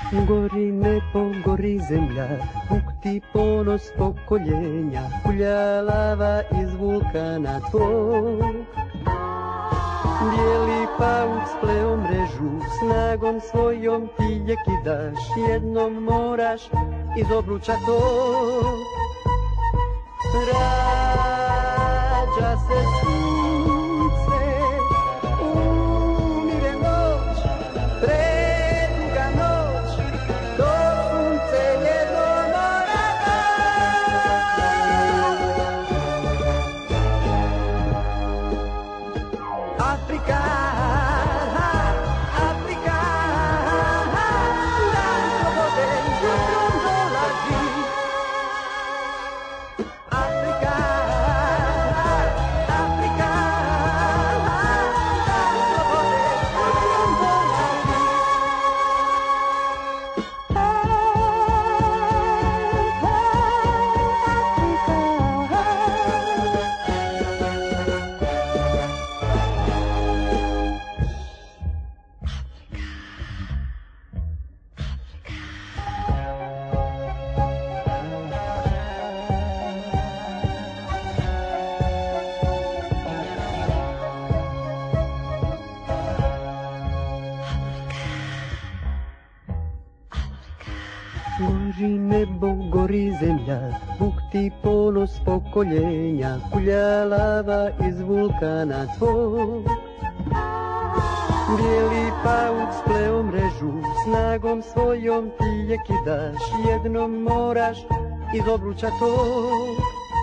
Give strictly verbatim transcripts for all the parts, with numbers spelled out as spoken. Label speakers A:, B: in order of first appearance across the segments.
A: Gori nebo, gori zemlja, bukti ponos pokoljenja, kulja lava iz vulkana tvog. Bijeli pauk spleo mrežu, snagom svojom ti je kidaš, jednom moraš iz obruča tog. Rađa se sunce, umire noć, preduga noć, to sunce jedno mora doći. Afrika, Afrika, dan slobode jutrom dolazi. Afrika, Afrika, dan slobode jutrom dolazi. Gori nebo, gori zemlja, bukti ponos pokoljenja, kulja lava iz vulkana tvog. Bijeli pauk spleo mrežu, snagom svojom ti je kidaš, jednom moraš iz obruča tog.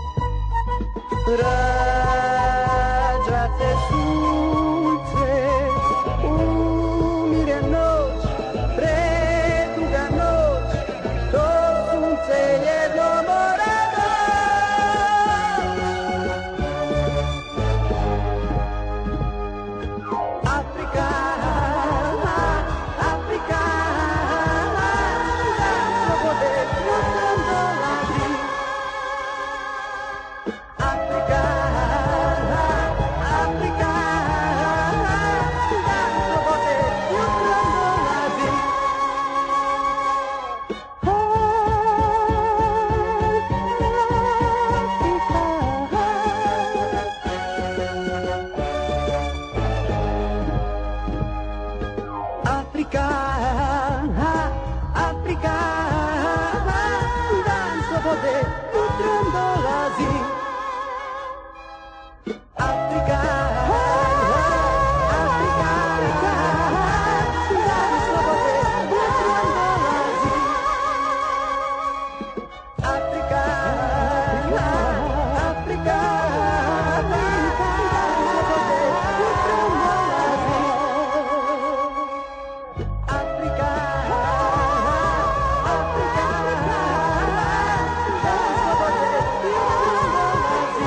A: Rađa se sunce, umire noć, preduga noć, to sunce jedno mora doći. Afrika, Afrika, dan slobode jutrom dolazi. Afrika, Afrika, dan slobode jutrom dolazi. Afrika, Afrika, dan slobode jutrom dolazi. Afrika, Afrika, dan slobode jutrom dolazi. Afrika, Afrika, dan slobode jutrom dolazi. Afrika, Afrika, dan slobode jutrom dolazi.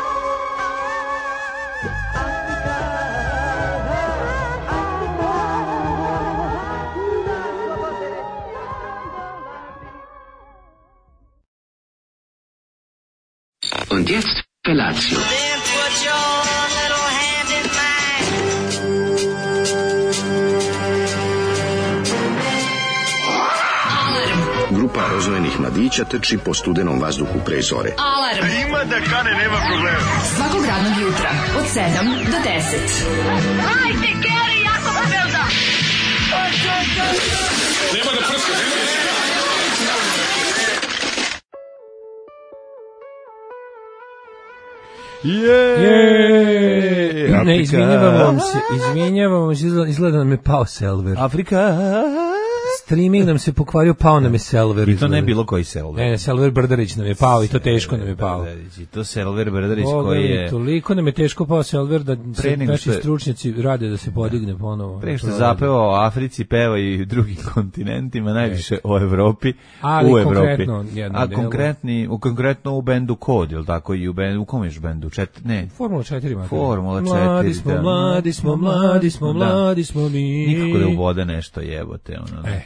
A: Afrika, Afrika, dan slobode
B: Und jetzt Felatio.
C: Then put your little hand in mine.
D: Grupa rozvojenih mladića trči po studenom vazduhu pre zore.
E: Alarm. Ima da kane, nema problema. Svakog radnog jutra, od sedam do deset. Hajde, Geri, jako se velda.
F: Nema da prska, nema da prska.
G: Jeee! Ne, izvinjavam se, izvinjavam se, izgleda nam je pao server.
H: Afrika.
G: Streaming nam se pokvario, pao nam je server.
H: I to ne bilo koji server.
G: Ne, server Brdarić nam je pao i to teško nam je pao.
H: I to server Brdarić koji je...
G: Toliko nam je teško pao server da se naši stručnjaci rade da se podigne ponovo.
H: Pre što zapeva o Africi, peva i drugim kontinentima, najviše o Evropi,
G: ali
H: u Evropi.
G: Konkretno,
H: a konkretni, u konkretno u bendu Kod, je li tako? I u bendu, u kom još bendu? Čet, ne.
G: Formula četiri.
H: Formula četiri.
G: Mladi smo,
H: da.
G: mladi smo, mladi smo,
H: da.
G: mladi smo mi.
H: Nikako da ubode nešto jebote. Ono, znači.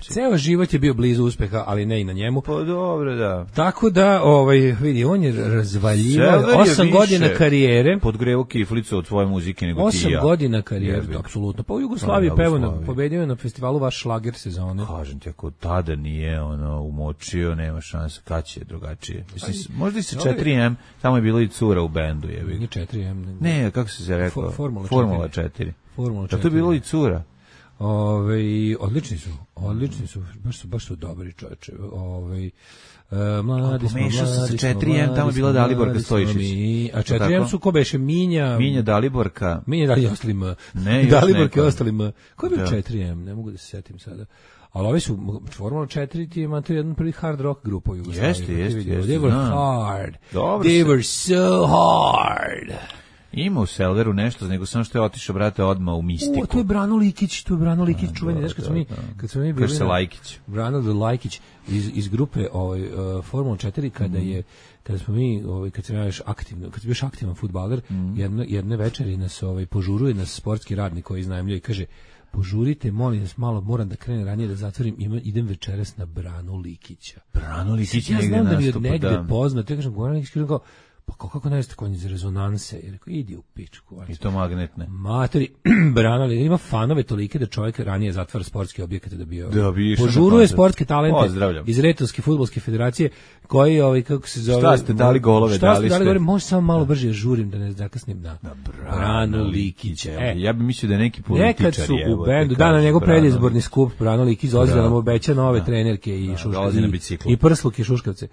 G: Ceo život je bio blizu uspeha, ali ne i na njemu.
H: Pa dobro, da.
G: Tako da, ovaj, vidi, on je razvaljivao osam godina karijere.
H: Podgrevao kiflicu od tvoje muzike nego ti ja.
G: Osam godina karijere, apsolutno. Pa u Jugoslaviji pevao na, pobedio je na festivalu vaš šlager sezone.
H: Kažem ti, ako tada nije ono umočio, nema šanse, kad će drugačije. Mislim, možda i sa četiri em, tamo je bilo i cura u bendu. Je
G: nije četiri em.
H: Ne, kako se se rekao?
G: Formula
H: četiri.
G: Formula četiri.
H: Da to je bilo i cura.
G: Ove, odlični su, odlični su, baš su, baš su dobri čoveče. Ove, uh, mladi smo, mladi smo,
H: sa četiri em, tamo je bila Daliborka Stojišić.
G: A četiri em su ko beše Minja...
H: Minja Daliborka.
G: Minja Dali ostalim...
H: Ne,
G: Daliborka ostalim... Ko je bio četiri em? Ne mogu da se setim sada. Ali ovi su, Formula četiri ti ima to jedan prvi hard rock grupa u Jugoslaviji.
H: Jeste, jeste, jeste.
G: They were hard. They were so hard.
H: Ima u Selveru nešto, nego samo što je otišao, brate, odmah u mistiku.
G: O, to je Brano Likić, to je Brano Likić, čuveni, znaš, kad smo mi, kad smo mi bili...
H: Kaže se Lajkić.
G: Brano Lajkić iz, iz grupe ovaj, uh, Formula četiri, kada je, kada smo mi, ovaj, kad sam ja još aktivno, kad sam još aktivan fudbaler, mm. jedne, jedne večeri nas ovaj, požuruje nas sportski radnik koji iznajmljuje i kaže, požurite, molim vas, malo moram da krenem ranije da zatvorim, ima, idem večeras na Branu Likića.
H: Brano Likić
G: ja
H: negde
G: znam da mi
H: nastupa,
G: od negde
H: da.
G: Poznat, ja kažem, Goran Likić, kažem kao, pa kako, kako najeste konj iz rezonanse? I rekao, idi u pičku.
H: I to magnetne.
G: Matori, Brano, ima fanove tolike da čovjek ranije zatvara sportske objekte da bi...
H: Da bi
G: požuruje sportske talente
H: Pozdravljam.
G: Iz Retovske fudbalske federacije, koji, ovaj, kako se zove...
H: Šta ste dali golove?
G: Šta
H: dali
G: ste dali golove? Može samo malo brže, žurim da ne zakasnim na,
H: na
G: Brano Likića.
H: E, ja bih mislio da je neki političar.
G: Nekad su u bendu, da, na njegov predizborni skup, Brano Likić dolazi da nam obeća nove trenerke i šuškavce. I prsluke i šuškavce.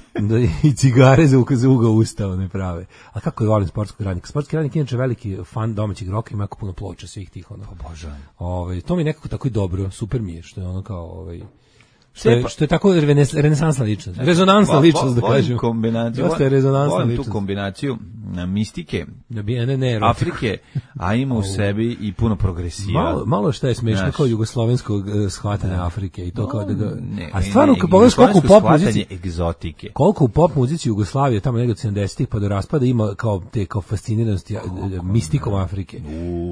G: I cigare za ugao ustao ne prave. A kako je volim sportskog radnika? Sportski radnik je inače veliki fan domaćeg roka, ima jako puno ploča svih tih ono.
H: Obožavam.
G: Ovaj to mi je nekako tako i dobro, super mi je što je ono kao ovaj što je, što je tako renes, renesansna ličnost. Rezonansna vo, ličnost da kažem.
H: Kombinaciju.
G: Dosta je rezonansna
H: volim
G: ličnost.
H: Tu kombinaciju na mistike.
G: Da bi ne, ne,
H: Afrike, a ima u sebi i puno progresiva.
G: Malo, malo što je smešno kao jugoslovenskog uh, shvatanja ne. Afrike i to no, kao da ga...
H: Ne,
G: a stvarno kad pogledaš koliko u pop muzici
H: egzotike.
G: Koliko u pop muzici Jugoslavije tamo negde od sedamdesetih pa do raspada ima kao te kao fasciniranosti mistikom Afrike.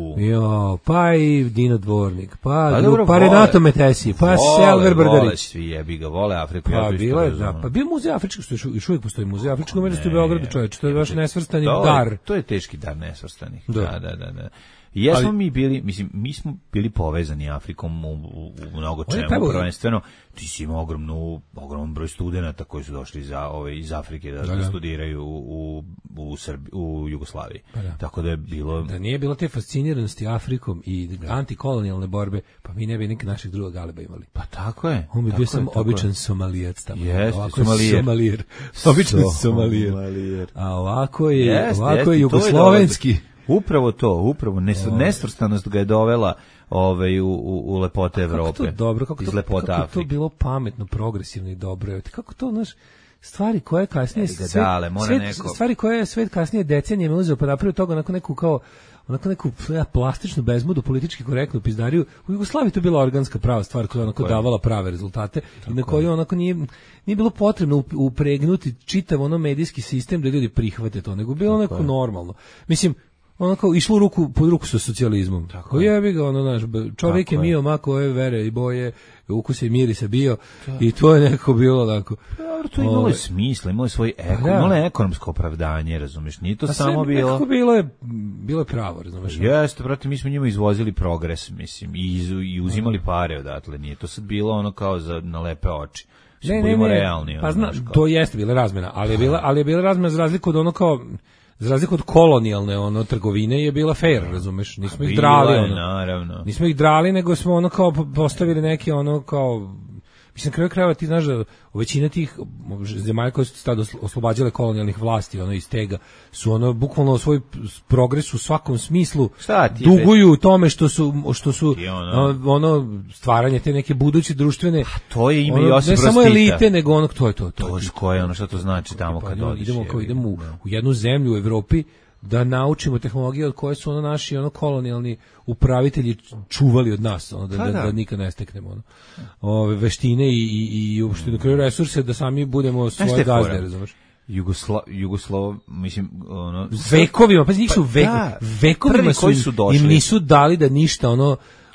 G: Jo, pa i Dino Dvornik, pa pa, dobro, pa Renato Metesi, pa Selver Brdarić.
H: Svi jebi ga, vole Afriku.
G: Pa ja bilo je, da, pa bio muzej afrički, što još uvijek postoji muzej afričkog umetnosti u Beogradu, čoveče, to je baš nesvrstani
H: to,
G: dar.
H: To je teški dar nesvrstanih. Da, da, da, da. da. Jesmo ali, mi bili, mislim, mi smo bili povezani Afrikom u, u, u mnogo čemu, prvenstveno. Ti si imao ogromnu, ogroman broj studenata koji su došli iz, ove, iz Afrike da, da, da studiraju u, u, Srbi, u Jugoslaviji. Pa da. Tako da je bilo...
G: Da nije bilo te fasciniranosti Afrikom i antikolonijalne borbe, pa mi ne bi nekad naših drugog Galeba imali.
H: Pa tako je.
G: On bi bio sam običan Somalijac tamo.
H: Jeste, Somalijer.
G: Somalijer. Običan Somalijer.
H: Somalijer.
G: A ovako je,
H: jest,
G: ovako
H: jest,
G: je jugoslovenski.
H: Upravo to, upravo nesvrstanost ga je dovela ovaj u, u, u lepote Evrope.
G: Kako to dobro, kako to, kako to bilo pametno, progresivno i dobro. Kako to, znaš, stvari koje kasnije svet,
H: dale,
G: svet,
H: neko...
G: stvari koje je svet kasnije decenijama uzeo pa napravio toga onako neku kao onako neku ja, plastičnu bezmudu, politički korektnu pizdariju. U Jugoslaviji to bila organska prava stvar koja onako tako davala prave rezultate tako i na koju onako nije, nije bilo potrebno upregnuti čitav ono medijski sistem da ljudi prihvate to, nego bilo onako normalno. Mislim, ono kao išlo ruku pod ruku sa socijalizmom. Tako jebi ga, ono, znaš, čovjek je mio mako ove vere i boje, ukuse i mirisa bio tako. I to je neko bilo tako.
H: Dobro, to imalo je smisla, imalo je svoj eko, imalo je ekonomsko opravdanje, razumiješ, nije to a samo bilo...
G: Nekako bilo je, bilo je pravo, razumiješ.
H: Jeste, brate, mi smo njima izvozili progres, mislim, i, iz, i uzimali pare odatle, nije to sad bilo ono kao za, na lepe oči.
G: Ne, ne, ne, realni, pa zna, to jeste bila razmena, ali je bila, ali je bila razmena za razliku od ono kao... Za razliku od kolonijalne ono trgovine je bila fair, razumeš? Nismo ih drali, ono.
H: Naravno.
G: Nismo ih drali, nego smo ono kao postavili neke ono kao mislim kraju krajeva ti znaš da u većina tih zemalja koje su tada oslobađale kolonijalnih vlasti ono iz tega su ono bukvalno svoj progres u svakom smislu duguju tome što su što su ono, ono stvaranje te neke buduće društvene
H: a to je ime
G: ono,
H: Josip Broz
G: Tita. Ne samo elite nego ono to je to to.
H: To je koje ono što to znači tamo kad
G: pa, idemo kao idemo u, u jednu zemlju u Evropi da naučimo tehnologije od koje su ono naši ono kolonijalni upravitelji čuvali od nas ono, da, da, da, da nikad ne steknemo ono. Ove veštine i i i uopšte na kraju resurse da sami budemo svoje gazde, razumeš?
H: Jugosla, Jugoslov, mislim, ono...
G: Vekovima, pa nisu veko, da, vekovima su, su im nisu dali da ništa, ono,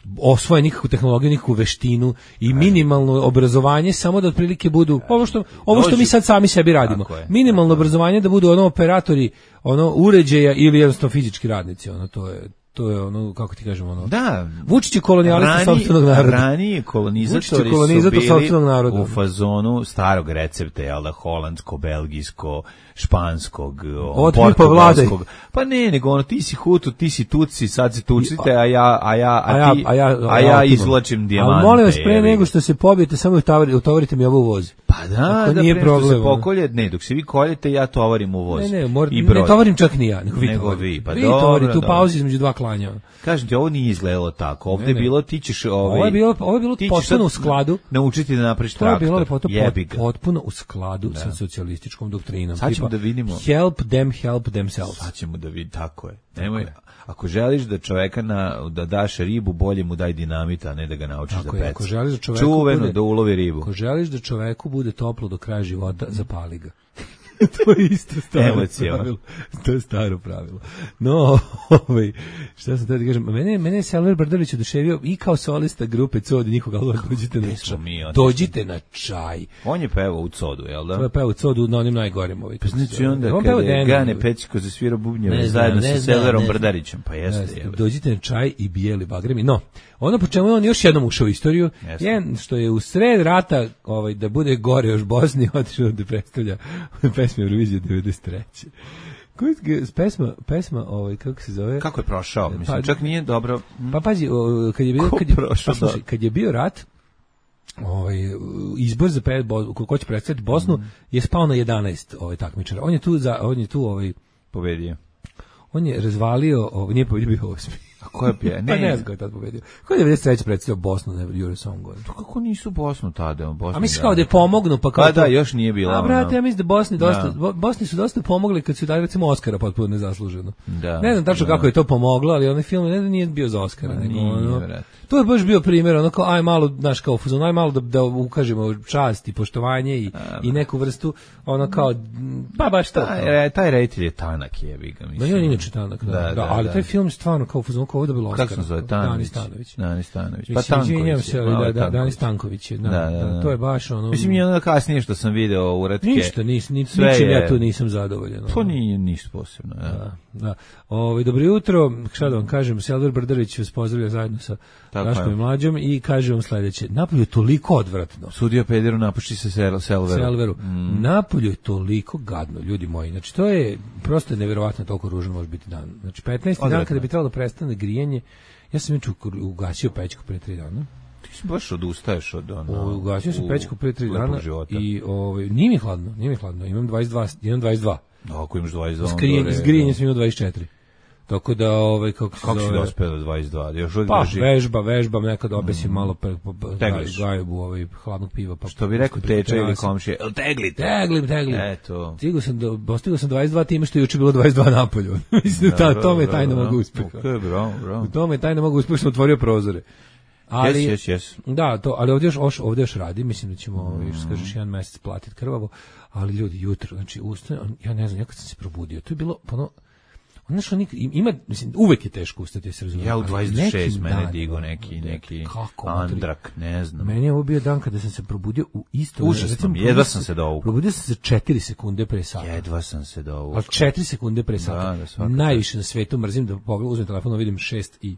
G: osvoje nikakvu tehnologiju, nikakvu veštinu i minimalno obrazovanje, samo da otprilike budu ovo što ovo što mi sad sami sebi radimo. Minimalno obrazovanje da budu ono operatori, ono uređaja ili jednostavno fizički radnici, ono to je to je ono, kako ti kažemo, ono.
H: Da.
G: Vučić je kolonijalista sopstvenog naroda.
H: Ranije kolonizatori su bili u fazonu starog recepta, jel da, holandsko, belgijsko, španskog, portugalskog. Pa ne, nego ono, ti si Hutu, ti si Tutsi, sad se tučite, a ja, a ja, a ti, a ja, a ja izvlačim dijamante.
G: Ali molim vas, pre nego što se pobijete, samo utovarite mi ovo u voz.
H: Pa da, da nije problem. Se pokolje, ne, dok se vi koljete, ja tovarim u voz.
G: Ne, ne, mor, ne tovarim čak ni ja, nego vi nego vi,
H: pa
G: vi
H: dobro,
G: tovarite u pauzi između dva klanja.
H: Kažem ti, ovo nije izgledalo tako. Ovde je bilo, ti ćeš ovaj,
G: ovo je bilo, ovo je bilo potpuno u skladu.
H: Naučiti da napraviš traktor.
G: To je bilo potpuno, potpuno u skladu da. Sa socijalističkom doktrinom.
H: Sad ćemo da vidimo.
G: Help them, help themselves.
H: Sad ćemo da vidimo, tako je. Nemoj, ako želiš da čoveka na, da daš ribu, bolje mu daj dinamita, a ne da ga naučiš tako da peci.
G: Ako želiš da čoveku
H: Čuveno
G: bude,
H: da ulovi ribu.
G: Ako želiš da čoveku bude toplo do kraja života, zapali ga. To je isto staro Emocija. Pravilo. To je staro pravilo. No, ovaj, šta sam tada kažem, mene, mene je Selver Brdarić oduševio i kao solista grupe Cod i njihova albuma Dođite na čaj. Dođite na čaj.
H: On je pevao u Codu, jel da?
G: On je pevao u Codu na onim najgorim. Ovaj,
H: pa znači onda on kada je Gane Pećko zasvirao bubnjeve zajedno sa Selverom Brdarićem, pa jeste. jeste
G: Dođite na čaj i bijeli bagremi. No, ono po čemu je on još jednom ušao u istoriju, je što je u sred rata ovaj, da bude gore još Bosni, otišao da predstavlja pesme Eurovizije devedeset treće. Koji pesma, pesma, ovaj kako se zove?
H: Kako je prošao? Mislim, pa, čak nije dobro.
G: Pa pazi, kad je bio kad je, pa, slušaj, kad je bio rat, ovaj izbor za pe, ko će predstaviti Bosnu mm. je spao na jedanaest ovaj takmičara. On je tu za on je tu ovaj
H: pobedio.
G: On je razvalio, ovaj nije pobedio, bio osmi.
H: A ko je pje? Ne,
G: pa ne znam ko je tad pobedio. Ko je devedeset treće predstavio Bosnu na Eurosongu?
H: To kako nisu Bosnu tada? Bosnu
G: a misliš kao da je pomognu? Pa, kao
H: pa da, još nije bila.
G: A brate, ja mislim da Bosni, dosta, da. Bosni su dosta pomogli kad su dali recimo Oskara potpuno nezasluženo. Da, ne znam tačno da. Kako je to pomoglo, ali onaj film ne da nije bio za Oskara. Nego, ono, to je baš bio primjer, ono kao, aj malo, znaš, kao fuzon, aj malo da, da ukažemo čast i poštovanje i, i neku vrstu, ono kao, pa baš to.
H: Taj, taj rejtelj je tanak, jebi ga, mislim.
G: Da, on inače tanak, da, da, da, da ali da. Taj film je stvarno kao fuzon, kao ovo da bilo Oskara.
H: Kako se zove? Dani
G: Stanović.
H: Dani Stanović.
G: Pa Tanković. Se, da, da, Dani Stanković je. Da, da, da, da. To je baš ono.
H: Mislim je ono kasnije što sam video uratke.
G: Ništa, nis, ni, ničim je... ja tu nisam zadovoljan.
H: To nije ništa posebno. Ja.
G: Da, da. Ovaj dobro jutro, šta da vam kažem, Selver Brdarić vas pozdravlja zajedno sa Daškom i Mlađom i kaže vam sledeće. Napolju je toliko odvratno.
H: Sudija Pederu napuši se Selveru.
G: Selveru. Mm. Napolju je toliko gadno, ljudi moji. Znači to je prosto neverovatno, toliko ružno može biti dan. Znači petnaesti dan kada bi trebalo da prestane grijanje. Ja sam već ugasio pećku pre tri dana.
H: Ti si baš odustaješ od ono...
G: Ugasio sam pećku pre tri dana života. I ovaj, nije mi hladno, nije mi hladno. Imam dvadeset dva, imam dvadeset dva.
H: No, ako imaš dvadeset dva...
G: S grijenjem sam imao dvadeset četiri. Tako da, ovaj, kako se
H: kako zove... Kako si dospeo do dvadeset dva? Još
G: pa, drži... vežba, vežbam, nekad obesim mm. malo pre, gajubu ovaj, hladnog piva. Pa,
H: što bi rekao teča ili komšije, el tegli,
G: tegli, tegli.
H: Eto.
G: Stigao sam, do, dostigao sam dvadeset dva time što je juče bilo dvadeset dva napolju. Mislim da, da to me tajno mogu uspeha.
H: Okay, bravo, bravo.
G: To me tajno mogu uspeha što sam otvorio prozore. Ali,
H: yes, yes, yes.
G: Da, to, ali ovdje još, ovdje još radi, mislim da ćemo, mm. još kažeš, jedan mjesec platiti krvavo, ali ljudi, jutro, znači, ustane, ja ne znam, ja kad sam se probudio, to je bilo, ono, znaš, on ima, mislim, uvek je teško ustati, ja se razumijem.
H: Ja u dvadeset šest mene digo neki, neki kako, andrak, ne znam.
G: Meni je ovo bio dan kada sam se probudio u isto...
H: Užasno, jedva sam se dovuku.
G: Probudio sam se četiri sekunde pre sata.
H: Jedva sam se dovuku.
G: Ali četiri sekunde pre sata. Da, da, najviše na svetu mrzim da pogledam, uzmem telefon, vidim šest i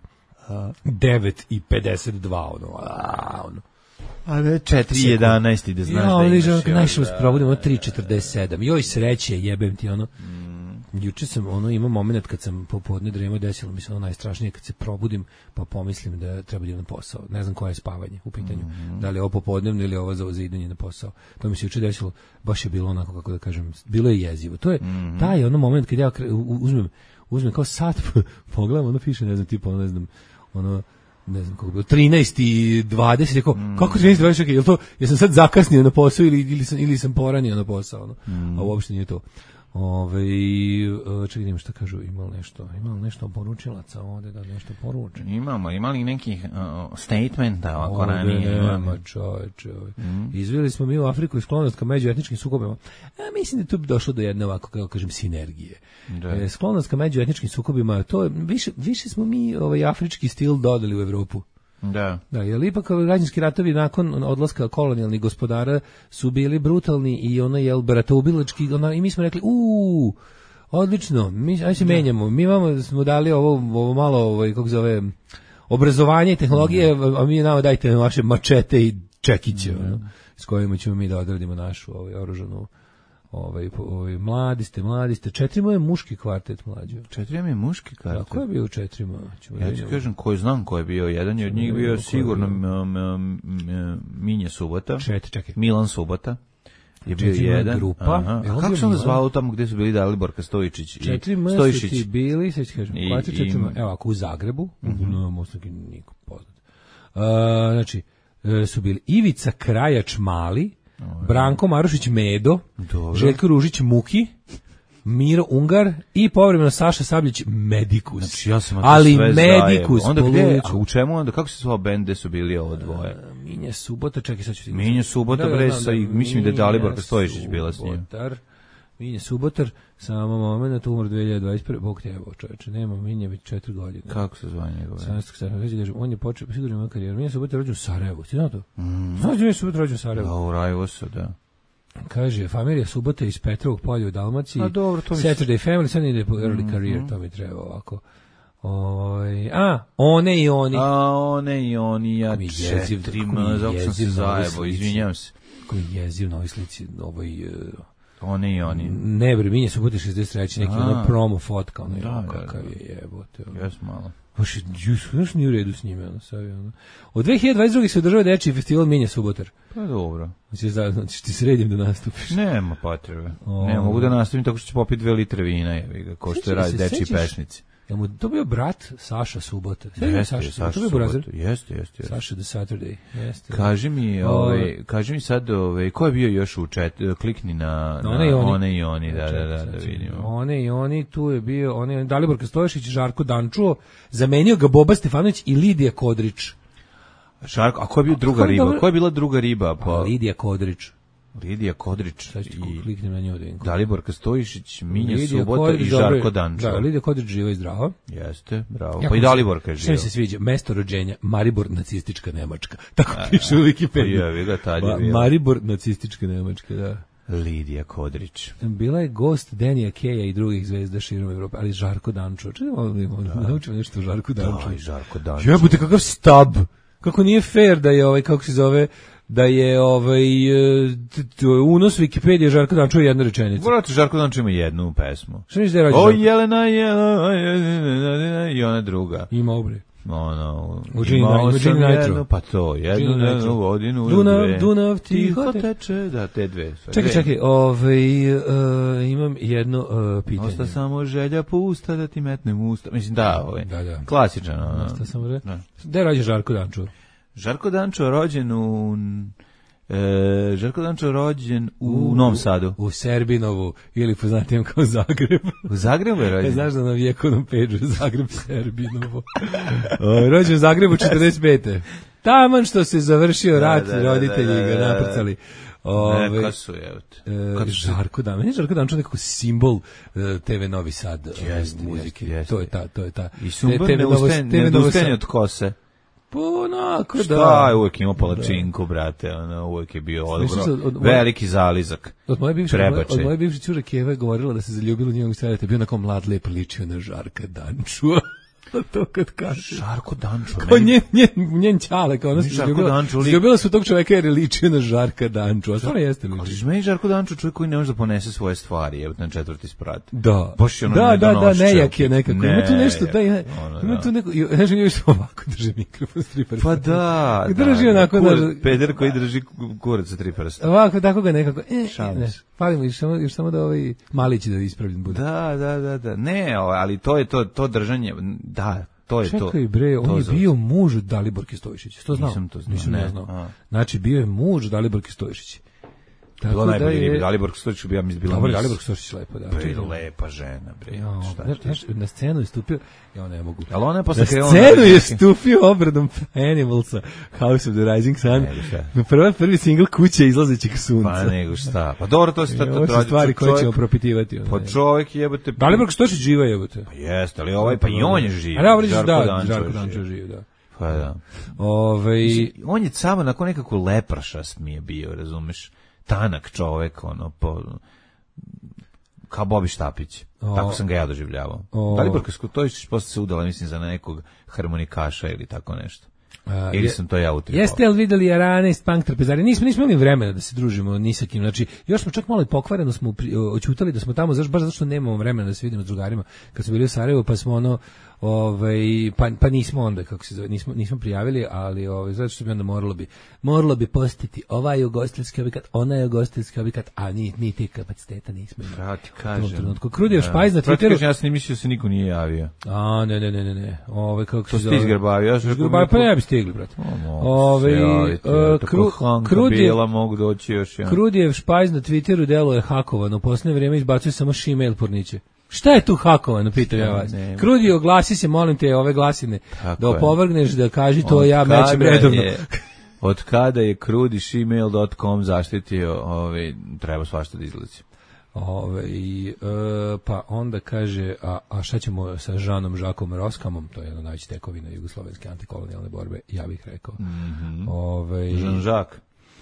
G: devet i pedeset dva, ono, a, ono.
H: A ne, četiri i jedanaest i da znaš
G: ja,
H: da imaš.
G: Ja, najviše se probudimo tri četrdeset sedam. Joj, sreće, jebem ti, ono. Mm. Juče sam, ono, imao moment kad sam popodne dremao, desilo mi se ono najstrašnije kad se probudim, pa pomislim da treba da idem na posao. Ne znam koje je spavanje u pitanju. Mm-hmm. Da li je ovo popodnevno ili ovo za idanje na posao. To mi se juče desilo, baš je bilo onako, kako da kažem, bilo je jezivo. To je mm-hmm. taj ono moment kad ja uzmem, uzmem kao sat, pogledam, ono piše, ne znam, tipa, ono, ne znam, ono, ne znam kako bilo, trinaest i dvadeset, rekao, mm. kako trinaest i dvadeset, je li to, jesam sad zakasnio na posao ili, ili, sam, ili sam poranio na posao, ono. Mm. A uopšte nije to. Ove, čekaj, idem šta kažu, imali nešto, imali nešto poručilaca ovde da nešto poruče.
H: Imamo, imali nekih uh, statementa ovako
G: ranije. Nema čoveče. Mm. Izveli smo mi u Afriku i sklonost ka međuetničkim sukobima. A mislim da tu bi došlo do jedne ovako, kako kažem, sinergije. E, sklonost ka međuetničkim sukobima, to je, više, više smo mi ovaj afrički stil dodali u Evropu.
H: Da.
G: Da, jer ipak građanski ratovi nakon odlaska kolonijalnih gospodara su bili brutalni i ono je bratoubilački, ono, i mi smo rekli, uuu, odlično, mi aj se menjamo. Mi vamo smo dali ovo, ovo malo, ovaj kako zove, obrazovanje i tehnologije, mm. a mi nama dajte vaše mačete i čekiće, mm. ono, s kojima ćemo mi da odradimo našu ovaj oružanu ovaj ovaj mladi ste, mladi ste. Četrimo je muški kvartet mlađi.
H: Četrimo je muški kvartet.
G: A ko je bio u četrima?
H: Ja ti kažem koji znam ko je bio. Jedan je od njih bio sigurno Minja Subota.
G: Četiri, čekaj.
H: Milan Subota. Je bio jedan.
G: Grupa.
H: A kako se onda zvao tamo gdje su bili Daliborka Stojičić i Stojišić?
G: Četiri su bili, sad ću kažem, četrima, evo ako u Zagrebu, no, možda niko poznat. Znači, su bili Ivica Krajač Mali, Branko Marušić Medo, dobro. Željko Ružić Muki, Miro Ungar i povremeno Saša Sabljić Medikus.
H: Znači, ja sam
G: ali Medikus.
H: Onda gdje, a u čemu onda, kako se zvao bend gde su bili ovo dvoje?
G: Uh, Minja Subota, čekaj sad ću ti...
H: Minja Subota, bre, sa, mislim da je Daliborka Stojišić bila s njim.
G: Minja Subotar, samo moment, umor dve hiljade dvadeset prve. Bog te jebo, čoveče, nema Minja već četiri godine.
H: Kako se zva njegove?
G: On je počeo, sigurno ima karijeru. Minja Subotar rođen u Sarajevu, ti znao to? Mm. Znaš da Minja Subotar rođen u Sarajevu?
H: Da, u Rajvosu, da.
G: Kaže, familija Subota iz Petrovog polja u Dalmaciji.
H: A dobro, to mi...
G: Saturday Family, sad ide po early mm-hmm. career, to mi treba ovako. Oj, a, one i oni.
H: A, one i oni, ja četrima, zato sam se zajebo, izvinjam se.
G: Kako mi jeziv na ovoj slici, ovoj... Uh,
H: one i oni.
G: Ne, bre, Minja Subota šezdeset treći, neki ono promo fotka, ono, da, jo, kakav da, da. je jebote.
H: Jes malo.
G: Baš je, još nije u redu s njime, ono, savi, ono. Od dve hiljade dvadeset druge se održava dečiji festival Minja Subotar.
H: Pa dobro.
G: Znači, znači ti sredim da nastupiš.
H: Nema potrebe. O, ne, mogu da nastupim tako što ću popiti dve litre vina, jebi ko što radi dečiji pešnici.
G: Jel mu to bio brat Saša Subota?
H: Jeste, Saša, Saša to bio
G: Subota.
H: Jeste, jeste.
G: Saša the Saturday. Jeste.
H: Kaži mi, ovaj, kaži mi sad, ovaj, ko je bio još u chat? Klikni na, na
G: one, i oni.
H: one i oni, da, da, da, da vidimo.
G: One i oni, tu je bio, one, Daliborka Stojišić, Žarko Dančuo, zamenio ga Boba Stefanović i Lidija Kodrić.
H: Žarko, a ko je bio druga a, riba? Dobro? Ko je bila druga riba? Pa
G: Lidija Kodrić.
H: Lidija Kodrić
G: i kliknem na nju da vidim.
H: Dalibor Stojišić, Minja Lidija Subota Kodrić, i Žarko Dančo.
G: Da, Lidija Kodrić živa i zdrava.
H: Jeste, bravo. Ja, pa i Dalibor kaže.
G: Sve mi se sviđa. Mesto rođenja Maribor, nacistička Nemačka. Tako a, piše u Wikipediji.
H: Pa je, ga tad je bilo.
G: Maribor, nacistička Nemačka, da.
H: Lidija Kodrić.
G: Bila je gost Denija Keja i drugih zvezda širom Evrope, ali Žarko Dančo. Čemu da naučimo nešto o Žarku Danču?
H: Da, Žarko Dančo.
G: Jebote, kakav stab. Kako nije fair da je ovaj, kako se zove, da je ovaj unos Wikipedije Žarko Dančo jedna rečenica.
H: Vrati, Žarko Dančo ima jednu pesmu.
G: Šta nisi da radi?
H: O Jelena, Jelena, i ona druga.
G: Ima obre.
H: Ono,
G: imao sam jednu,
H: pa to, jednu, jednu godinu,
G: Dunav,
H: dve.
G: Dunav,
H: tiho teče, da, te dve.
G: Čekaj, čekaj, ovaj, uh, imam jedno uh, pitanje.
H: Osta samo želja pusta da ti metnem usta. Mislim, da, ovaj,
G: da, da.
H: klasičan. Ono.
G: Osta samo želja. Gde rođe Žarko Dančo?
H: Žarko Dančo rođen u... E, Žarko Dančo rođen u, u Novom Sadu.
G: U Serbinovu, ili poznatijem kao Zagreb.
H: U Zagrebu je rođen?
G: E, znaš da na vjekovnom peđu Zagreb Serbinovo. O, rođen u Zagrebu četrdeset pete. Taman što se završio rat, da, da, roditelji da, da, da, da. ga naprcali.
H: Ove, ne, kasu je,
G: e, Žarko Dančo, meni je Žarko Dančo nekako simbol uh, te ve Novi Sad
H: jest,
G: muzike.
H: Jest, jest.
G: To je ta, to je ta.
H: I sumbol ne, ne, ne ustane od kose.
G: Pa onako da.
H: Šta je, uvijek imao palačinku, brate, ono, uvijek je bio odgro, veliki zalizak.
G: Od moje bivše, od moje bivše cure Keva je govorila da se zaljubila u njegovog savjeta, bio onako mlad, lep, ličio na Žarka Dančua. To kad kaže.
H: Žarko Dančo.
G: Kao njen, njen, njen čale, kao ona se zaljubila. Zaljubila su tog čoveka jer je ličio na Žarka Danču. A stvarno jeste ličio.
H: Ali meni Žarko Dančo čovjek koji ne može da ponese svoje stvari, je na četvrti sprat.
G: Da.
H: Boš ono
G: da,
H: ne
G: da, da, nejak je nekako.
H: Ne,
G: ima tu nešto, da, ima,
H: ono,
G: ima tu neko, ne želim još ovako drži mikrofon s tri prsta.
H: Pa da,
G: drži
H: da.
G: onako,
H: Kur,
G: da,
H: peder koji drži kurac sa tri prsta.
G: Ovako, tako ga nekako, e, ne, falimo još samo, još samo da ovaj malić da ispravljen bude.
H: Da, da, da, da. Ne, ali to je to, to držanje, da. To je
G: Čekaj,
H: to.
G: Čekaj bre, on je zove. bio muž Daliborke Stojišić. To znao?
H: Nisam to znao.
G: Nisam
H: ne,
G: znao. A. Znači, bio je muž Daliborke Stojišić.
H: Tako bila najbolji riba. Daliborka Stojišić bi ja mislim bila.
G: Daliborka Stojišić lepa, da.
H: Bre, lepa žena, bre.
G: Ja, znaš, na scenu je stupio, ja ne mogu.
H: Ali ona je posle
G: na scenu je stupio obradom Animalsa, House of the Rising Sun. Prva prvi singl Kuće izlazećeg sunca.
H: Pa nego šta. Pa dobro, to se to
G: to stvari koje ćemo propitivati.
H: Pa čovjek jebote.
G: Daliborka Stojić živa jebote.
H: Pa jeste, ali ovaj pa i on je živ.
G: A da, Žarko Dančo je živ, da.
H: Pa da.
G: Ovaj
H: on je samo nakon nekako lepršast mi je bio, razumeš? Tanak čovek, ono, po, kao Bobi Štapić. O, tako sam ga ja doživljavao. Dalibor Kaskatović posle se udala, mislim, za nekog harmonikaša ili tako nešto. Uh, ili sam to ja utripao.
G: Jeste li videli jedanaest punk trpezari? Nismo, nismo imali vremena da se družimo ni sa kim. Znači, još smo čak malo i pokvareno smo oćutali da smo tamo, zaš, baš zato što nemamo vremena da se vidimo s drugarima. Kad smo bili u Sarajevu, pa smo ono, ovaj, pa, pa nismo onda, kako se zove, nismo, nismo prijavili, ali ovaj, zato što bi onda moralo bi, moralo bi postiti ovaj ugostiteljski objekat, onaj ugostiteljski objekat, a ni, ni ti kapaciteta nismo imali.
H: Ja ti kažem.
G: Krudjev špajz na Twitteru.
H: Kažem, ja sam mislio da se niko nije javio.
G: A, ne, ne, ne, ne, ne. Ove, kako
H: to ste izgrbavio. Ja
G: izgrbavio, pa ne bi stigli, brate.
H: Ove, Krudjev, mogu doći još ja.
G: Krudjev špajz na Twitteru deluje hakovano. U posljednje vrijeme izbacuje samo Gmail porniće. Šta je tu hakovano, pitam ja vas. Krudi, oglasi se, molim te, ove glasine. Tako da opovrgneš, da kaži to, ja mećem redovno.
H: Je, od kada je krudi gmail dot com zaštitio, ovaj, treba svašta da izlazi.
G: Ove, i, e, pa onda kaže, a, a šta ćemo sa Žanom Žakom Roskamom, to je jedna najveća tekovina jugoslovenske antikolonijalne borbe, ja bih rekao.
H: Mm-hmm.
G: Ove,
H: Žan Žak.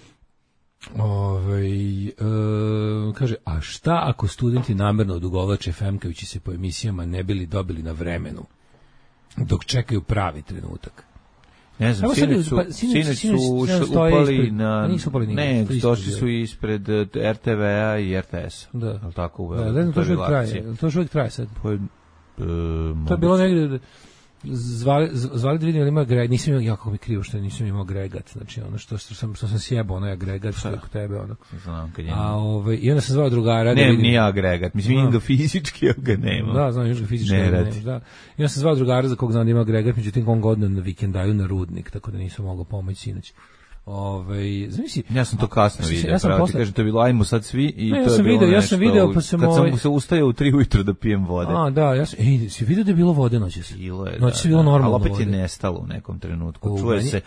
G: Ove, e, kaže, a šta ako studenti namerno odugovlače femkajući se po emisijama ne bili dobili na vremenu, dok čekaju pravi trenutak?
H: Ne znam, sinoć su, sinoć su upali na...
G: Nisu upali nije.
H: Ne, došli su ispred er te ve a i er te es.
G: Da.
H: Je li tako u
G: da, da, to još uvijek traje. To još uvijek traje sad.
H: Po, e,
G: to je bilo negdje... Zvali, zvali da vidim da ima agregat, nisam imao, jako mi krivo što nisam imao agregat, znači ono što, što sam, što sam sjebao, onaj agregat što je kod tebe, ono.
H: Znam, kad je...
G: A, ovaj, i onda sam zvao drugara.
H: Ne, nije agregat, mislim, imam ga fizički, ja ga nema.
G: Da, znam, još ga fizički ne, nemaš, da. I onda sam zvao drugara za kog znam da ima agregat, međutim, on godno na vikendaju na Rudnik, tako da nisam mogao pomoći sinoć. Ovaj, znači,
H: ja sam to kasno vidio, ja pravo posle... ti kažem, to je bilo ajmo sad svi i
G: ne,
H: to
G: ja
H: je bilo
G: video,
H: nešto.
G: Ja sam video, pa sam
H: kad
G: ovaj...
H: sam se ustao u tri ujutro da pijem vode.
G: A, da, ja sam, ej, si vidio da je bilo vode noćas?
H: Bilo je,
G: noćas
H: da,
G: je bilo normalno
H: ali opet
G: vode.
H: Je nestalo u nekom trenutku. U, čuje meni... se,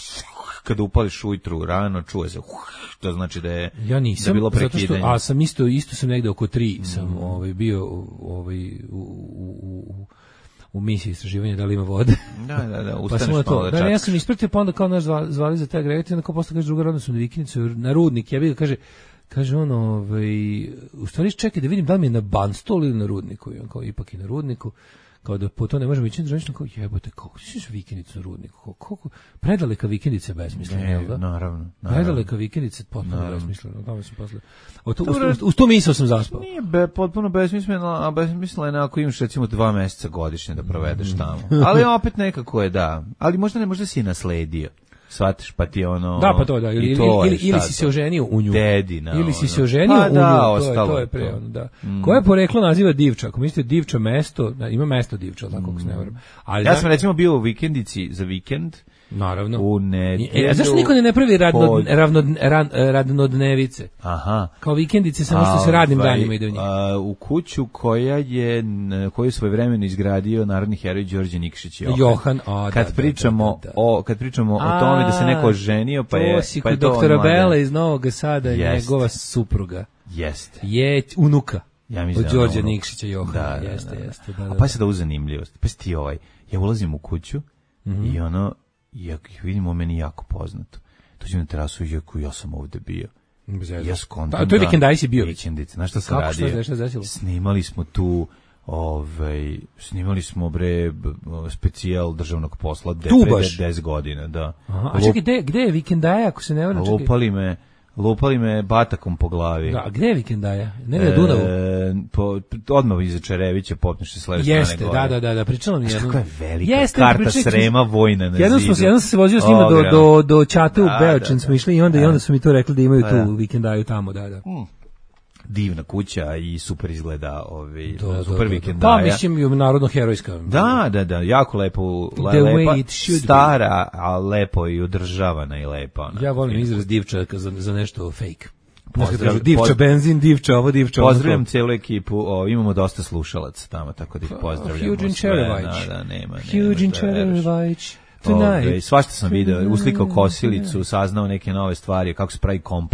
H: kada upališ ujutru rano, čuje se, to znači da je,
G: ja nisam,
H: da je bilo prekidanje.
G: Zato što, a sam isto, isto sam negde oko tri, mm. sam ovaj, bio ovaj, u, u, u u misiji istraživanja da li ima vode.
H: Da, da, da,
G: ustaneš pa malo da, da ja sam ispratio, pa onda kao naš zvali, zvali za te agregate, onda kao posle kaže druga rodna su na vikinicu, na Rudnik, ja bih kaže, kaže on, ovaj, u stvari čekaj da vidim da li mi je na Banstolu ili na Rudniku, i on kao ipak i na Rudniku, kao da po to ne možemo ići na zranično, kao jebote, kako ti ćeš vikinicu na Rudniku, kako, predaleka vikendica je besmislena,
H: ne,
G: da?
H: Naravno, naravno.
G: Predaleka vikendica je potpuno besmislena, tamo sam posle, o to, uz, uz tu misao sam zaspao.
H: Nije be, potpuno besmislena, a besmislena je ako imaš recimo dva meseca godišnje da provedeš tamo, ali opet nekako je da, ali možda ne, možda si je nasledio. Shvatiš, pa ti ono...
G: Da, pa to da, ili, to ili, ili si se oženio u nju.
H: Dedina.
G: Ili si se oženio
H: pa,
G: u
H: da,
G: nju, to
H: ostalo,
G: je, to je pre, ono, da. Mm. Koje poreklo naziva Divča? Ako mislite Divča mesto, da, ima mesto Divča, tako kako se ne varam.
H: Ali ja sam recimo bio u vikendici za vikend.
G: Naravno.
H: U nedjelju.
G: E, zašto niko ne napravi radno, pod... ravno, ran, radnodnevice?
H: Aha.
G: Kao vikendice, samo što se radnim
H: ovaj,
G: danima ide u njih.
H: A, u kuću koja je, koju je svojevremeno izgradio narodni heroj Đorđe Nikšić Johan.
G: Johan, a,
H: kad
G: da,
H: pričamo
G: da, da, da.
H: o kad pričamo a, o tome da se neko oženio, pa je
G: to si
H: pa je
G: kod doktora Bela iz Novog Sada,
H: jest.
G: Njegova supruga.
H: Jeste.
G: Je unuka.
H: Ja mislim
G: od Đorđa Nikšića Johana,
H: da,
G: jeste,
H: da, da.
G: jeste. Da, da.
H: A pa se da u zanimljivost. Pa ti ovaj, ja ulazim u kuću mm-hmm. i ono, ja vidimo meni jako poznato. Dođem na terasu i jako, ja sam ovde bio. Ja skontam.
G: A to je vikendaj si bio.
H: Vikendice, znaš šta sam radio?
G: Kako što je desilo?
H: Snimali smo tu, ovaj, snimali smo bre specijal državnog posla de deset godina, da.
G: Aha, a čekaj, gde, gde je vikendaja, ako se ne varam, čekaj?
H: Lupali me, lupali me batakom po glavi.
G: Da, a gde je vikendaja? Ne na Dunavu?
H: E, po, odmah iza Čerevića popneš se s leve
G: Jeste,
H: strane gore.
G: da, da, da, da, pričala mi jednom.
H: Kako je velika Jeste, karta Srema vojna na
G: jednom
H: zidu.
G: Smo, jednom sam se vozio s njima do, do, do Čate u Beočin, smo išli i onda, da. I onda su mi to rekli da imaju tu da. vikendaju tamo, da, da.
H: Mm. Divna kuća i super izgleda, ovaj
G: do,
H: super
G: do,
H: vikendaja.
G: Pa mislim je narodno herojska.
H: Da, da, da, jako lepo, le, lepa, stara, a lepo i održavana i lepa. Ona.
G: Ja volim izraz divča za, za nešto fake. Pozdrav, divča poz... benzin, divča ovo, divča ovo.
H: Pozdravljam celu ekipu, o, imamo dosta slušalaca tamo, tako da ih pozdravljamo.
G: Huđin Čerevajić.
H: Da, nema,
G: Huđin Čerevajić.
H: Ove, svašta sam video, uslikao kosilicu, saznao neke nove stvari, kako se pravi kompost.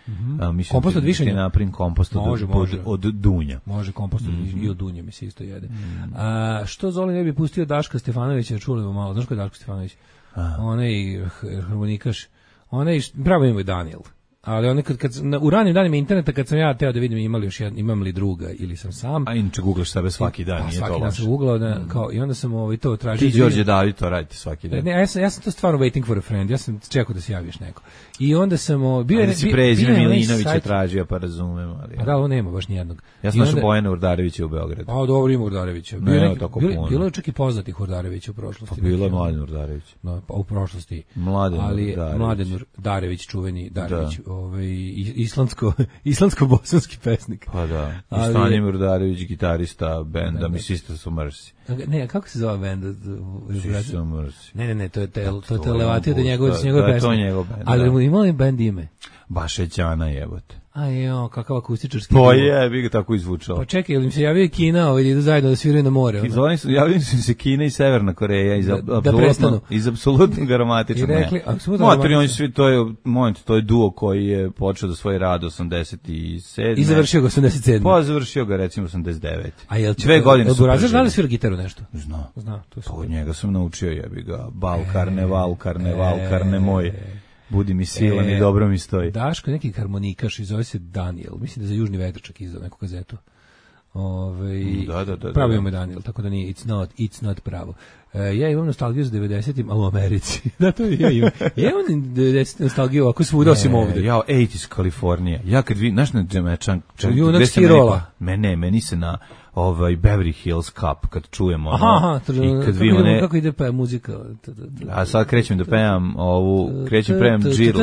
H: Mm-hmm. A, mislim,
G: kompost od višanja?
H: Naprim kompost od,
G: može, može.
H: od, od dunja.
G: Može kompost mm-hmm. i od dunja mi se isto jede.
H: Mm-hmm.
G: A, što Zoli ne bi pustio Daška Stefanovića, čuli malo, znaš ko je Daško Stefanović? Onaj harmonikaš, onaj, pravo ima i Daniel. Ali one kad, kad na, u ranim danima interneta kad sam ja teo da vidim imali još jedan, imam li druga ili sam sam.
H: A inače googlaš sebe svaki dan,
G: pa,
H: nije
G: svaki
H: to
G: dan
H: loše.
G: sam googlao da, kao, i onda sam ovaj, to tražio.
H: Ti Đorđe David to radite svaki dan.
G: Ne, ja sam, ja sam to stvarno waiting for a friend, ja sam čekao da se javiš neko. I onda sam o, bio
H: je si prezime Milinovića tražio, pa razumem, ali.
G: Pa da, on nema baš nijednog.
H: Ja sam našao Bojana Urdarevića u Beogradu.
G: A dobro, ima Urdarevića.
H: Bio ne, neki, tako
G: bilo, bilo je čak i poznatih Urdarevića u prošlosti.
H: Pa bilo je Mladen Urdarević.
G: No, pa u prošlosti.
H: Mladen
G: ali
H: Urdarević.
G: Mladen Urdarević, čuveni Darević, da. ovaj islandsko islandsko-bosanski pesnik.
H: Pa da. I Stanimir Urdarević, gitarista benda Mi Sisters of Mercy.
G: Ne, kako se zove bend?
H: Sisters of Mercy.
G: Ne, ne, ne, to je te, to je Televatio da njegov njegov pesnik.
H: To je njegov bend.
G: Ali ima li bend ime?
H: Bašećana jebote.
G: A jo, kakav akustičarski.
H: Pa je, bi ga tako izvučao.
G: Pa čekaj, ili im se javio Kina, ovaj, da idu zajedno da sviraju na more.
H: Ono? Su, javili su se Kina i Severna Koreja iz, da, apsolutno, iz apsolutnog aromatičnog. I rekli, Matri, oni svi, to je, moment, to je duo koji je počeo da svoj rad osamdeset sedme.
G: I završio ga osamdeset sedme.
H: Pa završio ga recimo osamdeset devete.
G: A jel
H: dve godine su
G: preživjeli. Zna da svira gitaru nešto?
H: Zna.
G: Zna, to
H: pa od njega sam naučio, jebi ga, bal karneval, karneval, e, karnemoj. Budi mi silan e, i dobro mi stoji.
G: Daško je neki harmonikaš i zove se Daniel. Mislim da za Južni vetračak izdao neku kazetu. Ove,
H: da, da, da,
G: pravo ime Daniel, tako da nije it's not, it's not pravo. E, ja imam nostalgiju za devedesetim, ali u Americi. Da, to ja imam. Ja imam devedesetim nostalgiju, ako svuda osim ovde.
H: Ja, osamdeset Kalifornija. Ja kad vi, znaš na Džemečan,
G: junak Stirola.
H: Mene, meni se na ovaj Beverly Hills Cup kad čujemo ono,
G: aha, aha,
H: i kad
G: vi one kako ide pa muzika.
H: A sad krećem da pevam ovu, krećem pevam džiru.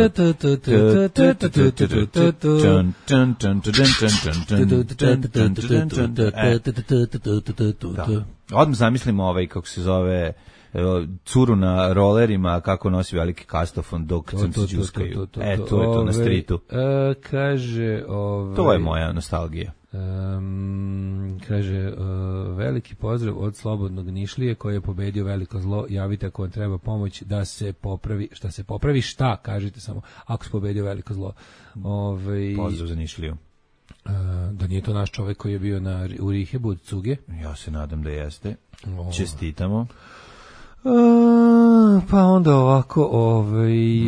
H: Odmah zamislimo ovaj kako se zove curu na rolerima kako nosi veliki kastofon dok crnci džuskaju. E, to je to na stritu.
G: Kaže,
H: to je moja nostalgija.
G: Um, kaže, uh, veliki pozdrav od Slobodnog Nišlije koji je pobedio veliko zlo, javite ako vam treba pomoć da se popravi, šta se popravi, šta, kažite samo, ako se pobedio veliko zlo. Ove,
H: pozdrav za Nišliju.
G: Uh, da nije to naš čovjek koji je bio na, u Rihebu od Cuge?
H: Ja se nadam da jeste. Oh. Čestitamo.
G: Uh, pa onda ovako ovaj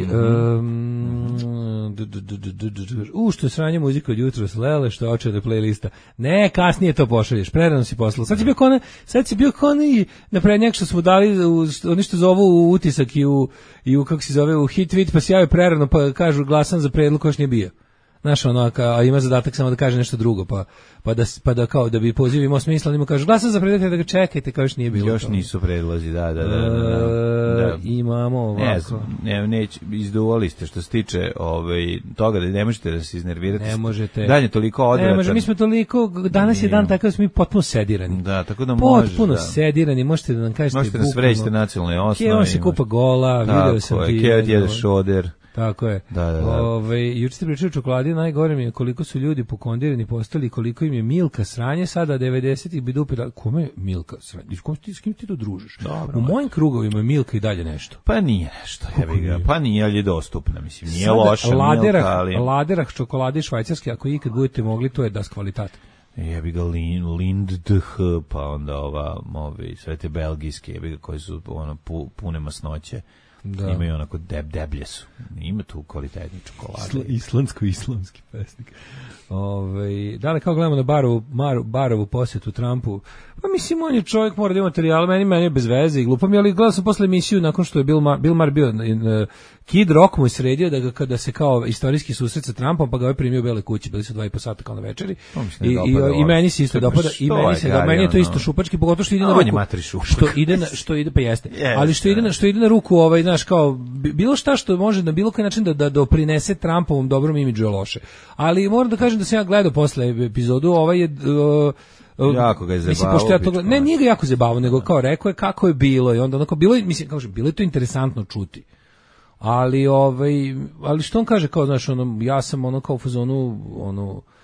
G: u što je sranje muzika od jutra s Lele što je očeo da playlista ne kasnije to pošalješ prerano si poslao sad si bio kone sad si bio kone na prednjak što smo dali oni što zovu u utisak i u, i u kako se zove u hit tweet pa se jave prerano pa kažu glasan za predlog koji nije bio. Znaš, ono, a ima zadatak samo da kaže nešto drugo, pa, pa, da, pa da kao da bi poziv imao smisla, njima kažu glasa za predlog, da ga čekajte, kao još nije bilo.
H: Još to. Nisu predlozi, da, da, da. da, da.
G: E, imamo ovako.
H: Ne, ne, izduvali ste što se tiče ovaj, toga da ne možete da se iznervirate.
G: Ne možete.
H: Dan je toliko odvratan.
G: Ne može, mi smo toliko, danas je dan takav da smo mi potpuno sedirani.
H: Da, tako da možeš.
G: Potpuno
H: da.
G: sedirani, možete da nam kažete
H: možete da srećete nacionalne osnove.
G: Kje on se kupa gola, video sam ti.
H: Kje ti jede šoder.
G: Tako je.
H: Da, da, da.
G: Ove, juče ste pričali o čokoladi, najgore mi je koliko su ljudi pokondirani postali, koliko im je Milka sranje, sada devedesetih bi dupila, kome je Milka sranje? S, s kim ti to družiš?
H: Dobro,
G: u mojim krugovima je Milka i dalje nešto.
H: Pa nije nešto, jebi ga. Pa nije, ali je dostupna, mislim, nije sada loša
G: laderah,
H: Milka, ali...
G: Laderah čokolade švajcarske, ako ikad budete mogli, to je das kvalitat.
H: Jebi ga Lind D H, pa onda ova, ovi, sve te belgijske, jebi ga, koji su ono, pu, pune masnoće. Da. Imaju onako deb, deblje su. Ima tu kvalitetni čokolade. Isla,
G: islandsko-islamski pesnik. Ove, da li kao gledamo na Barovu, Mar, Barovu posjetu Trumpu? Pa mislim, on je čovjek, mora da ima materijal, meni, meni je bez veze i glupo mi, ali gledao sam posle emisiju nakon što je Bill Maher, Bill Maher bio, uh, Kid Rock mu je sredio da ga kada se kao istorijski susret sa Trumpom, pa ga je primio u Bele kući, bili su dva i po sata kao na večeri. I, i, i, i meni se isto dopada, i meni se da, meni je to isto šupački, pogotovo što ide na ruku. Što ide na, što ide, pa jeste. Yes, ali što ide na, što ide na ruku, ovaj, znaš, kao, bilo šta što može na bilo koji način da, da doprinese Trumpovom dobrom imidžu je loše. Ali moram da kažem da sam ja gledao posle epizodu, ovaj je... Uh,
H: jako ga je zebavao.
G: Mislim, ja toga, ne, nije ga jako zebavao, nego kao rekao je kako je bilo i onda onako bilo je, mislim, kao bilo je to interesantno čuti. Ali ovaj, ali što on kaže kao, znaš, ono, ja sam ono kao u fazonu, ono,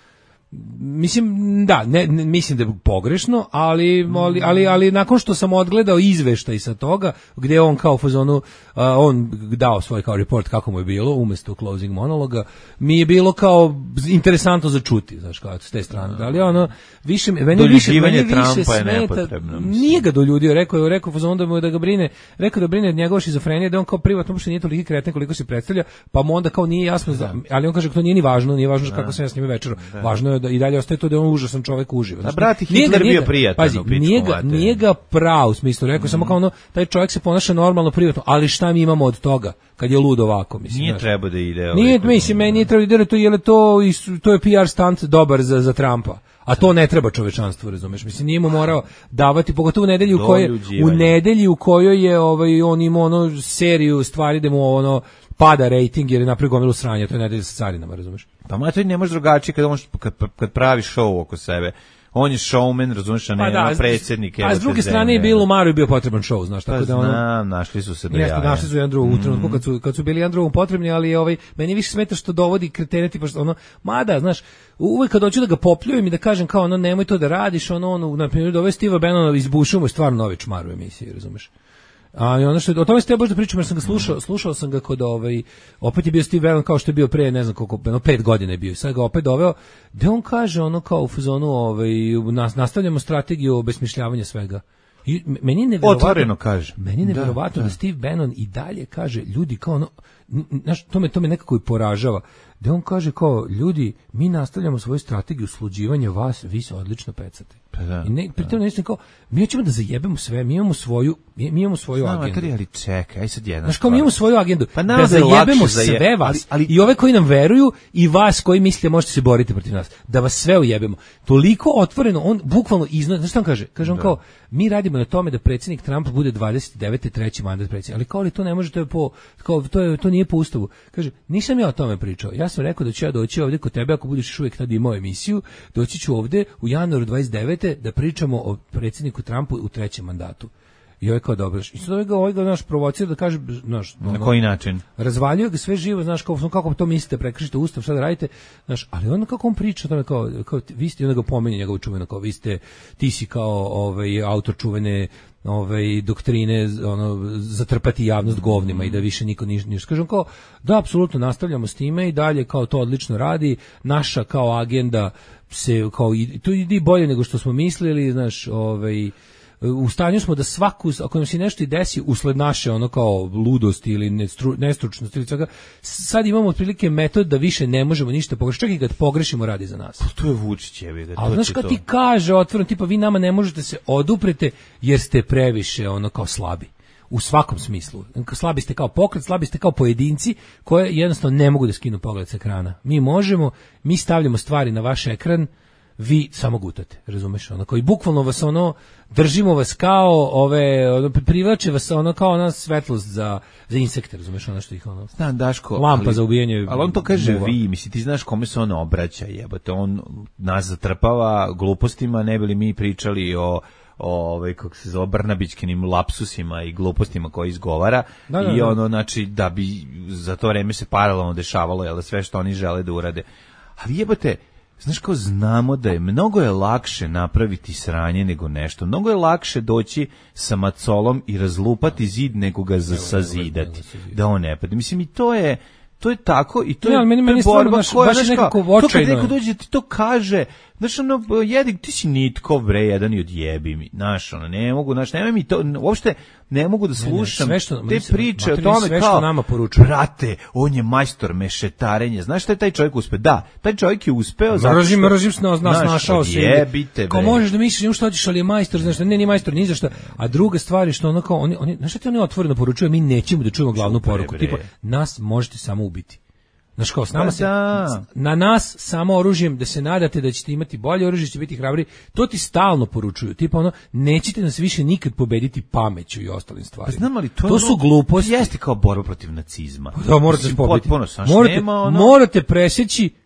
G: mislim, da, ne, ne, mislim da je pogrešno, ali, ali, ali, ali nakon što sam odgledao izveštaj sa toga, gdje on kao u fazonu, uh, on dao svoj kao report kako mu je bilo, umjesto closing monologa, mi je bilo kao interesantno za čuti, znaš, kao s te strane. Da li ono, više, meni više, meni više smeta, nije ga doljudio, rekao je, rekao fazonu da mu da ga brine, rekao da brine od njegova šizofrenija, da on kao privatno uopšte nije toliki kreten koliko se predstavlja, pa mu onda kao nije jasno, da, ali on kaže to nije ni važno, nije važno kako sam ja s njime večer, važno je da i dalje ostaje to da je on užasan čovjek uživa.
H: Da, brati, Hitler bio prijatan.
G: Pazi, nije ga, nije ga pravo, u smislu, rekao mm. samo kao ono, taj čovjek se ponaša normalno privatno, ali šta mi imamo od toga, kad je lud ovako, mislim.
H: Nije treba da ide.
G: Nije, mislim, meni nije treba da ide, to, je to, to je P R stunt dobar za, za Trumpa. A to ne treba čovečanstvu, razumeš? Mislim, nije mu morao davati, pogotovo u nedelji u kojoj, u nedelji u kojoj je ovaj, on imao ono seriju stvari da mu ono pada rating jer je napravio gomilu sranja, to je nedelja sa carinama, razumeš?
H: Pa ma to ne može drugačije kad, on, kad, kad pravi show oko sebe. On je showman, razumiješ, a ne pa da, predsjednik.
G: A s druge strane je bilo u Maru bio potreban show, znaš, tako
H: pa
G: da ono.
H: Znam, našli su se da jaja.
G: Našli su jedan drugog u trenutku kad su kad su bili jedan drugom potrebni, ali ovaj meni više smeta što dovodi kretene tipa što ono, mada, znaš, uvek kad hoću da ga popljujem i da kažem kao ono nemoj to da radiš, ono ono na primjer dovesti Steve Bannona iz Bushuma je stvarno novi čmar u emisiji, razumiješ. A i ono što o tome ste baš da pričam jer sam ga slušao, slušao sam ga kod ovaj opet je bio Steve Bannon kao što je bio pre ne znam koliko, no pet godina je bio. Sad ga opet doveo, da on kaže ono kao u fazonu ovaj nas nastavljamo strategiju obesmišljavanja svega. I meni je neverovatno,
H: otvoreno kaže.
G: Meni je neverovatno da, da. da Steve Bannon i dalje kaže ljudi kao ono, znaš, to me to me nekako i poražava. Da on kaže kao ljudi, mi nastavljamo svoju strategiju sluđivanja vas, vi se odlično pecate.
H: Pa da,
G: I ne, pritom nešto kao, mi hoćemo da zajebemo sve, mi imamo svoju, mi, mi imamo svoju
H: Znam,
G: agendu.
H: Ali čekaj, aj sad jedna.
G: Znaš kao mi imamo svoju agendu, pa da zajebemo zaje... sve vas, ali, ali... i ove koji nam veruju i vas koji mislite možete se boriti protiv nas, da vas sve ujebemo. Toliko otvoreno, on bukvalno iznosi, znaš šta on kaže? Kaže on da. Kao, mi radimo na tome da predsjednik Trump bude dvadeset devete treći mandat predsjednika, ali kao li to ne može, to je po, kao, to, je, to nije po ustavu. Kaže, nisam ja o tome pričao, ja sam rekao da ću ja doći ovdje kod tebe ako budeš još uvijek tad imao emisiju, doći ću ovdje u januaru dvadeset devete da pričamo o predsjedniku Trumpu u trećem mandatu. I ovaj kao dobro. I sad ovaj ga, ovaj ga naš provocira da kaže, znaš,
H: na ono, koji način?
G: Razvaljuje ga sve živo, znaš, kao, kako to mislite, prekršite ustav, šta da radite, znaš, ali onda kako on priča, tome kao, kao, vi ste, onda ga pomenje njegovo čuveno, kao, vi ste, ti si kao, ovaj, autor čuvene, ovaj, doktrine, ono, zatrpati javnost govnima i da više niko ništa ništa. Kažem kao, da, apsolutno nastavljamo s time i dalje, kao, to odlično radi, naša, kao, agenda se, kao, i, to ide bolje nego što smo mislili, znaš, ovaj, u stanju smo da svaku, ako nam se nešto i desi usled naše ono kao ludosti ili nestru, nestručnosti ili svega, sad imamo otprilike metod da više ne možemo ništa pogrešiti, čak i kad pogrešimo radi za nas.
H: Pa to je Vučić jebi ga.
G: A znaš kad ti kaže otvoreno, tipa vi nama ne možete se oduprete jer ste previše ono kao slabi. U svakom smislu. Slabi ste kao pokret, slabi ste kao pojedinci koje jednostavno ne mogu da skinu pogled s ekrana. Mi možemo, mi stavljamo stvari na vaš ekran, vi samo gutate, razumeš, ono koji bukvalno vas ono držimo vas kao ove ono, privlače vas ono kao ona svetlost za za insekte, razumeš, ono što ih ono
H: znam Daško
G: lampa
H: ali,
G: za ubijanje,
H: ali on to kaže
G: muva.
H: Vi, misli ti znaš kome se on obraća, jebote, on nas zatrpava glupostima, ne bi li mi pričali o ovaj kako se zove Brnabićkinim lapsusima i glupostima koje izgovara da, da, i ono znači da bi za to vreme se paralelno dešavalo je sve što oni žele da urade. Ali jebote, znaš kao znamo da je mnogo je lakše napraviti sranje nego nešto. Mnogo je lakše doći sa macolom i razlupati zid nego ga sazidati. Da on ne pada. Mislim i to je to je tako i to
G: ne,
H: je
G: meni, meni
H: borba
G: baš,
H: koja
G: baš nekako očajno.
H: To kad neko dođe ti to kaže, znaš ono, jedi, ti si nitkov bre, jedan i odjebi mi, znaš ono, ne mogu, znaš, nema mi to, uopšte ne mogu da slušam ne, ne, što, te priče o tome kao, nama brate, on je majstor mešetarenja, znaš šta je taj čovjek uspeo? Da, taj čovjek je uspeo zato
G: što... Mržim se nas našao se.
H: Jebite bre.
G: Kao možeš da misliš, što hoćeš, ali je majstor, znaš, ne, nije majstor, ni za šta. A druga stvar je što ono kao, oni, oni, znaš šta ti oni otvoreno poručuju, mi nećemo da čujemo glavnu poruku, tipa, nas možete samo ubiti. Znaš kao, s nama se, na nas samo oružjem da se nadate da ćete imati bolje oružje, će biti hrabri, to ti stalno poručuju. Tipa ono, nećete nas više nikad pobediti pameću i ostalim stvarima.
H: Pa znam, ali to,
G: to su gluposti.
H: Jeste kao borba protiv nacizma.
G: Da, morate se pobediti. Morate, ono... morate presjeći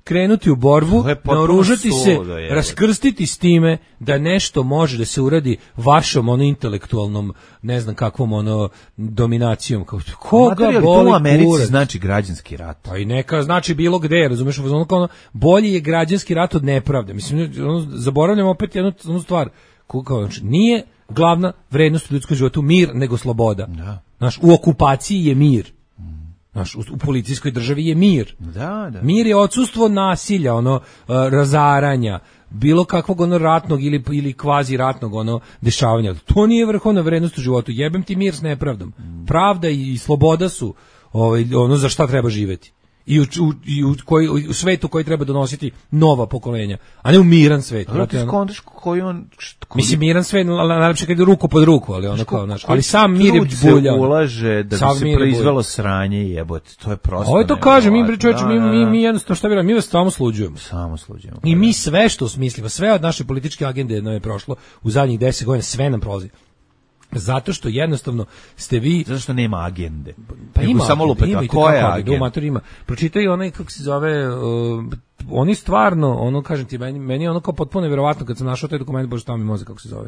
G: krenuti u borbu, naoružati se,
H: je.
G: raskrstiti s time da nešto može da se uradi vašom ono intelektualnom, ne znam kakvom ono dominacijom. Koga
H: Mater,
G: boli
H: u Americi
G: kurac?
H: znači građanski rat.
G: Pa i neka znači bilo gde, razumeš, ono kao ono, bolji je građanski rat od nepravde. Mislim, ono, zaboravljamo opet jednu, jednu stvar, kao, znači, nije glavna vrednost u ljudskom životu mir, nego sloboda.
H: Da.
G: Znaš, u okupaciji je mir. Znaš, u, u policijskoj državi je mir.
H: Da, da.
G: Mir je odsustvo nasilja, ono, uh, razaranja, bilo kakvog ono ratnog ili, ili kvazi ratnog ono dešavanja. To nije vrhovna vrednost u životu. Jebem ti mir s nepravdom. Pravda i, i sloboda su ovaj, ono za šta treba živeti. I u, u, i u, koji, u svetu koji treba donositi nova pokolenja, a ne u miran svet.
H: Ali ti skontaš koji on... Koji...
G: Mislim, miran svet, najlepše kad je ruku pod ruku, ali ono kao, znaš, ali sam mir je bulja.
H: Ulaže da bi se proizvelo sranje jebote, to je prosto...
G: Ovo je to kaže, mi, čovječe, mi, mi, mi jednostavno šta bi mi vas samo sluđujemo.
H: Samo sluđujemo.
G: I mi sve što smislimo, sve od naše političke agende nam je prošlo u zadnjih deset godina, sve nam prolazi. Zato što jednostavno ste vi...
H: Zato što nema agende.
G: Pa ima,
H: samo lupeta,
G: ima,
H: koja je agenda?
G: Mator ima. Pročitaj onaj, kako se zove, uh, oni stvarno, ono, kažem ti, meni, meni je ono kao potpuno nevjerovatno kad sam našao taj dokument, bože, tamo mi mozak, kako se zove.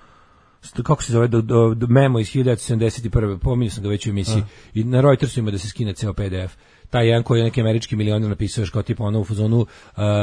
G: Kako se zove, do, do, do memo iz hiljadu devetsto sedamdeset prve. Pominjao sam ga već u emisiji. A. I na Reutersu ima da se skine ceo P D F. Taj jedan koji je neki američki milioner napisao kao tipa ono u fazonu uh,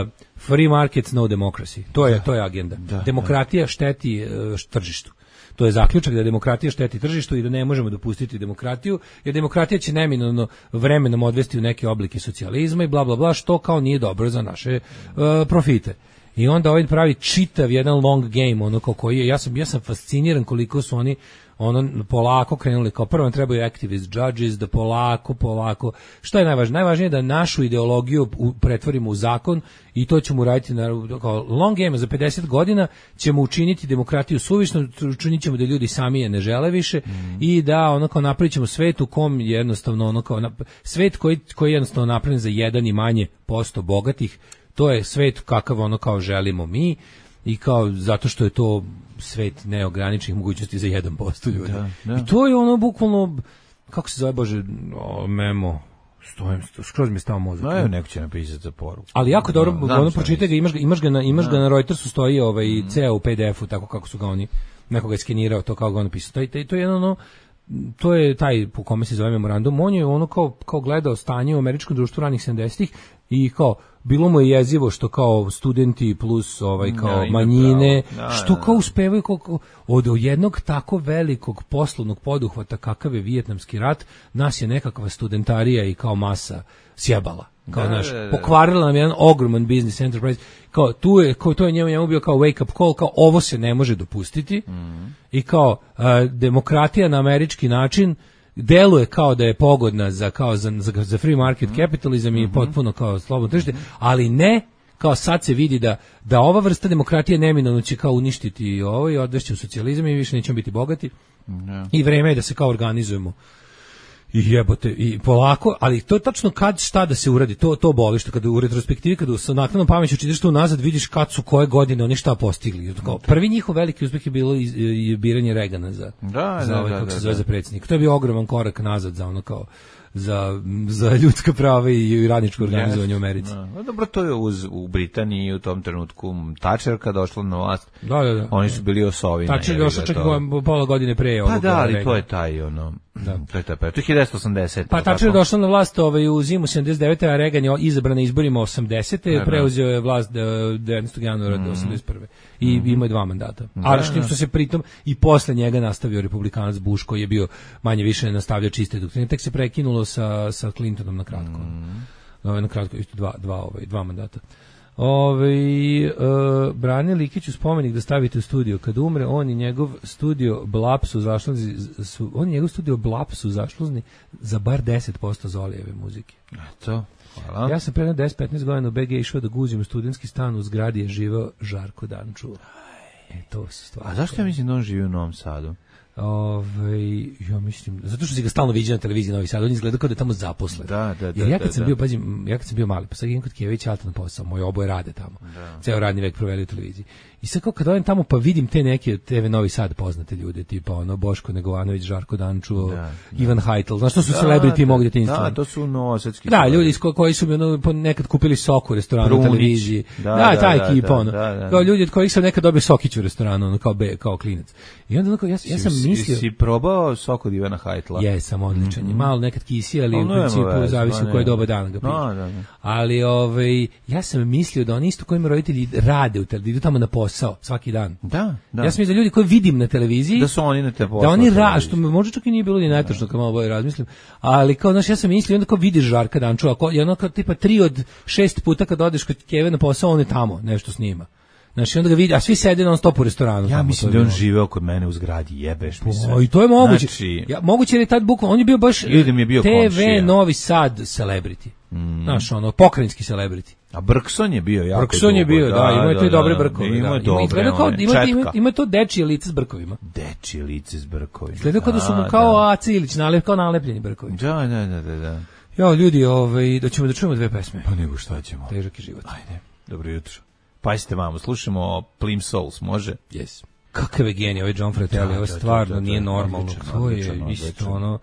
G: free markets, no democracy. To je, to je agenda. Da, Demokratija da. šteti uh, tržištu. To je zaključak da demokratija šteti tržištu i da ne možemo dopustiti demokratiju, jer demokratija će neminovno vremenom odvesti u neke oblike socijalizma i bla bla bla, što kao nije dobro za naše uh, profite. I onda ovaj pravi čitav jedan long game, ono kao koji je, ja sam, ja sam fasciniran koliko su oni ono polako krenuli, kao prvo trebaju activist judges, da polako, polako, što je najvažnije? Najvažnije je da našu ideologiju u, pretvorimo u zakon i to ćemo uraditi na kao long game, za pedeset godina ćemo učiniti demokratiju suvišnom, učinit ćemo da ljudi sami je ne žele više mm. i da ono kao napravit ćemo svet u kom jednostavno ono kao, svet koji, koji je jednostavno napravljen za jedan i manje posto bogatih, to je svet kakav ono kao želimo mi i kao zato što je to svet neograničenih mogućnosti za jedan posto ljudi. Da, da. I to je ono bukvalno, kako se zove, bože, o, memo, stojim, skroz mi stao mozak.
H: No, neko će napisati za poruku.
G: Ali jako dobro, no, ono pročitaj ga, imaš ga, imaš ga na, imaš ga na Reutersu, stoji ovaj, mm. ceo u P D F-u, tako kako su ga oni, nekoga je skenirao, to kao ga on napisao. To, to, to je ono, to je taj po kome se zove memorandum, on je ono kao, kao gledao stanje u američkom društvu ranih sedamdesetih i kao bilo mu je jezivo što kao studenti plus ovaj kao ja, manjine da, što kao uspevaju kao, od jednog tako velikog poslovnog poduhvata kakav je vijetnamski rat, nas je nekakva studentarija i kao masa sjebala. Kao da, naš, da, da. Pokvarila nam jedan ogroman business enterprise. Kao tu je, kao to je njemu, njemu bio kao wake up call, kao ovo se ne može dopustiti. Mm. I kao a, demokratija na američki način deluje kao da je pogodna za kao za, za, za free market capitalism mm-hmm. i potpuno kao slobodno tržište, ali ne kao sad se vidi da da ova vrsta demokratije neminovno će kao uništiti ovo i odvešće u socijalizam i više nećemo biti bogati. Yeah. I vreme je da se kao organizujemo. I jebote, i polako, ali to je tačno kad šta da se uradi, to to boli što kada u retrospektivi, kada sa naknadnom pameću čitaš to nazad, vidiš kad su koje godine oni šta postigli. Kao, prvi njihov veliki uspeh je bilo iz, i biranje Regana za,
H: da,
G: za
H: da,
G: ovaj,
H: da,
G: kako
H: da,
G: se zove
H: da.
G: za predsjednika. To je bio ogroman korak nazad za ono kao za, za ljudska prava i radničko organizovanje yes. u Americi.
H: Da. Dobro, to je uz, u Britaniji u tom trenutku Thatcherka došla na vlast.
G: Da, da, da.
H: Oni su bili osovina.
G: Thatcher je došla čak i pola godine pre.
H: Pa da, ali to je taj ono... Da. To je taj period. To je hiljadu devetsto osamdesete.
G: Pa Thatcher je došla na vlast ovaj, u zimu sedamdeset devete a Reagan je izabran na izborima osamdesete Da, preuzeo je vlast devetnaestog januara mm. osamdeset prve I mm. imao je dva mandata. Da, ali što, što se pritom i posle njega nastavio republikanac Bush koji je bio manje više nastavljao čiste doktrine. Tek se prekinulo sa, sa Clintonom na kratko. Mm. Na kratko, isto dva, dva, ovaj, dva mandata. Ove, uh, Brane Likiću spomenik da stavite u studio. Kad umre, on i njegov studio Blap su zašluzni, su, on i njegov studio Blap su zašluzni za bar deset posto Zolijeve muzike.
H: Eto, hvala.
G: Ja sam pre deset petnaest godina u B G išao da guzim u studentski stan, u zgradi je živeo Žarko Danču. E, to su stvari.
H: A zašto ja mislim da on živi u Novom Sadu?
G: Ovaj, ja mislim, zato što se ga stalno viđa na televiziji Novi Sad, on izgleda kao da je tamo zaposlen.
H: Da, da, da.
G: Jer ja kad
H: da,
G: sam
H: da.
G: bio, pazim, ja kad sam bio mali, pa sad idem kod Kevića Alta na posao, moji oboje rade tamo. Da. Ceo radni vek proveli u televiziji. I sad kao kad odem tamo pa vidim te neke te ve Novi Sad poznate ljude, tipa ono Boško Negovanović, Žarko Danču, da, Ivan da. Hajtl, znaš što su da, celebrity mog djetinjstva.
H: Da, to su novosadski.
G: Da, ljudi ko, koji su mi ono, nekad kupili sok u restoranu Brunić, na televiziji. Da, da, da ta ekipa, ono. Da, da, kao ljudi od kojih sam nekad dobio sokić u restoranu, ono, kao, be, kao klinac. I onda onako, ja, ja sam
H: si,
G: mislio...
H: Si probao sok od Ivana Hajtla?
G: Jesam, odličan. Mm -hmm. Malo nekad kisi, ali u principu zavisi u koje doba dana ga pije.
H: No, da, da.
G: Ali ovaj, ja sam mislio da oni isto kojim roditelji rade u televiziji, idu tamo na posao svaki dan.
H: Da, da.
G: Ja sam mislio da ljudi koji vidim na televiziji,
H: da su oni na te posao.
G: Da oni ra, što me možda čak i nije bilo ni netačno, kad malo bolje razmislim. Ali kao, znaš, ja sam mislio, onda kao vidiš Žarka Danču, ako je ono kao tipa tri od šest puta kad odeš kod Keve na posao, on je tamo, nešto snima. Znači, onda ga vidi, a svi sede non stop u restoranu.
H: Ja
G: tamo,
H: mislim da on živeo kod mene u zgradi, jebeš mi se.
G: O, i to je moguće.
H: Znači,
G: ja, moguće jer je tad bukvalno, on je bio baš
H: je bio
G: te ve
H: komšija.
G: Novi Sad celebrity. Mm. Znaš, ono, pokrenjski celebrity.
H: A Brkson je bio jako
G: Brkson je bio, da, da imao je to i dobre brkove.
H: Imao je dobre,
G: ima, ima, ima to dečije lice s brkovima.
H: Dečije lice s brkovima.
G: Izgleda kao da su mu kao Aca Ilić, nalep, kao nalepljeni brkovi.
H: Da, da, da, da, da.
G: Ja, ljudi, ovaj, da ćemo da čujemo dve pesme.
H: Pa nego šta ćemo.
G: Težak je život.
H: Ajde, dobro jutro. Pazite vamo, slušamo Plim Souls, može?
G: Yes. Kakav je genij, ovaj John Fratelli, ovo stvarno da, da, nije normalno. Odličan, to je odličan, isto odličan. Ono,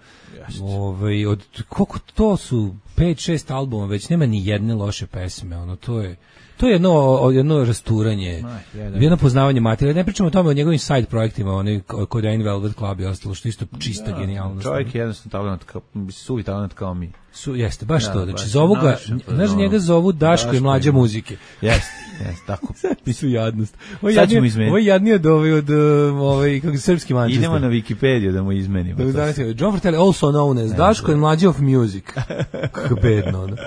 G: ovaj, od, koliko to su, pet šest albuma, već nema ni jedne loše pesme, ono, to je, to je jedno, jedno rasturanje, Aj, jedno poznavanje materija. Ne pričamo o tome o njegovim side projektima, oni kod Ain Velvet Club i ostalo, što isto čista da, genijalnost.
H: Čovjek je jednostavno talent, kao, suvi talent kao mi.
G: Su, jeste, baš da, to, znači zovu ga, znaš, njega zovu Daško, Daško i mlađa muzike.
H: Jeste, jeste, tako.
G: Ti su jadnost. Ovo je jadnije, ovo je jadnije od ovaj, od ovaj, kako srpski Manchester.
H: Idemo na Wikipediju da mu izmenimo.
G: Da, da, John Fratelli, also known as ne, Daško i mlađa of music. Kako bedno, ono.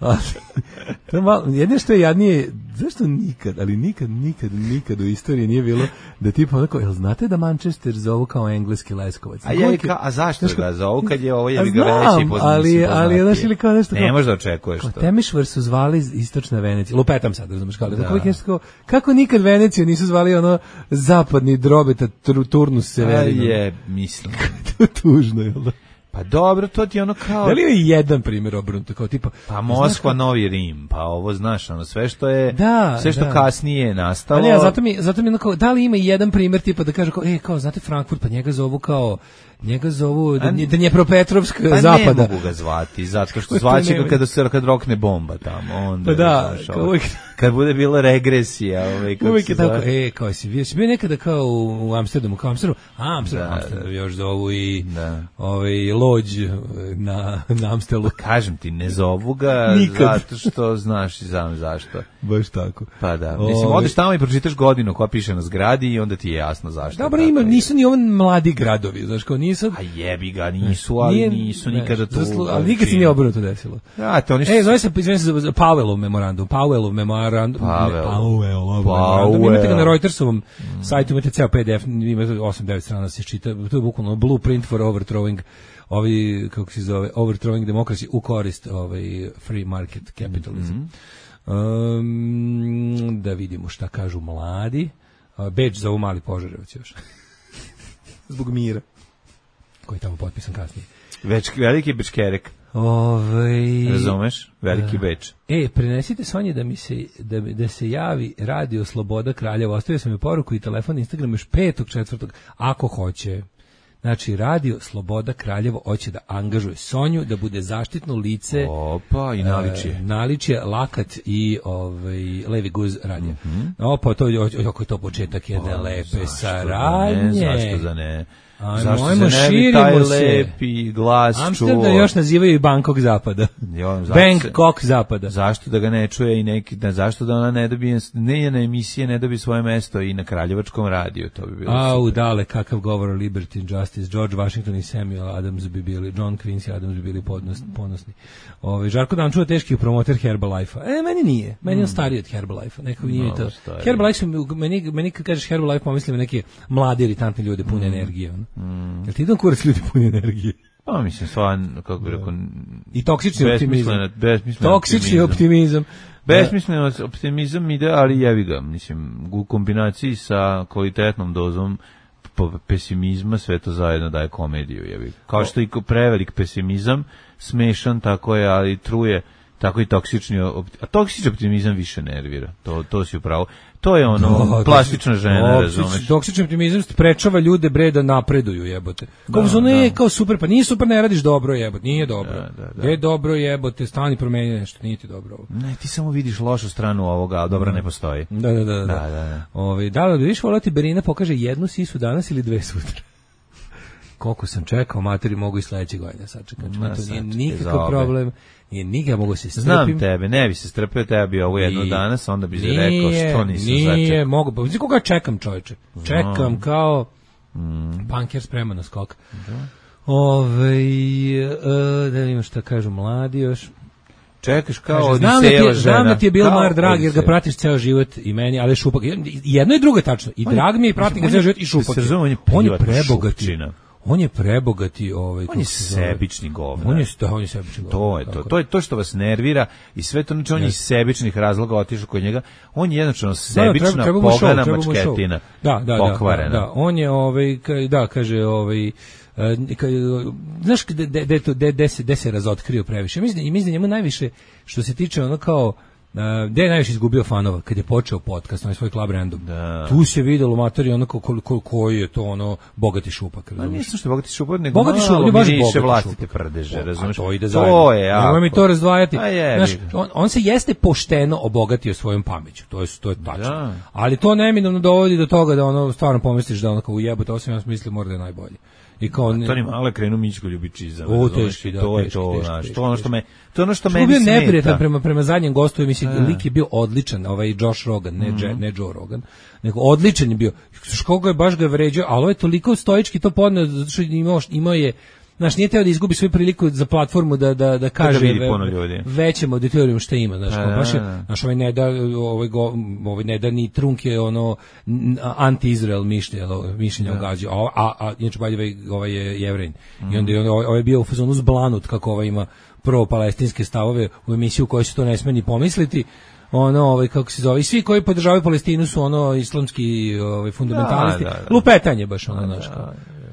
G: Jedno što je jadnije, zašto nikad, ali nikad, nikad, nikad u istoriji nije bilo da tipa onako, jel znate da Manchester zovu kao engleski Leskovac?
H: A, je, ka, a zašto ga zovu kad je ovo jebi ga veći i
G: ali, ali znaš ili kao nešto kao...
H: Ne možeš da očekuješ to.
G: Temišvar su zvali istočna Venecija. Lupetam sad, razumeš kao. Da. Kako, kako nikad Veneciju nisu zvali ono zapadni drobeta turnus severino?
H: A je, mislim.
G: To je tužno, jel da?
H: Pa dobro, to ti ono kao...
G: Da li je jedan primjer obrnuto, kao tipa...
H: Pa Moskva, Novi Rim, pa ovo znaš, ono, sve što je,
G: da,
H: sve što
G: da.
H: kasnije je nastalo...
G: Pa ne, zato mi, zato mi ono kao, da li ima jedan primjer tipa da kaže kao, e, kao, znate Frankfurt, pa njega zovu kao... Njega zovu da, da Dnjepropetrovsk
H: pa
G: zapada.
H: Pa ne mogu ga zvati, zato što zvaće ga kada se kad rokne bomba tamo. Onda,
G: pa da,
H: kao uvijek, kad bude bila regresija. Ovaj,
G: uvijek je tako, e, kao si bio, si bio nekada kao u Amsterdamu, kao Amsterdamu, a Amsterdam, da, Amsterdam da, još zovu i da. Ovaj, lođ na, na Amstelu.
H: Kažem ti, ne zovu ga nikad. Zato što znaš i znam zašto.
G: Baš tako.
H: Pa da, mislim, Ove... odeš tamo i pročitaš godinu koja piše na zgradi i onda ti je jasno zašto.
G: Dobro, ima, nisu ni ovi mladi gradovi, znaš, kao nisu...
H: A jebi ga, nisu, ali nije, nisu ne, nikada tu.
G: Zaslu, ali nikad se nije obrnuto desilo.
H: Ja, to ništa.
G: E, zove se, izvini se za Powellov memorandum, Powellov memorandum,
H: Pavel.
G: Powellov memorandum. Imate ga na Reutersovom mm. sajtu, imate ceo P D F, ima osam devet strana se čita, to je bukvalno blueprint for overthrowing, ovi, kako se zove, overthrowing democracy u korist ovaj free market capitalism. Mm -hmm. um, da vidimo šta kažu mladi. Beč za ovu Mali Požarevac još. Zbog mira. Koji je tamo potpisan kasnije.
H: Već, veliki bečkerek.
G: Ovaj
H: razumeš? Veliki
G: uh,
H: beč.
G: E, prenesite Sonji da mi se da, da se javi Radio Sloboda Kraljevo. Ostavio sam joj poruku i telefon, Instagram još petog četvrtog ako hoće. Znači, Radio Sloboda Kraljevo hoće da angažuje Sonju, da bude zaštitno lice.
H: Opa, i naličje.
G: E, naličje, lakat i ovaj, levi guz radija. Mm -hmm. Opa, to je, oko je to početak jedne o, lepe saradnje.
H: Zašto da ne?
G: Ajmo,
H: zašto
G: ajmo,
H: se ne bi taj lepi glas čuo?
G: Amsterdam još nazivaju i Bangkok zapada.
H: Jo,
G: Bangkok zapada.
H: Zašto da ga ne čuje i neki, da, zašto da ona ne dobije, ne na emisije, ne dobije svoje mesto i na Kraljevačkom radiju, to bi bilo
G: Au,
H: super.
G: dale, kakav govor o liberty and justice. George Washington i Samuel Adams bi bili, John Quincy Adams bi bili podnos, ponosni. Ove, Žarko Dančuva teški promoter Herbalife-a. E, meni nije. Meni je mm. stariji od Herbalife-a. Neko nije no, to. Stariji. Herbalife, meni, meni kad kažeš Herbalife, pomislim neke mlade, iritantne ljude, pune mm. energije. Ono. Mm. Jel ti jedan kurac ljudi puni energije?
H: Pa mislim, stvarno, kako bi rekao...
G: I toksični optimizam.
H: Besmislen
G: toksični optimizam.
H: Besmislen optimizam ide, ali jevi ga. Mislim, u kombinaciji sa kvalitetnom dozom pesimizma sve to zajedno daje komediju. Jebi. Kao što i prevelik pesimizam, smešan, tako je, ali truje, tako i toksični, a toksični optimizam više nervira. To, to si upravo. To je ono, no, plastična žena, razumeš.
G: Toksični optimizam sprečava ljude bre da napreduju, jebote. Kao da, ono je kao super, pa nije super, ne radiš dobro, jebote, nije dobro. Da, da, da. Je dobro, jebote, stani promeni nešto, nije ti dobro.
H: Ne, ti samo vidiš lošu stranu ovoga, a dobra ne postoji.
G: Da, da, da. Da, da, da. Ove, da, da, vidiš, volati Berina pokaže jednu sisu danas ili dve sutra. Koliko sam čekao, materi mogu i sledeće godine sačekati. No, to nije nikakav problem. Nije nikad mogu se strpim.
H: Znam tebe, ne bi se strpio, tebe bi ovo jedno I, danas, onda bi se rekao što nisam začekao. Nije,
G: mogu, pa znači koga čekam, čovječe. Čekam no. kao mm. banker spreman na skok. Da. Ove, uh, da vidimo šta kažu mladi još.
H: Čekaš kao
G: Kaže,
H: Odisejeva žena.
G: Znam da ti je bilo Mar drag, jer ga pratiš ceo život i meni, ali šupak. Jedno i drugo je tačno. I drag mi je i pratim ga ceo život i šupak.
H: On je prebogati.
G: On je prebogati, ovaj
H: on je sebični govnar.
G: On je sto, on je sebični govnar.
H: To je to. To je to što vas nervira i sve to znači on je iz sebičnih razloga otišao kod njega. On je jednostavno sebična, da, treba, treba pogana mačketina.
G: Da, da,
H: pokvarena.
G: Da, da, on je ovaj da kaže ovaj znaš gde gde to gde se gde se razotkrio previše. Mislim i mislim da njemu najviše što se tiče ono kao Uh, gde je najviše izgubio fanova kad je počeo podcast na svoj Club Random.
H: Da.
G: Tu se videlo materi ono koliko koji je to ono bogati šupak,
H: razumiješ? Nisam što je bogati šupak, nego bogati šupak, malo miriše vlastite prdeže, razumiješ?
G: To ide zajedno. To je jako. Nemoj mi to razdvajati. Znaš, on, on se jeste pošteno obogatio svojom pameću, to je, to je tačno. Da. Ali to neminovno dovodi do toga da ono stvarno pomisliš da ono kao ujebote, osim ja smislim mora da je najbolji. I kao
H: ne, to ni malo krenu Mićko ljubičizam.
G: O, teški, da,
H: to je
G: teški,
H: to,
G: teški,
H: znaš,
G: teški,
H: to ono što me, to ono što
G: me
H: meni smeta.
G: Neprijatan prema prema zadnjem gostu, mislim da lik je bio odličan, ovaj Josh Rogan, ne, mm-hmm. Je, ne Joe Rogan, nego odličan je bio. Što ga je baš ga vređao, ali ovo je toliko stoički to podneo, zato što imao, imao je znaš, nije teo da izgubi svoju priliku za platformu da da da kaže ve, većem auditorijum šta ima, znaš, kao baš je, znaš, ovaj ne da ovaj go, ovaj ne da ni trunk je ono anti-Izrael mišljenje, mišljenje ugađa, a a, a inače ovaj ovaj je Jevrej. Mm. I onda je ovaj, ovaj bio u fazonu zblanut kako ovaj ima pro-palestinske stavove u emisiju koju se to ne sme ni pomisliti. Ono, ovaj kako se zove, i svi koji podržavaju Palestinu su ono islamski ovaj fundamentalisti. Da, da, da. Lupetanje baš ono, znaš, kao.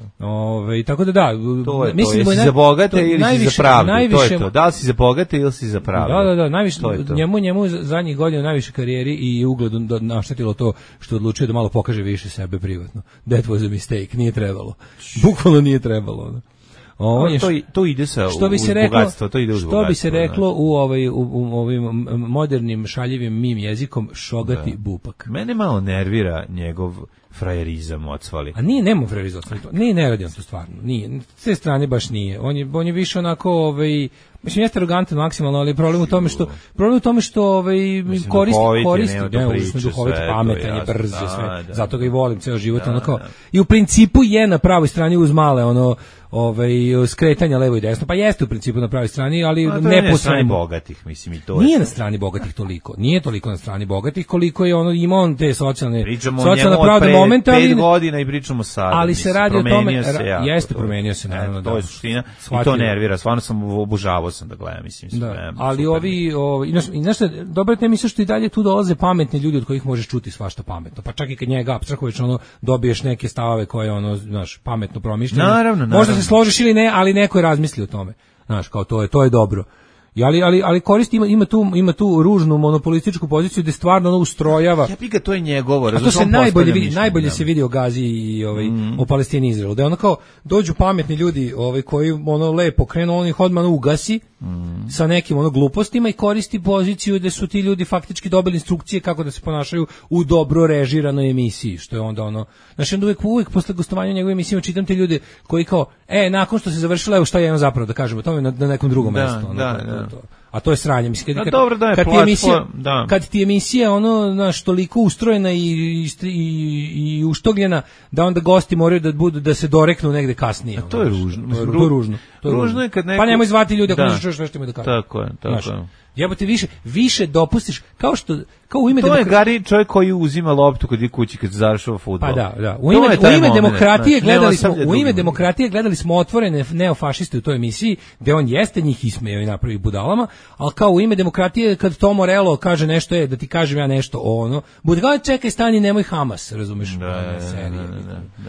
G: Ove, tako da da,
H: to je mislim to, jesi za bogate ili najviše, si za pravdu, najviše, to je to, da li si za bogate ili si za pravdu.
G: Da, da, da, najviše, to to. njemu, njemu zadnjih godina najviše karijeri i ugledu naštetilo to što odlučio da malo pokaže više sebe privatno. That was a mistake, nije trebalo. Bukvalno nije trebalo. Da. Ovo
H: je, to, to ide sa
G: što bi se reklo,
H: bogatstvo, to ide uz
G: što bi se reklo u ovaj u, u ovim modernim šaljivim mim jezikom šogati da. Bupak.
H: Mene malo nervira njegov frajerizam odsvali.
G: A nije, nema frajerizam odsvali. Nije, ne radi on to stvarno. Nije, s te strane baš nije. On je, on je više onako, ovaj, mislim, jeste arogantan maksimalno, ali problem u tome što, problem u tome što ovaj, mislim, koristi, koristi, ne, užasno duhovit, pametan je, brz je, sve. Da, zato ga i volim ceo život, da, onako. Da. I u principu je na pravoj strani uz male, ono, ovaj skretanja levo i desno, pa jeste u principu na pravoj strani, ali
H: a,
G: ne
H: po strani bogatih, mislim i to.
G: Nije
H: je
G: na strani bogatih toliko, nije toliko na strani bogatih koliko je ono ima on te socijalne
H: pričamo
G: socijalna pravda momenta,
H: ali pet godina i pričamo sad.
G: Ali
H: mislim,
G: se radi o tome,
H: se
G: ra, jeste promenio se naravno, da.
H: To je suština i to nervira, stvarno sam obožavao sam da gledam, mislim,
G: da.
H: Sve,
G: ali super. Ovi, ovi i znaš šta, dobro te misliš što i dalje tu dolaze pametni ljudi od kojih možeš čuti svašta pametno, pa čak i kad njega apstrahoviš ono dobiješ neke stavove koje ono, znaš, pametno promišljene.
H: Naravno, naravno.
G: Možda se složiš ili ne, ali neko je razmislio o tome. Znaš, kao to je, to je dobro. I ali ali ali koristi ima ima tu ima tu ružnu monopolističku poziciju da stvarno ono ustrojava.
H: Ja piga to je njegovo,
G: razumiješ. To se najbolje vidi, najbolje se vidi o Gazi i ovaj mm. o Palestini i Izraelu. Da ono kao dođu pametni ljudi, ovaj koji ono lepo krenu, on ih odmah ugasi mm. sa nekim ono glupostima i koristi poziciju da su ti ljudi faktički dobili instrukcije kako da se ponašaju u dobro režiranoj emisiji, što je onda ono. Znači onda uvek uvek posle gostovanja njegove emisije čitam te ljude koji kao e nakon što se završila evo šta je on zapravo da kažemo to na, na nekom drugom
H: da,
G: mestu ono,
H: da,
G: to,
H: da.
G: To. A to je sranje, mislim, kad, kad,
H: dobro, da je
G: kad,
H: platform,
G: ti emisija,
H: da.
G: kad ti emisija ono, znaš, toliko ustrojena i, i, i, i uštogljena da onda gosti moraju da budu da se doreknu negde kasnije.
H: A to je ružno.
G: To je ružno. ružno. To je
H: ružno je kad neko...
G: Pa nemoj zvati ljudi ako da. Ne čuješ nešto ima da kažeš.
H: Tako je, tako znaš, je.
G: Jebote više više dopustiš kao što kao u ime
H: to demokratije. To je Gari čovjek koji uzima loptu kad je kući kad završava fudbal.
G: Pa da, da. U ime, u ime demokratije znači, gledali smo u ime demokratije gledali smo otvorene neofašiste u toj emisiji, gde on jeste njih ismejao i napravi budalama, al kao u ime demokratije kad Tom Morello kaže nešto je da ti kažem ja nešto ono, bude kao čekaj stani nemoj Hamas, razumeš?
H: Da, da, da, da, da.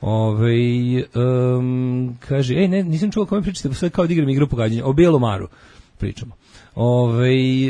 G: Ove, um, kaže, ej, ne, nisam čuo kome pričate, sve kao da igram igru pogađanja, o Bijelu Maru pričamo. Ove,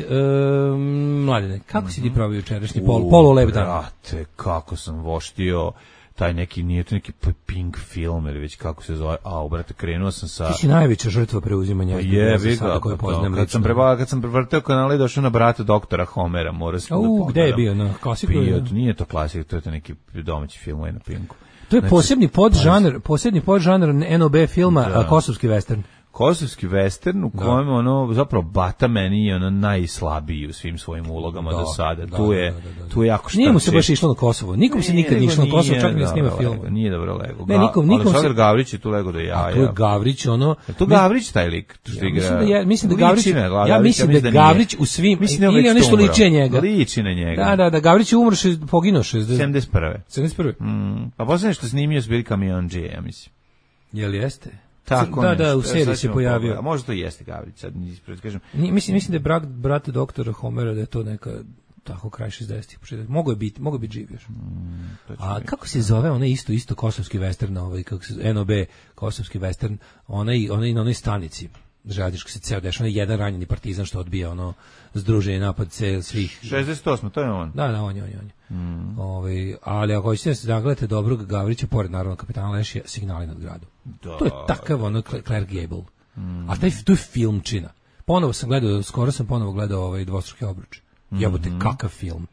G: um, Mladene, kako si ti probao jučerašnji pol, polo lep dan?
H: Brate, kako sam voštio taj neki, nije to neki Pink film ili već kako se zove, a brate, krenuo sam sa...
G: Ti si najveća žrtva preuzimanja.
H: Je, vi ga, kad sam prebrao, kad sam prevrtao kanale, došao na brata doktora Homera, mora se da pogledam.
G: Gde je bio, na klasiku?
H: Bio, nije to klasik, to je to neki domaći film na Pinku.
G: To je znači, posebni podžanr, posebni podžanr N O B filma, da. Kosovski western.
H: Kosovski western u kojem ono zapravo Bata meni je ono najslabiji u svim svojim ulogama da, do sada. Da, tu je da, da, da. tu je jako šta.
G: Nije mu se baš išlo na Kosovo. Nikom se nikad nije išlo na Kosovo, čak ne snima film.
H: Nije dobro lego.
G: Ne, nikom, nikom
H: Aleksandar se... Gavrić je tu lego do jaja.
G: A to je Gavrić ono.
H: Je to Gavrić taj lik što
G: ja,
H: igra.
G: Mislim da ja mislim da Gavrić. Ja mislim da Gavrić u svim ili on nešto liči njega.
H: Liči na njega.
G: Da, da, da, Gavrić je umro, poginuo
H: sedamdeset prve
G: sedamdedet prve
H: Mm, pa poslednje što snimio su bili Kamiondžije, ja mislim.
G: Jel jeste?
H: Tako
G: da, da, u seriji se pojavio.
H: Pogleda. Možda to i jeste Gavrić, sad ispred kažem.
G: Mislim, mislim da je brat, brat doktora Homera, da je to neka tako kraj šezdesetih početak. Mogu je biti, mogu biti živ još. Mm, A kako se zove onaj isto isto kosovski western, ovaj kako se N O B kosovski western, onaj onaj na onoj stanici. Žadiško se ceo dešava, jedan ranjeni partizan što odbija ono združeni napad cel svih.
H: šezdeset osme to je on.
G: Da, da, on je, on je. On je. Mm. Ovaj, ali ako hoćete da zagledate dobrog Gavrića, pored naravno kapetana Lešija, Signali nad gradom. Da, to je takav ono Claire Gable. Mm. A taj to je filmčina. Ponovo sam gledao, skoro sam ponovo gledao ovaj Dvostruki obruč. Mm-hmm. Jebote, kakav film.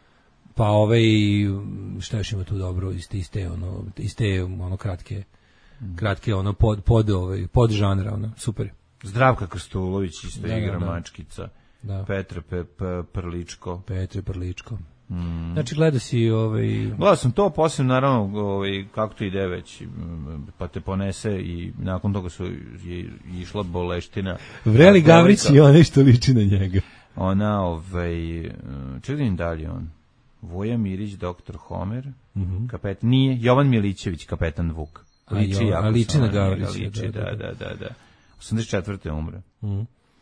G: Pa ovaj, šta još ima tu dobro, iste, iste, ono, iste, ono, kratke, mm. kratke, ono, pod, pod, ovaj, pod žanra, ono, super.
H: Zdravka Krstulović isto da, igra da, da. Mačkica.
G: Da.
H: Petre Pe, Pe, Prličko.
G: Petre Prličko. Mm. Znači gledao si ovaj
H: gledao sam to, posebno naravno ovaj kako to ide već, pa te ponese i nakon toga su je išla boleština.
G: Vreli Gavrić i onaj što liči na njega.
H: Ona ovaj čudim dalje on. Voja Mirić, doktor Homer, mm-hmm. kapetan nije Jovan Milićević, kapetan Vuk.
G: Liči jako, liči na Gavrića.
H: Liči, da, da, da, da. osamdeset četvrte umre. Mhm.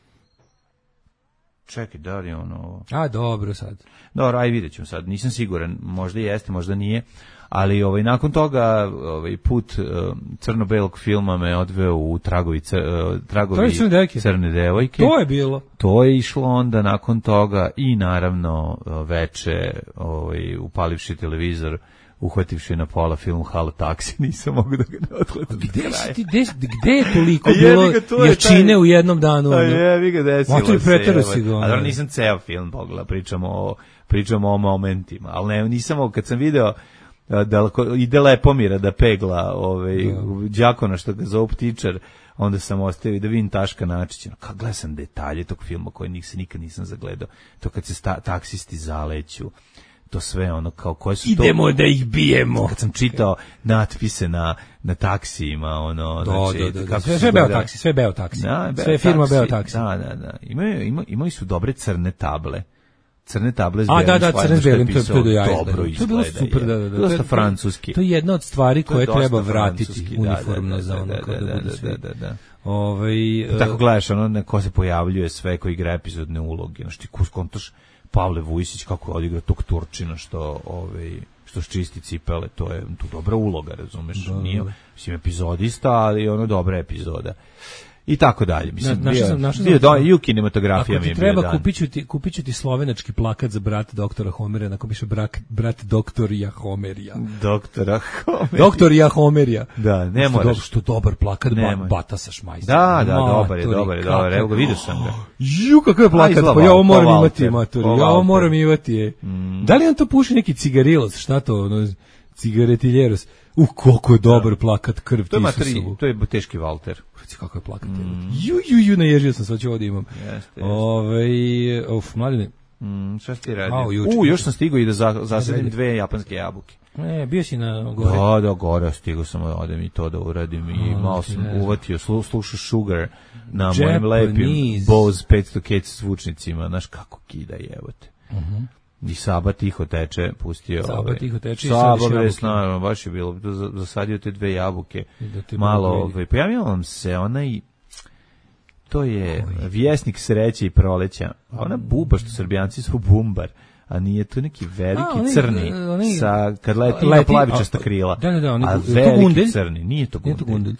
H: Čekaj, da li on ovo?
G: A, dobro sad.
H: Dobro, aj vidjet ćemo sad. Nisam siguran, možda jeste, možda nije. Ali ovaj, nakon toga ovaj, put uh, crno-belog filma me odveo u tragovi, cr, uh, tragovi crne devojke.
G: To je bilo.
H: To je išlo onda nakon toga i naravno veče ovaj, upalivši televizor, uhvativši na pola film Halo taksi, nisam mogu da ga ne odgledam.
G: Gde, gde, gde je toliko bilo jačine u jednom danu?
H: A je, vi ga desilo
G: se. Pretero si ga.
H: A dobro, nisam ceo film pogledao, pričamo o, pričamo o momentima, ali ne, nisam, kad sam video da ide Lepomira da pegla ovaj, đakona što ga zove ptičar, onda sam ostavio da vidim Taška Načića. Kako gledam sam detalje tog filma koji nik se nikad nisam zagledao. To kad se sta, taksisti zaleću, to sve ono kao koje su
G: idemo to... Idemo da ih bijemo.
H: Kad sam čitao natpise na, na taksijima, ono...
G: Do,
H: znači,
G: do, do, kako sve, sve beo taksi, sve beo taksi.
H: Da,
G: sve firma beo taksi.
H: Da, da, da. Imaju, imali, imali su dobre crne table. Crne table s
G: belim. A, da, da, crne s belim, to je to do jaja.
H: Dobro izgleda. To je bilo super, da, da, da. Dosta francuski.
G: To je jedna od stvari koje treba vratiti uniformno za ono kao da bude sve.
H: Da, da, da.
G: Ovaj,
H: tako gledaš, ono, na ko se pojavljuje sve, ko igra epizodne uloge. Ono, što ti kontaš Pavle Vujsić kako odigra tog Turčina što ovaj što čisti cipele, to je tu dobra uloga, razumeš? Da, nije mislim epizodista, ali ono dobra epizoda. I tako dalje, mislim. Na, bio, sam, bio do i u kinematografija mi je bio
G: treba kupiću ti kupiću ti slovenački plakat za brat doktora Homera, na kom piše brat brat doktorija Homerija.
H: Doktora Homerija.
G: Doktorija Homerija.
H: Da, ne moraš.
G: Što, što dobar plakat ba, Bata sa Šmajsom.
H: Da, da, dobar je, dobar je, dobar. Evo ga, vidio sam ga.
G: Ju, kakav je plakat, pa ja ovo moram imati, maturi. Ja ovo moram imati je. Mm. Da li on to puši neki cigarilos, šta to, ono, cigaretiljeros? U, koliko je dobar plakat, krv ti Isusovu.
H: To je teški Valter.
G: Reci kako je plakat. Mm. Ju, ju, ju, naježio sam, sad ću ovdje imam.
H: Jeste, jeste.
G: Ove, uf, mladine.
H: Mm, šta si ti radio? U, još sam stigao i da za, zasadim dve japanske jabuke.
G: E, bio si na gore.
H: Da, da, gore, stigao sam, odem i to da uradim i malo sam uvatio, slu, slušao Sugar na Japanese. Mojim lepim Bose petsto kec zvučnicima, znaš kako kida jebote. Mhm. Uh-huh. I Saba tiho teče, pustio
G: Saba
H: ovaj,
G: tiho teče
H: Saba res, naravno, baš je bilo, zasadio te dve jabuke, malo, ovaj, pojavio vam se onaj, to je Vjesnik sreće i proleća, ona buba što Srbijanci su bumbar, a nije to neki veliki
G: a, oni,
H: crni
G: oni,
H: sa kad leti,
G: leti
H: na plavičasta krila.
G: Da, da, da, oni,
H: a
G: to
H: veliki
G: gundelj?
H: crni, nije to gundelj.
G: Nije to gundelj.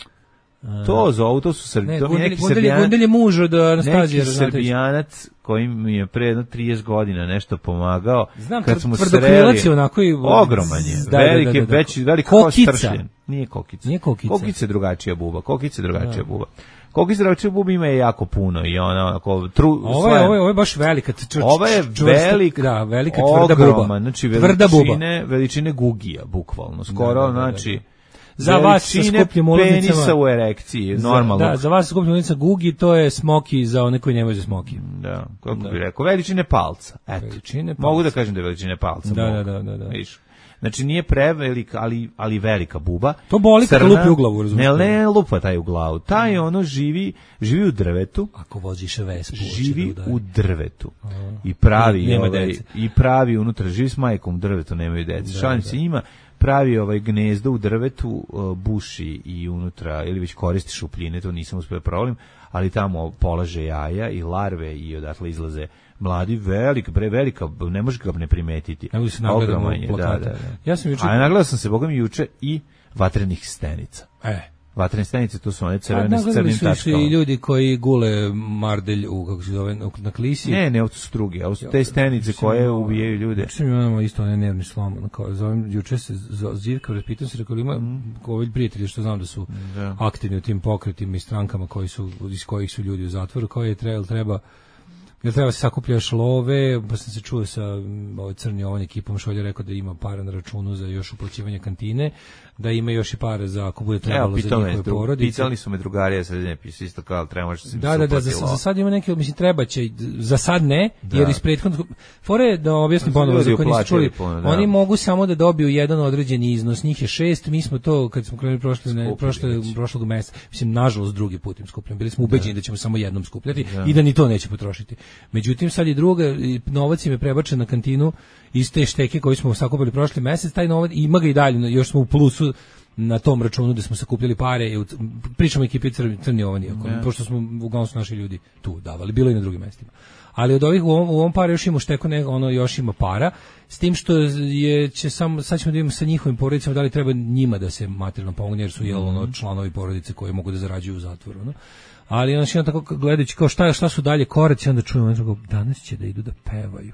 H: To zovu, to su Srbi, to mi je neki
G: Gundelj, Gundelj je muž od Anastazije
H: neki Srbijanac koji mi je pre jedno trideset godina nešto pomagao.
G: Znam,
H: kad smo
G: tvrdokrilac je onako i...
H: Ogroman je,
G: da,
H: veliki,
G: da, da, da.
H: veći, veliki
G: kokica.
H: stršljen. Nije kokica.
G: Nije kokica.
H: Kokica je drugačija buba, kokica je drugačija da. buba. Kokica drugačija buba ima je jako puno i ona onako... Tru,
G: ovo, je, ovo, je, ovo je baš velika. Č, č,
H: ovo je velik,
G: da, velika tvrda buba.
H: Ogroman, znači veličine, veličine gugija, bukvalno. Skoro, da, da, da, znači...
G: Za vas sa skupljim ulaznicama
H: penisa u erekciji, normalno.
G: Da, za vas sa skupljim ulaznicama gugi, to je smoki za one koji nemaju za smoki.
H: Da, kako da. bih rekao, veličine palca. Eto, veličine palca. Mogu da kažem da je veličine palca.
G: Da, da, da, da, da.
H: Viš. Znači nije prevelika, ali, ali velika buba.
G: To boli kad lupi u glavu, razumiješ?
H: Ne, ne lupa taj u glavu. Taj ono živi, živi u drvetu.
G: Ako voziš vespu.
H: Živi u drvetu. Aha. I pravi,
G: nema
H: ovaj,
G: dece.
H: I pravi unutra, živi s majkom u drvetu, nemaju dece. Šalim se ima. Pravi ovaj gnezdo u drvetu, uh, buši i unutra, ili već koristi šupljine, to nisam uspio problem, ali tamo polaže jaja i larve i odatle izlaze mladi, velik, bre, velika, ne može ga ne primetiti.
G: Nego se nagledamo plakata. Da, da, da. Ja sam juče...
H: A nagledao sam se, boga mi, juče i vatrenih stenica.
G: E.
H: Vatrene stenice, to su one crvene s crnim tačkama.
G: Su i ljudi koji gule mardelj u, kako se zove, na klisi.
H: Ne, ne, ovo su drugi, ovo su te stenice koje ubijaju ljude.
G: Juče mi imamo isto onaj nervni slom, kao, zovem, juče se Zivka, pitam se, rekao, ima mm. koji prijatelji, što znam da su da. aktivni u tim pokretima i strankama koji su, iz kojih su ljudi u zatvoru, kao je treba, treba Jel treba se sakupljaš love, pa sam se čuo sa ovaj crni ovom ekipom, Šolja rekao da ima para na računu za još uplaćivanje kantine, da ima još i para za ako bude trebalo
H: Evo,
G: za njihove
H: dru,
G: porodice.
H: Pitali su me drugarije srednje, pisu isto kao, treba što se mi
G: Da, da, da, za, za sad ima neke, mislim, treba će, za sad ne, da. jer iz prethodnog, fore je da objasnim ponovo, za koji nisu čuli, puno, da. oni mogu samo da dobiju jedan određeni iznos, njih je šest, mi smo to, kad smo krenuli prošle, ne, prošle, prošlog meseca, mislim, nažalost, drugi put im skupljamo, bili smo ubeđeni da. da ćemo samo jednom skupljati da. i da ni to neće potrošiti. Međutim, sad je druga, novac im je prebačen na kantinu iz te šteke koju smo sakupili prošli mesec, taj novac ima ga i dalje, još smo u plusu na tom računu da smo sakupljali pare i pričamo ekipi crni, crni ovani, yeah. pošto smo uglavnom su naši ljudi tu davali, bilo i na drugim mestima. Ali od ovih u ovom, u ovom para još ima šteku, ne, ono još ima para, s tim što je će samo sad ćemo da vidimo sa njihovim porodicama da li treba njima da se materijalno pomogne jer su jel ono članovi porodice koji mogu da zarađuju u zatvoru, no? Ali znači on tako gledajući kao šta šta su dalje koraci, onda čujemo znači danas će da idu da pevaju.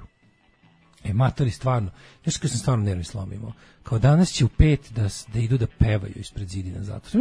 G: E matori stvarno, nešto kad sam stvarno nervni slom imao. Kao danas će u pet da da idu da pevaju ispred zidina zatvora.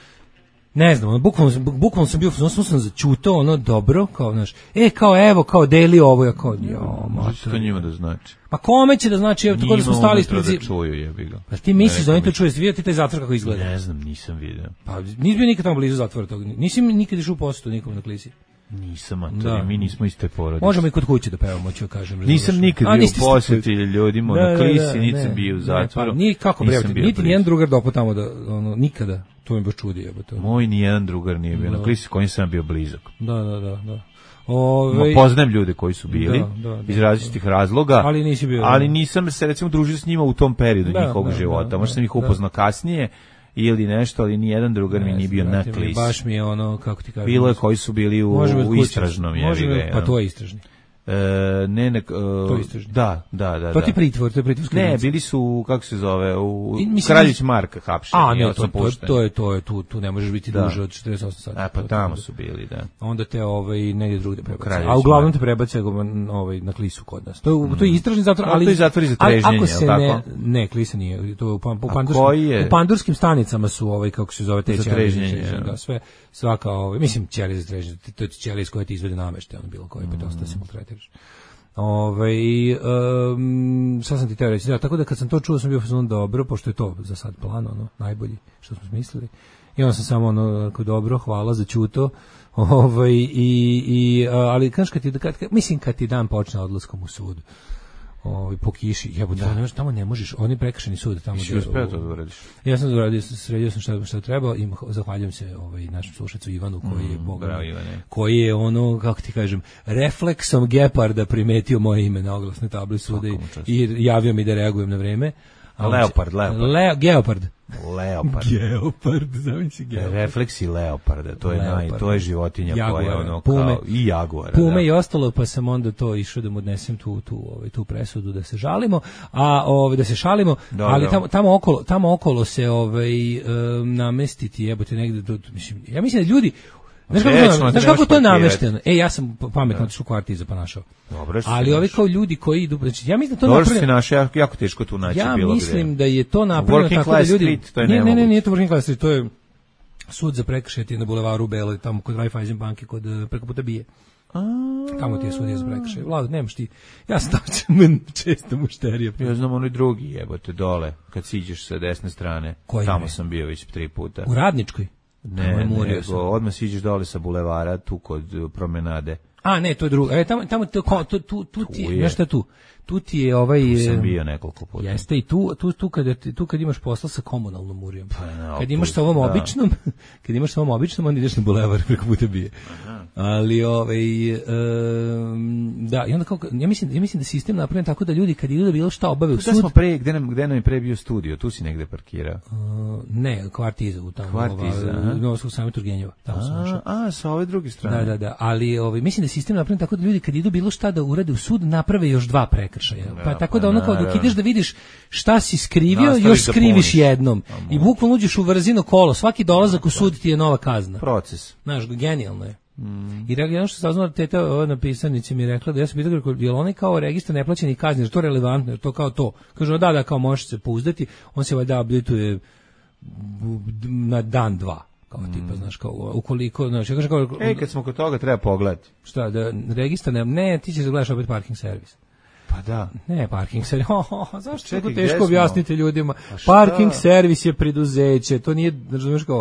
G: Ne znam, ono, bukvalno, bukvalno sam bio, sam sam začutao, ono, dobro, kao, znaš, e, kao, evo, kao, deli ovo, ja kao, jo,
H: mater. Što njima da znači?
G: Pa kome će da znači, evo, tako da smo stali ispred zida.
H: Da čuju, jebi ga.
G: Pa ti misliš da oni to čuje, vidjeti taj zatvor kako izgleda?
H: Ne znam, nisam vidio.
G: Pa nisi bio nikad tamo blizu zatvora toga, nisi nikad išao u posetu nikom na klisi.
H: Nisam, a mi nismo iste porodice.
G: Možemo i kod kuće da pevamo, ću kažem.
H: Nisam nikad bio u poseti ljudima da, na klisi, da, da, nisam bio u zatvoru.
G: Pa, nije kako brevati, niti nijedan drugar dopao tamo da, ono, nikada, to mi baš čudi. Jebate.
H: Moj nijedan drugar nije bio da. na klisi, kojim sam bio blizak.
G: Da, da, da, da. Ove...
H: Poznajem ljude koji su bili da, da, da, iz različitih da. razloga,
G: ali, nisi bio,
H: ali nisam se recimo družio s njima u tom periodu da, njihovog da, života. Da, Možda sam ih upoznao da. kasnije ili nešto, ali ni jedan drugar mi nije bio na klisi.
G: Baš mi je ono, kako ti kažem.
H: Bilo je koji su bili u, u istražnom.
G: Može, pa to je istražni.
H: E, ne, ne, uh,
G: to je istražni.
H: Da, da, da.
G: To ti pritvor, to je pritvorski.
H: Ne, bili su, kako se zove, u Kraljić Marka hapšeni.
G: A, ne, to, to, to je, to je, tu, tu ne možeš biti da. duže od četrdeset osam sati.
H: A, pa tamo su bili, da.
G: Onda te ovaj, negdje drugde prebace. A uglavnom te prebace ovaj, na klisu kod nas. To je, mm. to je istražni zatvor, ali...
H: A to je zatvor za trežnjenje,
G: ako se ne, ne, klisa nije. To je u, pan, u, pandurskim, u pandurskim stanicama su, ovaj, kako se zove, te ćelije. Da, sve, svaka, ovaj, mislim, ćelije za trežnjenje. To je ćelije iz koje ti izvede namešte, ono bilo koje, pa dosta se maltretiraš. Ove, um, sad sam ti teo reći, da, tako da kad sam to čuo sam bio fazon dobro, pošto je to za sad plan, ono, najbolji što smo smislili. I onda sam samo ono, dobro, hvala za čuto. Ove, i, i, ali kažeš kad ti, kad, kad, mislim kad ti dan počne odlaskom u sud, ovaj po kiši, jebote, da. tamo ne možeš, oni prekršajni sud tamo
H: da uspeo to da uradiš.
G: Ja sam uradio, sredio sam šta šta treba i zahvaljujem se ovaj našem slušaocu Ivanu koji je mm, bog, koji je ono, kako ti kažem, refleksom geparda primetio moje ime na oglasnoj tabli suda i, i javio mi da reagujem na vreme.
H: Leopard, leopard.
G: Le, geopard.
H: Leopard.
G: Geopard, zamisli geopard.
H: Refleksi leoparda, to je
G: Leopard.
H: naj, to je životinja
G: Jaguar,
H: koja je ono
G: pume,
H: kao i jaguara.
G: Pume
H: da.
G: i ostalo, pa sam onda to išao da mu odnesem tu tu ovaj tu presudu da se žalimo, a ovaj da se šalimo,
H: da,
G: ali
H: da.
G: tamo tamo okolo, tamo okolo se ovaj um, namestiti jebote negde do, mislim, ja mislim da ljudi Znaš kako, to, znaš kako to namešteno? E, ja sam pametno otišao u kvartiza pa našao.
H: Dobro,
G: ali ovi kao ljudi koji idu, znači, ja mislim da to
H: Dobro
G: napravljeno...
H: Dobro si našao, jako teško tu naći
G: ja
H: bilo gde.
G: Ja mislim da je to napravljeno tako da ljudi...
H: Street, to je
G: ne, ne, ne, nije
H: to
G: to Working Class Street, to je sud za prekršaj na bulevaru u Beloj, tamo kod Raiffeisen banke, kod preko puta Bije. Tamo ti je sudija za prekršaj. Vlado, nemaš ti. Ja sam tamo često mušterija.
H: Ja znam onaj drugi, jebote, dole, kad siđeš sa desne strane.
G: Koji
H: tamo
G: ne?
H: sam bio već tri puta.
G: U Radničkoj?
H: Ne, nego odmah siđeš dole sa bulevara, tu kod promenade.
G: A, ne, to je drugo. E, tamo, tamo, tu, tu, tu, tu ti je, znaš šta tu? Tu ti je ovaj...
H: Tu sam bio nekoliko puta.
G: Jeste i tu, tu, tu, kad, tu kad imaš posla sa komunalnom murijom.
H: Pa, no,
G: kad imaš sa ovom da. običnom, kad imaš sa ovom običnom, onda ideš na bulevar preko puta Bije. Aha. Ali, ovaj, um, da, i onda kao, ja mislim, ja mislim da sistem napravljen tako da ljudi kad idu da bilo šta obave u sud...
H: Tu smo pre, gde nam, gde nam je pre bio studio, tu si negde parkirao?
G: Uh, ne, kvartiza u tamo.
H: Kvartiza,
G: ova, u Novosku sami Turgenjeva. Tamo sam našao.
H: A, sa ove druge strane.
G: Da, da, da, ali ovaj, mislim da je sistem napravljen tako da ljudi kad idu bilo šta da urade u sud, naprave još dva prekršaja. Pa ja, tako da ono kao dok ideš da vidiš šta si skrivio, Nastaviš još skriviš da jednom. I bukvalno uđeš u vrzino kolo. Svaki dolazak u sud ti je nova kazna.
H: Proces.
G: Znaš, genijalno je.
H: Mm.
G: I jedno što saznala teta ova na pisanici mi je rekla da ja sam pitao je li onaj kao registar neplaćenih kazni, jer to je relevantno, jer to kao to. Kaže, da, da, kao možeš se pouzdati, on se valjda updateuje na dan, dva. Kao mm. tipa, znaš, kao, ukoliko, znaš, ja kažem kao...
H: Ej, kad smo kod toga, treba pogledati.
G: Šta, da registar ne, ne, ti ćeš da gledaš opet parking servis.
H: Pa da.
G: Ne, parking servis. Oh, oh, zašto Čekaj, tako teško objasniti ljudima? Parking servis je preduzeće, to nije, razumiješ kao...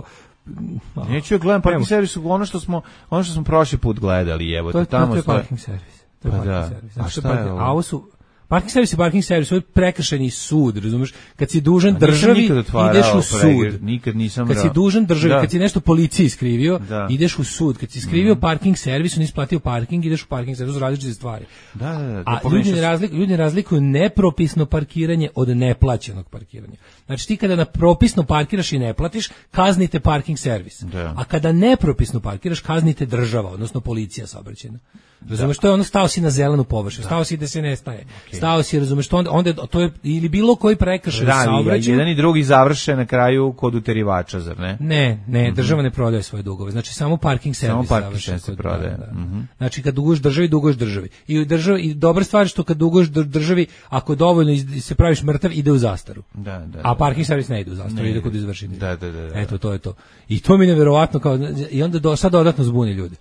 H: Oh, Neću ja gledam parking servis, ono što smo, ono što smo prošli put gledali, evo,
G: to,
H: tamo
G: to je parking servis. To je
H: pa
G: parking
H: da.
G: servis.
H: A šta je ovo?
G: A ovo su... Parking servis je parking servis, ovo je prekršajni sud, razumeš? Kad si dužan državi, ideš u sud.
H: Preger, nikad nisam
G: kad si dužan državi,
H: da.
G: kad si nešto policiji skrivio,
H: da.
G: ideš u sud. Kad si skrivio mm. parking servis, nisi platio parking, ideš u parking servis, različite stvari.
H: Da, da, da.
G: A ljudi ne, razlikuju, ljudi ne razlikuju nepropisno parkiranje od neplaćenog parkiranja. Znači ti kada na propisno parkiraš i ne platiš, kaznite parking servis.
H: Da.
G: A kada nepropisno parkiraš, kaznite država, odnosno policija saobraćajna. Razumeš, to je ono, stao si na zelenu površinu, stao si da se ne staje. Okay. Stao si, razumeš, to onda, onda to je ili bilo koji prekršaj saobraćaja.
H: Jedan i drugi završe na kraju kod uterivača, zar ne?
G: Ne, ne, mm-hmm. država ne prodaje svoje dugove. Znači samo parking servis
H: samo parking servis se prodaje.
G: Da, da. Mm-hmm. Znači kad duguješ državi, duguješ državi. I državi i dobra stvar je što kad duguješ državi, ako dovoljno se praviš mrtav, ide u zastaru.
H: Da, da.
G: A parking servis ne ide u zastaru, ne ide kod izvršitelja.
H: Da, da, da, da.
G: Eto, to je to. I to mi je neverovatno kao i onda do, sad dodatno zbuni ljudi.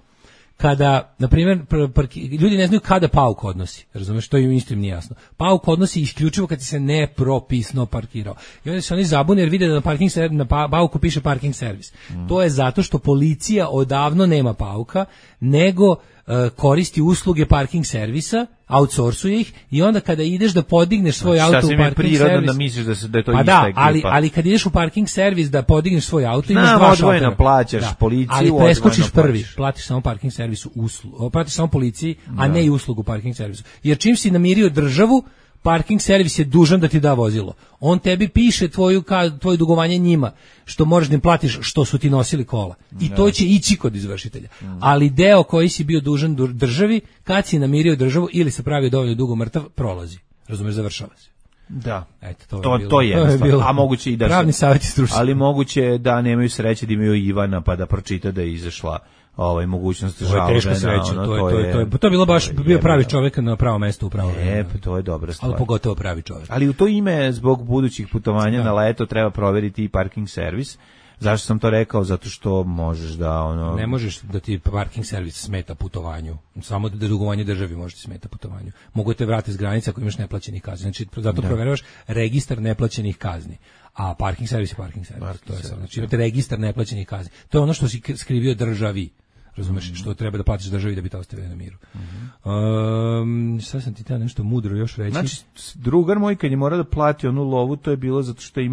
G: Kada, na primjer, ljudi ne znaju kada pauk odnosi, razumeš, to im isto im nije jasno. Pauk odnosi isključivo kad ti se nepropisno parkirao. I onda se oni zabune jer vide da na, parking servis, na pauku piše parking servis. Mm. To je zato što policija odavno nema pauka, nego uh, koristi usluge parking servisa, outsourcuje ih i onda kada ideš da podigneš svoj
H: znači,
G: auto u parking servis...
H: da misliš da, se, da je to
G: pa
H: ista
G: da,
H: ekipa.
G: ali, ali kad ideš u parking servis da podigneš svoj auto,
H: Znam,
G: imaš dva šofera.
H: odvojeno plaćaš da. policiju,
G: ali preskočiš prvi,
H: plaćaš.
G: platiš samo parking servisu, uslugu, platiš samo policiji, a da. ne i uslugu parking servisu. Jer čim si namirio državu, parking servis je dužan da ti da vozilo. On tebi piše tvoju, tvoje dugovanje njima, što moraš da im platiš što su ti nosili kola. I to će ići kod izvršitelja. Mm. Ali deo koji si bio dužan državi, kad si namirio državu ili se pravio dovoljno dugo mrtav, prolazi. Razumeš, završava se.
H: Da,
G: Eto, to,
H: to,
G: je
H: to je, to je
G: bilo.
H: A moguće i da
G: pravni savjet stručni.
H: Ali moguće da nemaju sreće da imaju Ivana pa da pročita da je izašla ovaj mogućnost žalbe.
G: To je teška sreća, ono, to, je, to, je, to, je, to je bilo baš bio pravi čovjek na pravo mesto u pravo vreme.
H: E, to je dobra stvar.
G: Ali pogotovo pravi čovjek.
H: Ali u to ime zbog budućih putovanja
G: da.
H: na leto treba provjeriti i parking servis. Zašto sam to rekao? Zato što možeš da ono
G: ne možeš da ti parking servis smeta putovanju. Samo da dugovanje državi može ti smeta putovanju. Mogu te vratiti s granice ako imaš neplaćenih kazni. Znači zato da. Proveravaš registar neplaćenih kazni. A parking servis je parking servis. Parking to je servis. Znači imate registar neplaćenih kazni. To je ono što si skrivio državi. Razumeš, mm-hmm. što treba da platiš državi da bi te ostavili na miru. Mm-hmm. Um, sad sam ti teo nešto mudro još reći.
H: Znači, drugar moj kad je morao da plati onu lovu, to je bilo zato što je imao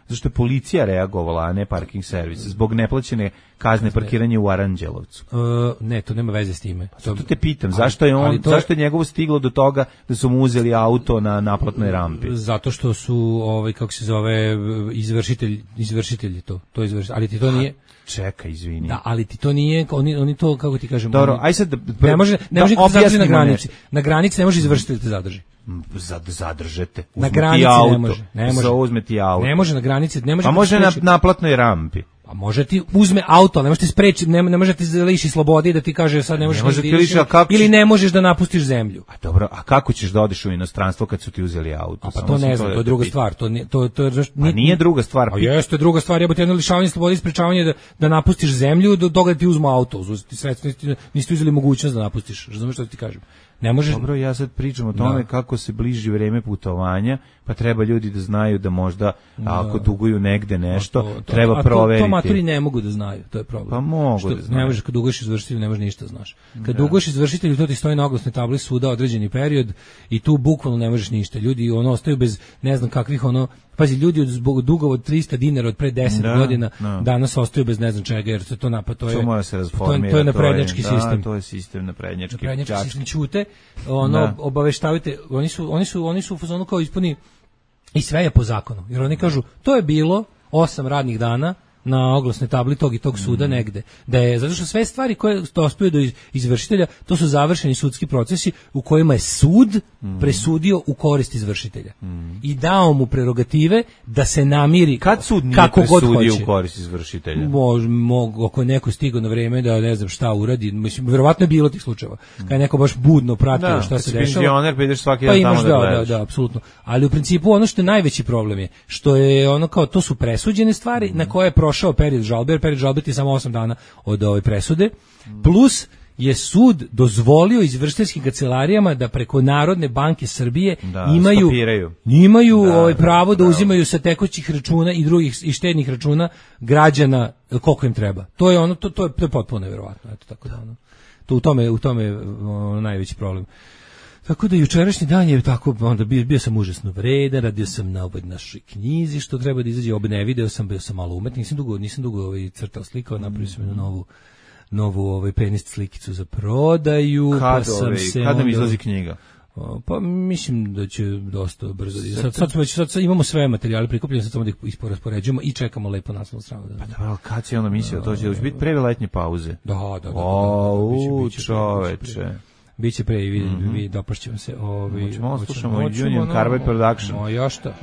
H: zašto je policija reagovala, a ne parking servis, zbog neplaćene kazne parkiranja u Aranđelovcu.
G: Uh, ne, to nema veze s time.
H: To te pitam, zašto je on, to... zašto je njegovo stiglo do toga da su mu uzeli auto na naplatnoj rampi?
G: Zato što su, ovaj, kako se zove, izvršitelj, izvršitelji to, to izvršitelj, ali ti to nije...
H: Čekaj, izvini.
G: Da, ali ti to nije, oni, oni to, kako ti kažem...
H: Dobro, aj sad... Da,
G: ne može, ne može da zadrži na granici. Na granici ne može izvršitelj te zadrži.
H: Zad, zadržete.
G: Na granici
H: auto,
G: ne može. Ne može.
H: Uzme ti auto.
G: Ne može na granici, ne može.
H: A može na naplatnoj rampi.
G: A može ti uzme auto, ne može ti spreči, ne, ne može ti liši slobode da ti kaže sad ne možeš
H: ne može
G: ti
H: liši,
G: ili ne možeš da napustiš zemlju.
H: A dobro, a kako ćeš da odeš u inostranstvo kad su ti uzeli auto?
G: A pa to ne znam, to je druga stvar, to nije to to
H: to a nije druga stvar.
G: A jeste druga stvar, jebote, jedno lišavanje slobode i sprečavanje da da napustiš zemlju do toga da ti uzmu auto, uzeti sredstva, nisi uzeli mogućnost da napustiš. Razumeš šta ti kažem? Ne možeš.
H: Dobro, ja sad pričam o tome da. Kako se bliži vreme putovanja, pa treba ljudi da znaju da možda da. Ako duguju negde nešto, to, to, treba
G: a
H: proveriti.
G: To, to maturi ne mogu da znaju, to je problem.
H: Pa mogu
G: što,
H: da znaju.
G: Ne možeš kad duguješ izvršitelju, ne možeš ništa znaš. Kad da. duguješ izvršitelju, to ti stoji na oglasnoj tabli suda određeni period i tu bukvalno ne možeš ništa. Ljudi ono ostaju bez ne znam kakvih ono. Pazi, ljudi od zbog dugova od trista dinara od pre deset da, godina da. Danas ostaju bez ne znam čega, jer se to napad, to je,
H: to, se
G: to je, to je naprednjački
H: to
G: je, sistem.
H: Da, to je sistem naprednjački.
G: Naprednjački sistem ćute, ono, da. Obaveštavajte, oni su, oni su, oni su u fazonu kao ispuni i sve je po zakonu, jer oni kažu, to je bilo osam radnih dana na oglasnoj tabli tog i tog suda mm. negde. Da je, zato što sve stvari koje dospiju do izvršitelja, to su završeni sudski procesi u kojima je sud mm. presudio u korist izvršitelja. Mm. I dao mu prerogative da se namiri
H: kad sud nije
G: kako
H: presudio
G: god hoće.
H: U korist izvršitelja.
G: Može, mogu, ako je neko stigao na vreme da ne znam šta uradi, mislim, verovatno je bilo tih slučajeva. Mm. Kad je neko baš budno pratio da, šta se dešava.
H: Penzioner, pa ideš svaki
G: pa
H: dan
G: imaš,
H: tamo
G: da,
H: da gledaš.
G: Da, da, apsolutno. Ali u principu ono što je najveći problem je, što je ono kao, to su presuđene stvari mm. na koje je prošao period žalbe, jer period žalbe ti je samo osam dana od ove presude, plus je sud dozvolio izvršiteljskim kancelarijama da preko Narodne banke Srbije
H: da,
G: imaju
H: stopiraju.
G: imaju
H: da,
G: ovaj pravo da
H: bravo.
G: uzimaju sa tekućih računa i drugih i štednih računa građana koliko im treba. To je ono to to je, to je potpuno neverovatno, eto tako da ono. To u tome u tome je ono, najveći problem. Tako da jučerašnji dan je tako, onda bio, bio sam užasno vredan, radio sam na ovoj našoj knjizi, što treba da izađe, obe ne video sam, bio sam malo umetnik, nisam dugo, nisam dugo ovaj crtao slikao, napravio sam jednu novu, novu ovaj penist slikicu za prodaju.
H: Kad,
G: pa sam
H: ovaj,
G: se
H: kad nam
G: onda,
H: izlazi knjiga?
G: Pa mislim da će dosta brzo. Sad, sad, sad, sad, sad imamo sve materijale prikupljene, sad samo da ih isporaspoređujemo i čekamo lepo naslovnu stranu. Da.
H: Pa dobro, kad će onda mislio, to će biti pre letnje pauze?
G: Da, da, da.
H: O, u, čoveče.
G: Biće pre i vi, mm-hmm. vi dopašćemo se. Ovi,
H: Hoćemo, slušamo Union Carbide Production.
G: O, još šta.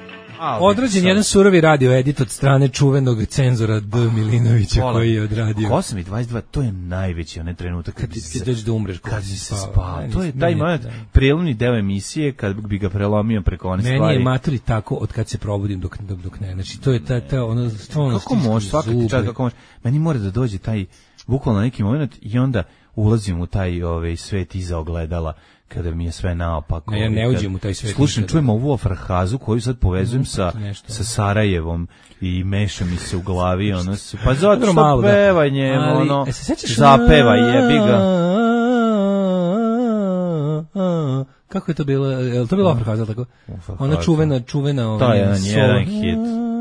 G: A, Odrađen sad. Jedan surovi radio edit od strane čuvenog cenzora D. Milinovića Pola. Koji je odradio.
H: osam i dvadeset dva, to je najveći onaj trenutak
G: kad ti se dođe da umreš,
H: kad si se spao. To je taj moment, prelomni deo emisije kad bi ga prelomio preko one
G: meni
H: stvari.
G: Meni je maturi tako od kad se probudim dok dok, dok ne. Znači to je ta ta ono stvarno
H: kako može svaki čas kako može. Meni mora da dođe taj bukvalno neki moment i onda ulazim u taj ovaj svet iza ogledala kada mi je sve naopako.
G: Ne, ja ne uđem u taj svet.
H: Slušam, čujem ovu afrhazu koju sad povezujem mm, sa, sa Sarajevom i meša mi se u glavi, ono se, pa zato što pevanje,
G: ali,
H: ono, zapeva, jebi ga.
G: Kako je to bilo? Je li to bila afrhaza, tako? Ona čuvena, čuvena...
H: To je jedan, jedan hit.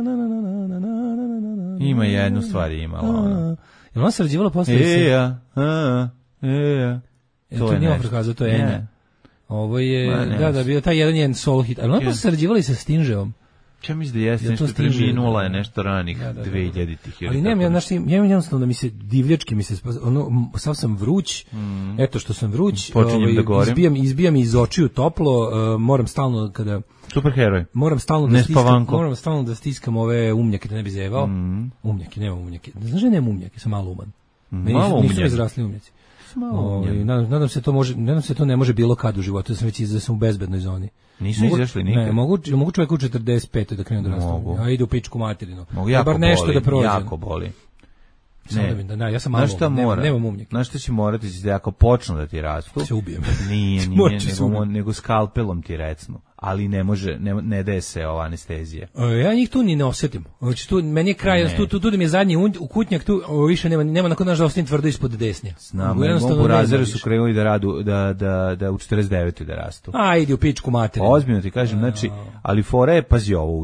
H: Ima jednu stvar, imala ona.
G: Je ona sarađivala posle?
H: E, ja, a, e, ja.
G: E, to, to nije afrhaza, to je Enja. Ovo je, Ma, da, da, bio taj jedan jedan soul hit. Ali ona posle sarađivala i sa Stinževom.
H: Ja mislim da jeste, nešto preminula je nešto ranih
G: da, da, da.
H: dve hiljaditih.
G: Ali nemam, ja, znaš, ja imam jednostavno da mi se divljački, mi se, ono, sav sam vruć, mm. eto što sam vruć,
H: počinjem da gorim.
G: Izbijam, izbijam iz očiju toplo, uh, moram stalno kada...
H: Superheroj.
G: Moram stalno da stiskam, moram stalno da stiskam ove umnjake da ne bi zevao. Mm. Umnjake, nemam umnjake. Znaš da nemam umnjake, sam malo uman.
H: Malo umnjake.
G: Nisu mi izrasli umnjaci. O, nadam, nadam se to može, nadam se to ne može bilo kad u životu, da sam već da sam u bezbednoj zoni.
H: Nisu izašli nikad.
G: Ne, mogu, mogu čovjek u četrdeset petoj da krene da raste. Ja ide u pičku materinu.
H: Mogu, jako
G: bar nešto
H: boli,
G: da prođe.
H: jako boli.
G: Ne, da, da, ja sam malo,
H: nemam,
G: nemam umnjake.
H: Znaš šta će morati da ako počnu da ti rastu?
G: Se ubijem.
H: Nije, nije, nego, nego skalpelom ti recnu. Ali ne može, ne, ne daje se ova anestezija.
G: Ja njih tu ni ne osjetim. Znači tu meni je kraj, tu tu tu da mi je zadnji u kutnjak tu više nema nema nakon naš da ostajem tvrdo ispod desnja.
H: Znam, u razeru su krenuli da radu da da da u četrdeset devetoj da rastu.
G: A ide u pičku materinu.
H: Ozbiljno ti kažem, znači, ali fora je, pazi ovo užas.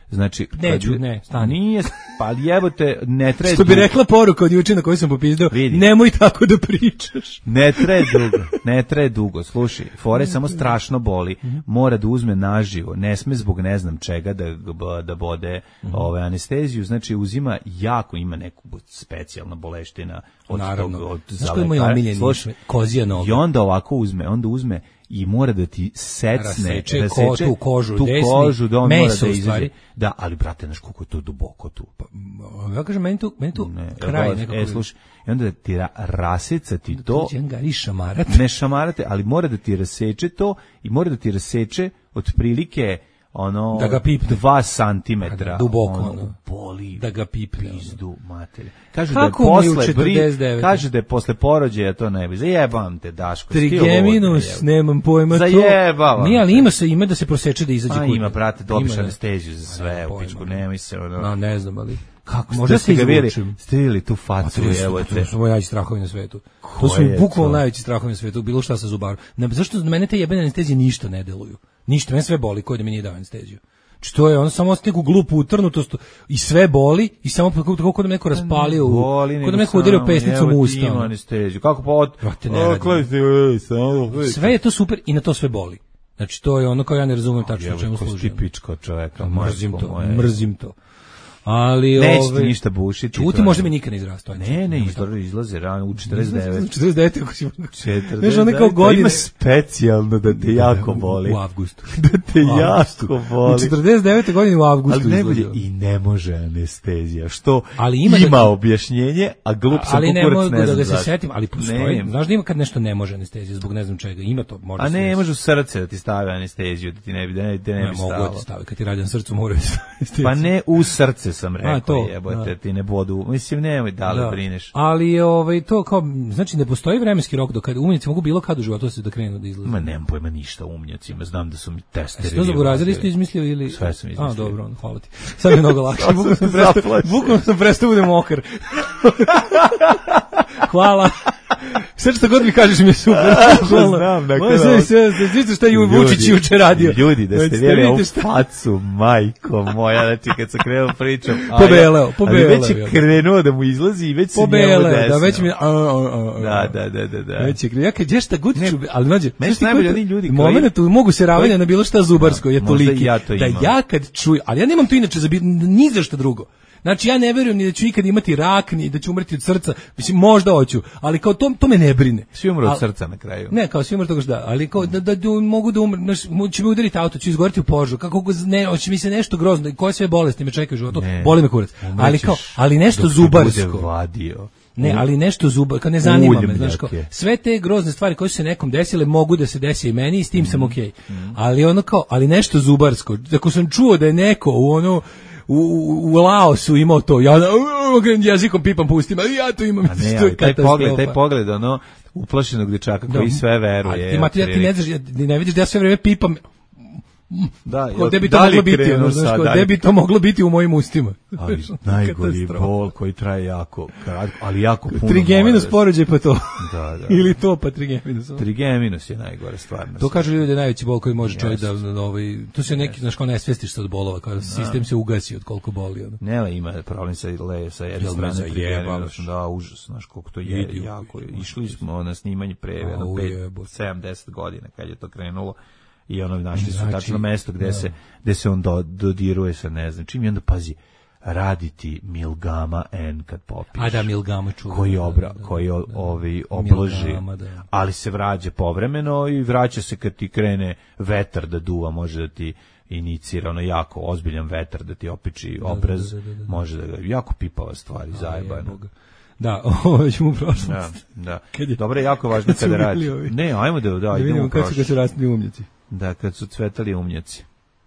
H: Znači,
G: neću,
H: kad,
G: ne, stani.
H: Nije, pa jebote, ne treba.
G: Što bi rekla poruka od juče na kojoj sam popizdao, nemoj tako da pričaš.
H: Ne treba dugo, ne treba dugo. Slušaj, fore samo strašno boli. Mora da uzme naživo, ne sme zbog ne znam čega da da bode mm-hmm. ove anesteziju, znači uzima jako, ima neku specijalna boleština od
G: naravno.
H: Tog, od
G: znaš koji je moj omiljeni kozija noga?
H: I onda ovako uzme, onda uzme i mora da ti secne,
G: raseče, raseče ko, tu kožu,
H: tu
G: desni,
H: kožu, da on
G: meso
H: mora da izađe. Da, ali brate, znaš koliko je to duboko tu. Pa,
G: ja kažem, meni tu, meni tu
H: ne,
G: kraj
H: da,
G: nekako.
H: E, slušaj, i onda ti ra, raseca ti to,
G: ga šamarate.
H: ne šamarate, ali mora da ti raseče to i mora da ti raseče otprilike ono
G: da ga pipne
H: dva santimetra
G: duboko
H: ono,
G: ono,
H: boli
G: da ga pipne
H: pizdu materiju. Kažu
G: kako
H: da je posle bri, kaže da je posle porođaja to ne bi. Zajebam te Daško.
G: Trigeminus, nemam pojma to.
H: Zajebam.
G: Nije, ali ima se ima da se proseče da izađe
H: kuda. Ima, brate, dobiš anesteziju za sve, u pičku, nemoj se ono.
G: No, ne znam, ali
H: kako možda ste ga vidjeli? Ste vidjeli tu facu, evo te.
G: To su moji najveći strahovi na svetu. To su bukvalno najveći strahovi na svetu, bilo šta sa zubarom. Ne, zašto za mene te jebene anestezije ništa ne deluju? Ništa, mene sve boli, ko da mi nije dao anesteziju. Što je, on samo ostaje neku glupu utrnutost i sve boli i samo kako kod da neko raspalio, kod da neko udario pesnicom u usta.
H: Ima anesteziju. Kako pa od...
G: Sve je to super i na to sve boli. Znači to je ono kao ja ne razumem tačno čemu služi.
H: Tipičko čoveka.
G: Mrzim to, mrzim to. Ali
H: neće
G: ove,
H: ništa bušiti.
G: Čuti, možda mi nikad ne izrastao.
H: Ne, ne, izlaze, izlaze rano u četrdeset devet.
G: U četrdeset devet ako si...
H: četrdeset devet. Ima specijalno da te jako boli.
G: U avgustu.
H: Da te jako boli.
G: U četrdeset devete godine u avgustu
H: izlaze. Ali ne i ne može anestezija. Što ali ima, ima da, objašnjenje, a glup sam kukurac ne znam.
G: Ali ne mogu da
H: se
G: setim, ali postoji. Znaš da ima kad nešto ne može anestezija zbog ne znam čega. Ima to, možda.
H: A ne, može u srce da ti stave anesteziju, da ti ne bi da ne, da ne bi stalo.
G: Ne mogu da ti stave, kad ti radi na srcu moraju staviti.
H: Pa ne u srce sam rekao. Jebote, ti ne bodu, mislim, nemoj da li brineš.
G: Ali ovaj, to kao, znači ne postoji vremenski rok do kada umnjaci mogu bilo kad u životu se da krenu da izlaze.
H: Ma nemam pojma ništa o umnjacima, znam da su mi testeri.
G: To za burazili ste izmislio ili...
H: Sve sam izmislio.
G: A, dobro, on, hvala ti. Sad je mnogo lakše, bukvalno sam prestao budem mokar. Hvala. Sve što god mi kažeš mi je super.
H: Znam, dakle.
G: Sve, sve, sve, šta je Vučić juče radio.
H: Ljudi, da ste vidjeli ovu facu, majko moja, znači kad sam krenuo pričam.
G: Pobeleo, pobeleo.
H: Ali već je krenuo da mu izlazi i već se njemu desno.
G: Da, već mi...
H: Da, da, da, da, da.
G: Već je krenuo. Ja kad je šta god ću, ali mlađe,
H: meni su najbolji oni ljudi koji...
G: Momenat mogu se ravanja na bilo šta zubarsko, je toliki. Da ja kad čujem, ali ja nemam to inače za ni za šta drugo. Znači ja ne verujem ni da ću ikad imati rak, ni da ću umreti od srca. Mislim, možda hoću, ali kao to, to me ne brine.
H: Svi umru od srca na kraju.
G: Ne, kao svi umru toga što da, ali kao da, da, da mogu da umre, će mi udariti auto, ću izgoriti u požaru, kako ne, hoće mi se nešto grozno, koje sve bolesti me čekaju u životu, ne, boli me kurac. Ali kao, ali nešto zubarsko. Ne, ali nešto zubar, kad ne zanima me, znaš kao, sve te grozne stvari koje su se nekom desile mogu da se desi i meni i s tim mm. sam okej. Okay. Mm. Ali ono kao, ali nešto zubarsko. Ako sam čuo da je neko u ono u, u, u Laosu imao to, ja jezikom pipam pustim, ali ja to imam.
H: A ne, ali taj pogled, taj pogled, ono, uplašenog dječaka koji sve veruje.
G: A ti, Matija, ti ne znaš, ne vidiš da ja sve vreme pipam.
H: Da,
G: gde bi to moglo biti, ono, znaš, gde bi to moglo biti u mojim ustima.
H: Ali najgori bol koji traje jako kratko, ali jako puno.
G: Trigeminus porođaj pa to.
H: Da, da.
G: Ili to pa trigeminus.
H: Trigeminus je najgore stvarno.
G: To kažu ljudi da je najveći bol koji može čovjek da, da ovaj, to se neki, znaš, kao ne svestiš se od bolova, kao sistem se ugasi od koliko boli. Ono.
H: Ne, ima problem sa le, sa jedne strane trigeminusom, da, užas, znaš, koliko to je jako. Išli smo na snimanje pre sedam deset godina kad je to krenulo. I ono našli su znači, tačno mesto gde, se, gde se on do, dodiruje sa ne znam čim i onda pazi raditi milgama N kad popiš.
G: A da, milgama čuva.
H: Koji, obra, da, koji o, da, ovi obloži, milgama, da. Ali se vraća povremeno i vraća se kad ti krene vetar da duva, može da ti inicira ono jako ozbiljan vetar da ti opiči obraz, da, da, da, da, da. Može da ga, jako pipava stvari, zajebano.
G: Da, ovo ćemo u prošlost.
H: Da, da. Je, dobro je jako važno kada radi. Ne, ajmo da, da, da
G: vidimo u kako su kad su rasli umnjaci.
H: Da, kad su cvetali umnjaci.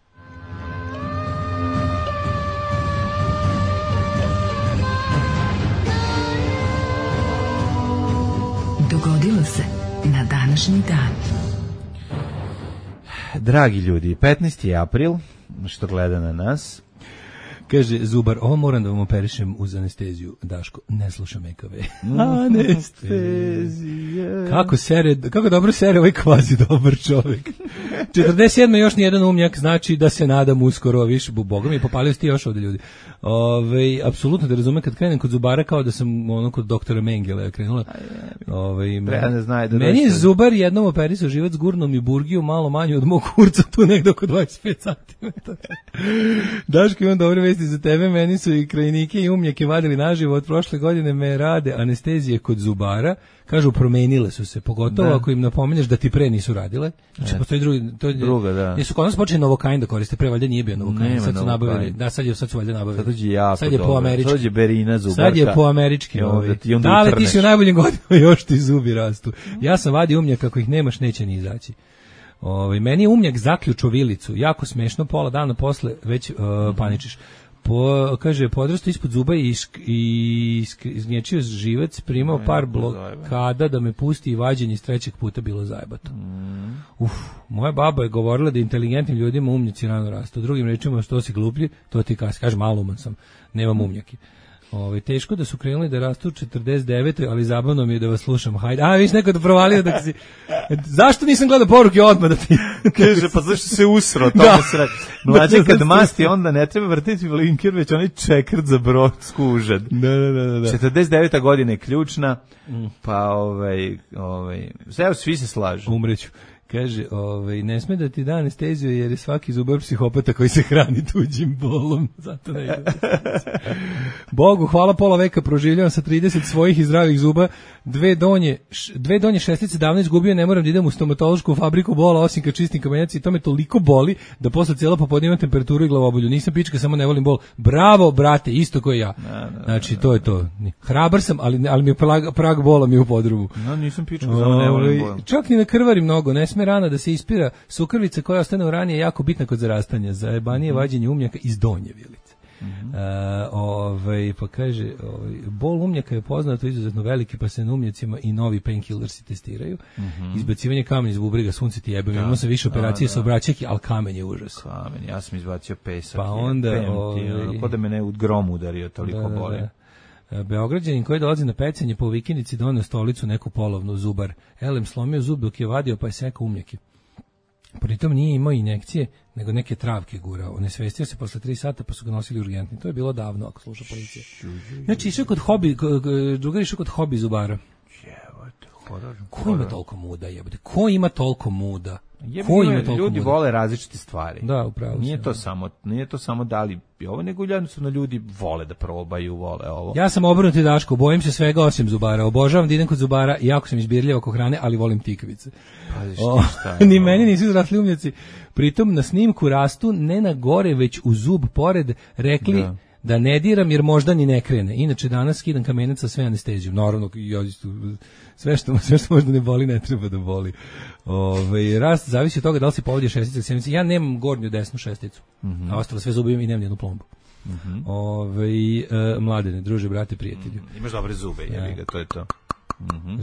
E: Dogodilo se na današnji dan.
H: Dragi ljudi, petnaesti april, što gleda na nas.
G: Kaže Zubar, ovo moram da vam operišem uz anesteziju. Daško, ne slušam E K V. Anestezija. Kako sere, kako dobro sere ovaj kvazi dobar čovjek. četrdeset sedme još nijedan umnjak, znači da se nadam uskoro više. Boga mi, popalio ste još ovde ljudi. Ove, apsolutno da razumem kad krenem kod zubara kao da sam ono kod doktora Mengele krenula. Ove,
H: ne zna, da
G: meni je zubar jednom operisao živac, gurnuo mi burgiju malo manju od mog kurca, tu negde oko dvadeset pet centimetara. Daško, imam dobre vesti za tebe, meni su i krajnike i umnjake vadili naživo, od prošle godine me rade anestezije kod zubara. Kažu, promenile su se, pogotovo da. Ako im napomeneš da ti pre nisu radile. Znači, postoji drugi, to,
H: druga, da.
G: Jesu kod nas počeli Novokain da koriste, pre valjda nije bio Novokain, sad su nabavili, da, sad je, sad su valjda nabavili.
H: Sad, jako
G: sad je po američki.
H: Sad je Berina zubarka.
G: Sad je po američki. Ovaj. Da, ali ti si u najboljim godinama, još ti zubi rastu. Ja sam vadio umnjak, kako ih nemaš, neće ni izaći. Ovaj, meni je umnjak zaključao vilicu, jako smešno, pola dana posle već uh, paničiš. Po, kaže, podrasto ispod zuba i, i iznječio živac, primao ne, par blokada da me pusti i vađenje iz trećeg puta bilo zajebato. Mm. Uf, moja baba je govorila da inteligentnim ljudima umnjaci rano rastu. Drugim rečima, što si gluplji, to ti kasi. Kaže, maluman sam, nemam umnjaki. Ove, teško da su krenuli da rastu u četrdeset devetoj ali zabavno mi je da vas slušam. Hajde, a viš neko da provalio da si... Zašto nisam gledao poruke odmah da ti...
H: Kaže, pa zašto se usro, to da se radi. Mlađe kad masti, onda ne treba vrtiti blinker, već onaj čekrt za brodsku užad.
G: Da, da, da, da.
H: četrdeset deveta godina je ključna, pa ovaj... ovaj evo, svi se slažu.
G: Umreću. Kaže, ovaj, ne sme da ti da anesteziju jer je svaki zubar psihopata koji se hrani tuđim bolom. Zato ne ide. Bogu, hvala, pola veka proživljavam sa trideset svojih i zdravih zuba. Dve donje, š, dve donje šestice davno izgubio, ne moram da idem u stomatološku fabriku bola, osim kad čistim kamenjac i to me toliko boli da posle cijela popodne imam temperaturu i glavobolju. Nisam pička, samo ne volim bol. Bravo, brate, isto koji ja. No, no, znači, to je to. Hrabar sam, ali, ali mi je prag, prag bola mi je u podrumu.
H: No, nisam pička, samo ne volim bol.
G: Čak ni ne krvari mnogo, ne sme rana da se ispira. Sukrvica koja ostane u rani je jako bitna kod zarastanja. Za jebanije mm-hmm. vađenje umnjaka iz donje vilice. Mm-hmm. Uh, ovaj, pa kaže, ovaj, bol umnjaka je poznato izuzetno veliki, pa se na umnjacima i novi painkillersi testiraju. Mm-hmm. Izbacivanje kamenja iz bubrega, sunce ti jebem. Imao sam više operacije sa obraćajki, ali kamen je užas.
H: Kamen, ja sam izbacio pesak.
G: Pa onda...
H: Ovaj, kod da me ne u grom udario, toliko da, boli.
G: Da. Beograđanin koji dolazi na pecanje po vikendici doneo stolicu neku polovnu zubar. Elem slomio zub dok je vadio, pa je sekao umnjake. Pritom nije imao injekcije, nego neke travke gurao. Onesvestio se posle tri sata, pa su ga nosili urgentni. To je bilo davno, ako sluša policija. Znači, išao kod hobi, drugar išao kod hobi zubara.
H: Jebote, horor.
G: Ko ima toliko muda, jebote? Ko ima toliko muda?
H: Ko ima toliko ljudi muda? Vole različite stvari.
G: Da, upravo.
H: Nije se, to samo, nije to samo da li ovo, nego jednostavno ljudi vole da probaju, vole ovo.
G: Ja sam obrnuti Daško, bojim se svega osim zubara. Obožavam da idem kod zubara, jako sam izbirljiv oko hrane, ali volim tikvice.
H: Paziš
G: o,
H: šta
G: ni meni nisu izrasli umnjaci. Pritom na snimku rastu ne na gore, već u zub pored, rekli da, da ne diram jer možda ni ne krene. Inače danas skidam kamenac sa sve anestezijom. Naravno, sve što, sve što možda ne boli, ne treba da boli. Ove, rast zavisi od toga da li si povodio šestice ili sedmice. Ja nemam gornju desnu šesticu, mm-hmm. a ostalo sve zube imam i nemam jednu plombu. Mm-hmm. Ove, e, mladene, druže, brate, prijatelju.
H: Mm, imaš dobre zube, ja. jebi ga, to je to.
G: Mm-hmm.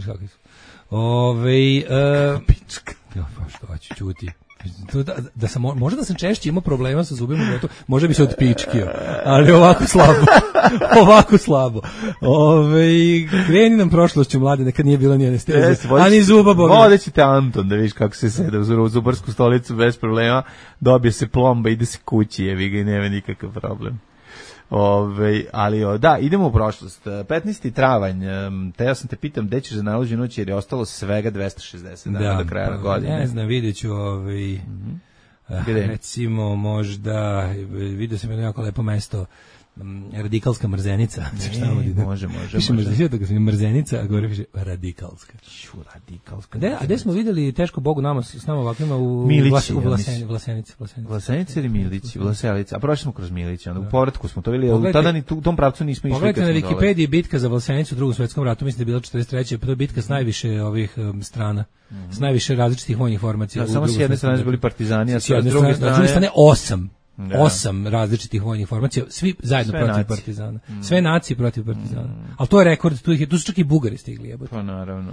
G: Ove, e,
H: pička.
G: Ja, pa što ću čuti. Da, da sam, možda da sam češće imao problema sa zubima, možda bi se odpičkio, ali ovako slabo, ovako slabo. Ove, kreni nam prošlošću, mlade, nekad nije bila ni anestezija, yes, a ni zuba boga.
H: Vodeći te Anton, da vidiš kako se seda u zubarsku stolicu bez problema, dobije se plomba, ide se kući, jevi ga i nema nikakav problem. Ove, ali o, da, idemo u prošlost. petnaesti travanj, te ja sam te pitam gde ćeš za najluđu noć jer je ostalo svega dvesta šezdeset dana da, do kraja
G: pa,
H: godine.
G: Ne znam, vidjet ću ovaj, mm-hmm. recimo možda, vidio sam jedno jako lepo mesto, radikalska mrzenica.
H: Ne, može, može.
G: Piše mrzenica, da sam mrzenica, a gore piše radikalska.
H: Šu, radikalska.
G: De, a gde smo vidjeli teško Bogu nama, s nama ovakvima u
H: Milići,
G: u Vlasenici. Vlasenici, Vlasenici.
H: Vlasenici ili Milići, Vlaselica. A prošli smo kroz Milići, onda u povratku smo to vidjeli, tada ni u tom pravcu nismo išli.
G: Pogledajte na Wikipediji bitka za Vlasenicu u Drugom svjetskom ratu, mislim da je bila četrdeset treće. To je bitka s najviše ovih um, strana. Mm-hmm. S najviše različitih vojnih formacija.
H: Da, samo s jedne strane bili partizani, a s druge
G: strane, s druge strane osam. Da. Osam različitih vojnih formacija, svi zajedno sve protiv nacije. Partizana. Mm. Sve nacije protiv partizana. Mm. Ali to je rekord, tu, ih je, tu su čak i Bugari stigli. Jebote.
H: Pa naravno.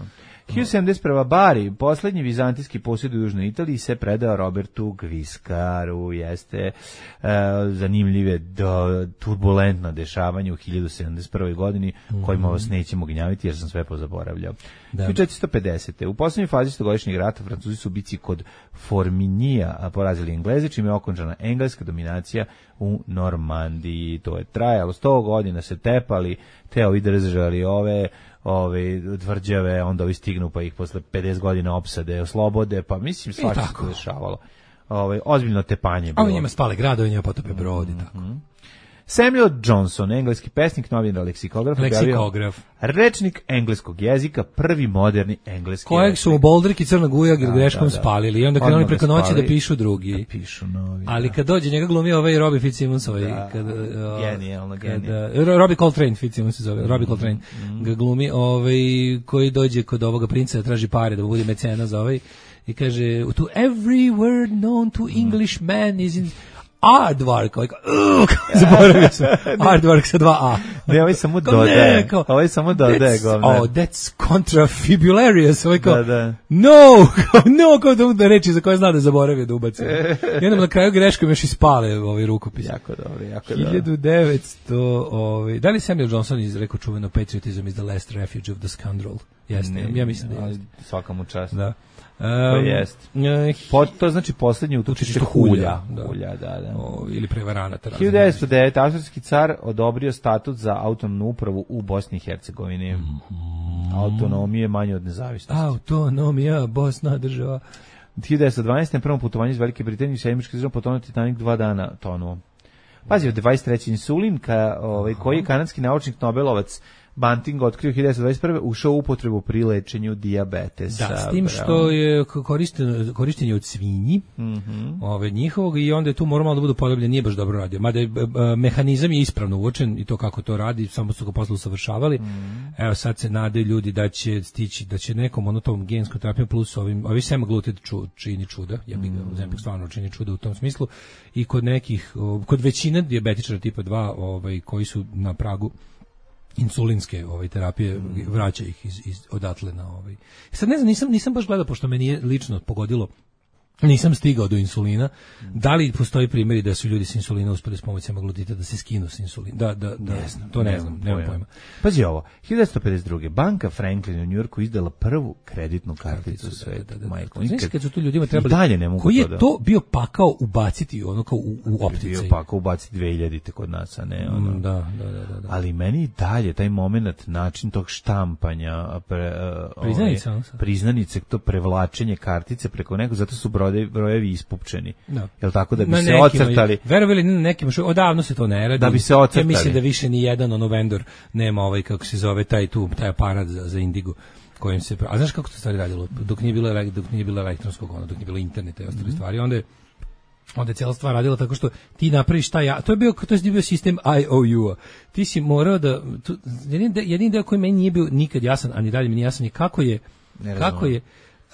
H: hiljadu sedamdeset prva. Bari, poslednji vizantijski posjed u Južnoj Italiji, se predao Robertu Gviskaru. Jeste uh, zanimljive, do, turbulentno dešavanje u hiljadu sedamdeset prvoj. godini, mm. kojima vas nećemo gnjaviti jer sam sve pozaboravljao. Da. hiljadu četiristo pedesete. U poslednjoj fazi stogodišnjeg rata Francuzi su u bici kod Forminija porazili Engleze, čime je okončana engleska dominacija u Normandiji. To je trajalo sto godina, se tepali, te ovi držali ove ove tvrđave, onda ovi stignu pa ih posle pedeset godina opsade, oslobode, pa mislim svašta se dešavalo. Ove, ozbiljno tepanje bilo.
G: A njima spale gradovi, njima potope brodi, mm-hmm. tako.
H: Samuel Johnson, engleski pesnik, novinar, leksikograf,
G: leksikograf.
H: Rečnik engleskog jezika, prvi moderni engleski
G: kojeg su u Boldrik i Crna Guja da, greškom da, da. spalili i onda krenuli preko noći da pišu drugi.
H: Da pišu novi.
G: Ali kad dođe njega glumi ovaj Robbie Fitzsimmons, ovaj
H: da,
G: kad uh,
H: genijalno, genijalno.
G: Uh, Robbie Coltrane Fitzsimmons se zove, mm-hmm. Robbie Coltrane mm-hmm. ga glumi, ovaj koji dođe kod ovoga princa da traži pare da bude mecena za ovaj i kaže to every word known to English man is in Aardvark, like, uh, zaboravio sam, Aardvark sa dva A.
H: Ne, ovaj samo dodaje, ovaj samo dodaje govnar.
G: Oh, that's contrafibularious, ovaj kao,
H: da, da.
G: no, no, kao da, da reči za koje zna da zaboravio da ubaci. I onda na kraju greškom još ispale ovaj rukopis.
H: Jako dobro, jako dobro.
G: hiljadu devetsto, ovaj, da li Samuel Johnson izrekao čuveno patriotism is the last refuge of the scoundrel? Jeste, ja mislim da je.
H: Svaka mu čast.
G: Da.
H: Um, to jest. Po, to znači posljednje utočište hulja.
G: Da.
H: hulja da, da.
G: O, ili prevaranata.
H: hiljadu devetsto devet. Austrijski car odobrio statut za autonomnu upravu u Bosni i Hercegovini. Mm-hmm. Autonomije manje od nezavisnosti.
G: Autonomija, Bosna država.
H: hiljadu devetsto dvanaest. Na prvom putovanju iz Velike Britanije sa američkim državom potonuo Titanic dva dana tonuo. Pazi, od dvadeset treće. insulin, ka, ovaj, koji je kanadski naučnik Nobelovac Banting otkrio hiljadu devetsto dvadeset prve. ušao u upotrebu pri lečenju dijabetesa.
G: Da, s tim što je korištenje od svinji,
H: mm-hmm.
G: ove, njihovog, i onda je tu moralo da budu podobljen, nije baš dobro radio. Mada je, mehanizam je ispravno uočen i to kako to radi, samo su ga posle usavršavali. Mm-hmm. Evo sad se nadaju ljudi da će stići, da će nekom ono tom genskom terapijom plus ovim, ovi semaglutid ču, čini čuda, ja bih ga mm-hmm. Zempic stvarno čini čuda u tom smislu, i kod nekih, kod većine dijabetičara tipa dva ovaj, koji su na pragu insulinske ovaj terapije, vraća ih iz, iz odatle na ovaj. Sad ne znam, nisam nisam baš gledao, pošto me nije lično pogodilo, nisam stigao do insulina. Da li postoji primjeri da su ljudi s insulina uspeli s pomoću semaglutida da se skinu s insulina? Da, da, da,
H: ne znam,
G: to ne znam, nemam pojma.
H: Pazi ovo, hiljadu devetsto pedeset druge. Banka Franklin u Njujorku izdala prvu kreditnu karticu u svetu.
G: Da, da, da, da. Znači, kad su tu ljudima trebali,
H: dalje ne mogu
G: koji je
H: to, da.
G: to bio pakao ubaciti ono kao u, u optici.
H: Bio pakao ubaciti dve hiljadite kod nas, a ne ono.
G: Mm, da, da, da, da, da.
H: Ali meni i dalje taj moment, način tog štampanja, pre, uh,
G: priznanice,
H: ove, priznanice, to prevlačenje kartice preko nekog, zato su brojevi, brojevi ispupčeni. Da. Jel tako, da bi na se ocrtali?
G: Verovali na nekim, odavno se to ne radi.
H: Da bi se ocrtali.
G: Ja mislim da više ni jedan ono vendor nema ovaj, kako se zove, taj tu, taj aparat za, za Indigo kojim se, a znaš kako to stvari radilo? Dok nije bilo, dok nije bilo elektronskog, ono, dok nije bilo interneta i ostale mm-hmm. stvari, onda je onda je cijela stvar radila tako što ti napraviš taj, ja, to je bio, to je bio sistem I O U-a. Ti si morao da, tu, jedin, de, jedin deo koji meni nije bio nikad jasan, a ni dalje mi nije jasan je kako je, kako je,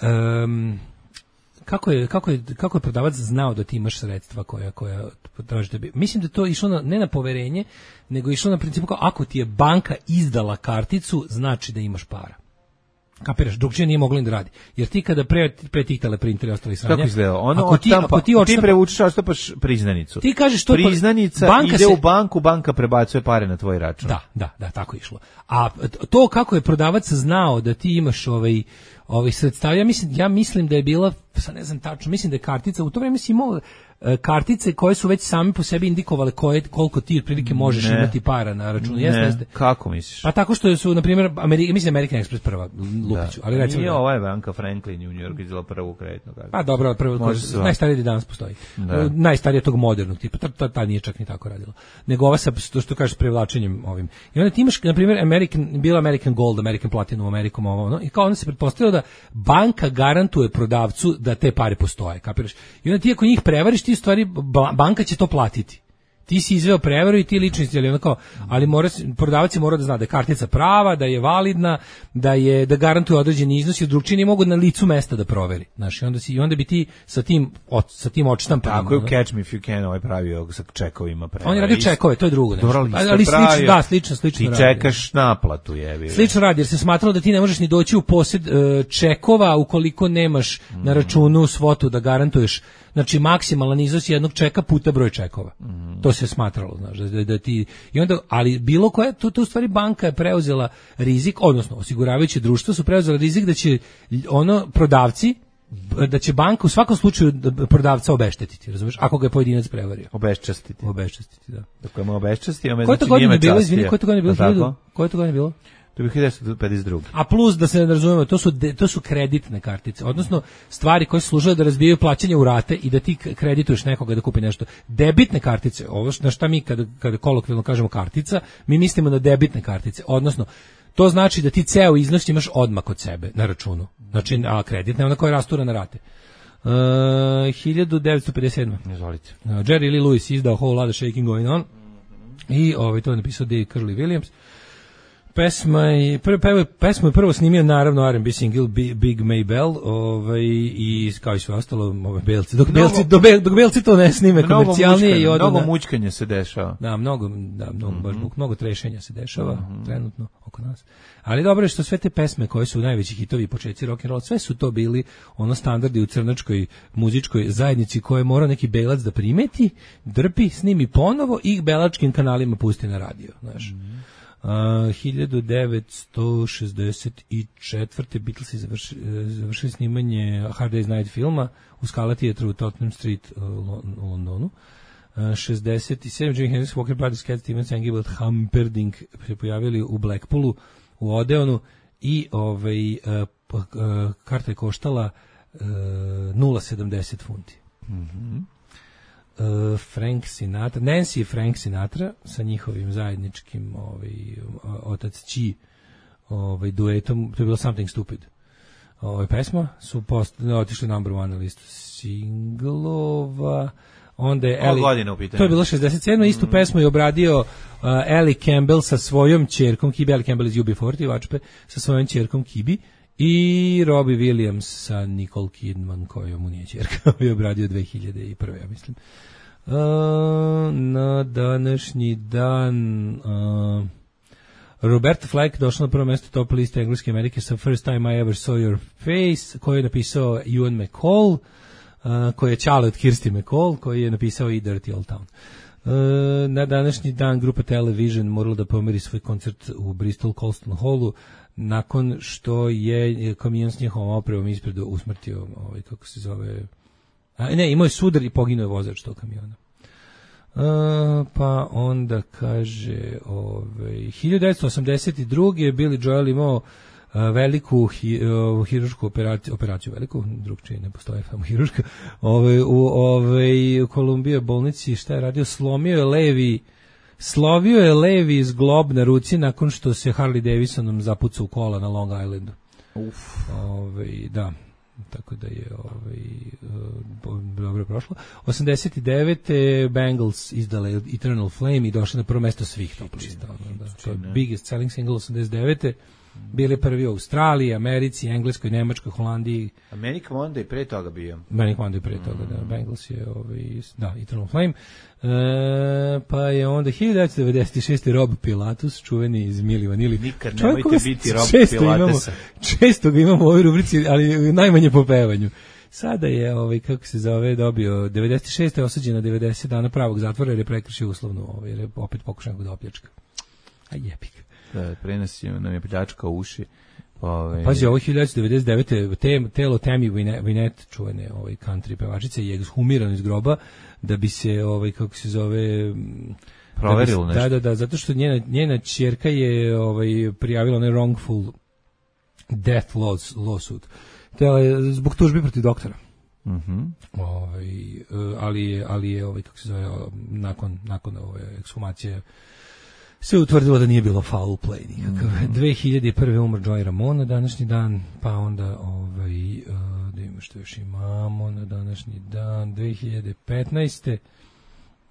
G: um, kako je, kako je, kako je prodavac znao da ti imaš sredstva koja, koja tražite. Mislim da to išlo na, ne na poverenje, nego išlo na principu kao ako ti je banka izdala karticu, znači da imaš para. Kapiraš, drugčije nije moglo da radi. Jer ti kada pre, pre tih teleprintera i ostali sranja...
H: Kako izgleda? Ono, ako ti, ako ti, ti prevučeš, oštapaš priznanicu.
G: Ti kažeš to...
H: Priznanica ide se, u banku, banka prebacuje pare na tvoj račun.
G: Da, da, da, tako je išlo. A to kako je prodavac znao da ti imaš ovaj, ovaj sredstava, ja mislim, ja mislim da je bila, sad ne znam tačno, mislim da je kartica, u to vreme si imao kartice koje su već sami po sebi indikovale koje, koliko ti otprilike možeš ne. imati para na računu. Jeste, jeste.
H: Kako misliš?
G: Pa tako što su, na primjer, Ameri- mislim American Express prva, Lupiću.
H: Da. Ali recimo, nije da, ova je banka Franklin u New Yorku izdala prvu kreditnu karticu.
G: Pa dobro, prvo, najstarije da danas postoji. Da. Najstarije tog modernog tipa, ta, ta, ta nije čak ni tako radila. Nego ova sa, što, što kažeš, privlačenjem ovim. I onda ti imaš, na primjer, American, bila American Gold, American Platinum, American ovo, no, i kao onda se pretpostavilo da banka garantuje prodavcu da te pare postoje, kapiraš? I onda ti ako njih prevariš, ti stvari banka će to platiti. ti si izveo prevaru i ti lično ali onako, ali mora, prodavac mora da zna da je kartica prava, da je validna, da je da garantuje određeni iznos i drugčije ne mogu na licu mesta da proveri. Znaš, i onda si i onda bi ti sa tim od, sa tim odštampanjem.
H: Tako je Catch Me If You Can ovaj pravio sa čekovima prevari.
G: On je radio čekove, to je drugo nešto.
H: Dobro, ali,
G: ali slično, da, slično, slično.
H: Ti čekaš naplatu, jebi.
G: Slično radi, jer se smatralo da ti ne možeš ni doći u posjed uh, čekova ukoliko nemaš mm. na računu svotu da garantuješ. Znači maksimalan iznos jednog čeka puta broj čekova. Mm. To se smatralo, znaš, da, da ti i onda ali bilo koja tu tu stvari banka je preuzela rizik, odnosno osiguravajuće društvo su preuzeli rizik da će ono prodavci da će banka u svakom slučaju prodavca obeštetiti, razumeš? Ako ga je pojedinac prevario.
H: Obeščastiti.
G: Obeščastiti, da.
H: Dakle, mu obeščasti, a me
G: znači nije bilo, izvini, koje to godine bilo? hiljadu Koje to godine bilo?
H: To bi hiljadu devetsto pedeset druge.
G: A plus da se ne razumemo, to su de, to su kreditne kartice, odnosno stvari koje služe da razbijaju plaćanje u rate i da ti kredituješ nekoga da kupi nešto. Debitne kartice, ovo na šta mi kada kada kolokvijalno kažemo kartica, mi mislimo na debitne kartice, odnosno to znači da ti ceo iznos imaš odmah kod sebe na računu. Znači, a kreditne ona koja rastura na rate. Uh, hiljadu devetsto pedeset sedme.
H: Izvolite.
G: Uh, Jerry Lee Lewis izdao Whole Lotta Shaking Going On. I ovaj to je napisao Dave Curley Williams. Pesma je prvo prvo pesmu je prvo snimio naravno R and B single Big, Big Maybell, ovaj i kao i sve ostalo, ove belci. Dok mnogo, belci dok, dok belci to ne snime komercijalnije i
H: mnogo na, mućkanja se dešava.
G: Da, mnogo da mnogo mm-hmm. baš mnogo trešenja se dešava mm-hmm. trenutno oko nas. Ali dobro je što sve te pesme koje su najveći hitovi početci rock and roll, sve su to bili ono standardi u crnačkoj muzičkoj zajednici koje mora neki belac da primeti, drpi, snimi ponovo i belačkim kanalima pusti na radio, znaš. Mm-hmm. Uh, hiljadu devetsto šezdeset četvrte Beatlesi završi, završili snimanje Hard Day's Night filma u Scala Theatre u Tottenham Street uh, u Londonu. Uh, šezdeset sedme Jimi Hendrix, Walker Brothers, Cat Stevens, Engelbert Humperdinck se pojavili u Blackpoolu u Odeonu i ovaj, uh, uh, karta je koštala uh, nula zarez sedamdeset funti.
H: Mhm.
G: Uh, Frank Sinatra, Nancy i Frank Sinatra sa njihovim zajedničkim ovaj, otac Ći ovaj, duetom, to je bilo Something Stupid. Ovaj, pesma su post, otišli number one na listu singlova. Onda je Ellie, to je bilo šezdeset sedme Istu mm. pesmu je obradio uh, Ellie Campbell sa svojom ćerkom Kibi, Ellie Campbell iz U B četrdeset, vačpe, sa svojom ćerkom Kibi i Robbie Williams sa Nicole Kidman kojom mu nije ćerka je obradio dve hiljade prve ja mislim. Uh, na današnji dan uh, Robert Flack došao na prvo mjesto top liste engleske Amerike sa First Time I Ever Saw Your Face, koji je napisao Ewan McCall, uh, koji je čale od Kirsty McCall, koji je napisao i Dirty Old Town. Uh, na današnji dan grupa Television morala da pomeri svoj koncert u Bristol Colston Hallu nakon što je kamion s njihovom opremom ispred usmrtio, ovaj, kako se zove, a, ne, imao je sudar i poginuo je vozač tog kamiona. A, pa onda kaže, ovaj, hiljadu devetsto osamdeset druge je Billy Joel imao a, veliku hi, a, hirušku operaciju, operaciju veliku, drugčije ne postoje samo hiruška, ovaj, u, ovaj, u Kolumbiji bolnici, šta je radio, slomio je levi Slovio je levi zglob na ruci nakon što se Harley Davisonom zapucao u kola na Long Islandu.
H: Uf.
G: Ove, da, tako da je ovaj, uh, dobro prošlo. osamdeset devete Bangles izdale Eternal Flame i došli na prvo mesto svih top lista. Da, to je biggest selling single osamdeset devete Bili prvi u Australiji, Americi, Engleskoj, Nemačkoj, Holandiji.
H: Amerika onda i pre toga bio.
G: Amerika onda i pre toga, da. Bangles je, ovaj, da, Eternal Flame. E, pa je onda hiljadu devetsto devedeset šeste Rob Pilatus, čuveni iz Mili Vanili.
H: Nikad nemojte biti Rob Pilatusa.
G: Često ga imamo u ovoj rubrici, ali najmanje po pevanju. Sada je, ovaj, kako se zove, dobio devedeset šeste osuđen na devedeset dana pravog zatvora jer je prekršio uslovno, ovaj, jer je opet pokušan da opljačka. A jebik.
H: Da, prenosi nam je pljačka uši. Ove...
G: Pazi, ovo hiljadu devetsto devedeset devete Te, telo Tammy Wynette, čuvene ovaj, country pevačice, je ekshumirano iz groba da bi se, ovaj, kako se zove...
H: Proverilo
G: da
H: nešto.
G: Da, da, da, zato što njena, njena ćerka je ovaj, prijavila onaj wrongful death lawsuit. Tele, zbog tužbi protiv doktora.
H: Mm-hmm.
G: Ovaj, ali je, ali je ovaj, kako se zove, nakon, nakon ove ekshumacije se utvrdilo da nije bilo foul play nikakav. Mm-hmm. dve hiljade prve umr Joey Ramone na današnji dan, pa onda ovaj, uh, da imamo što još imamo na današnji dan, dve hiljade petnaeste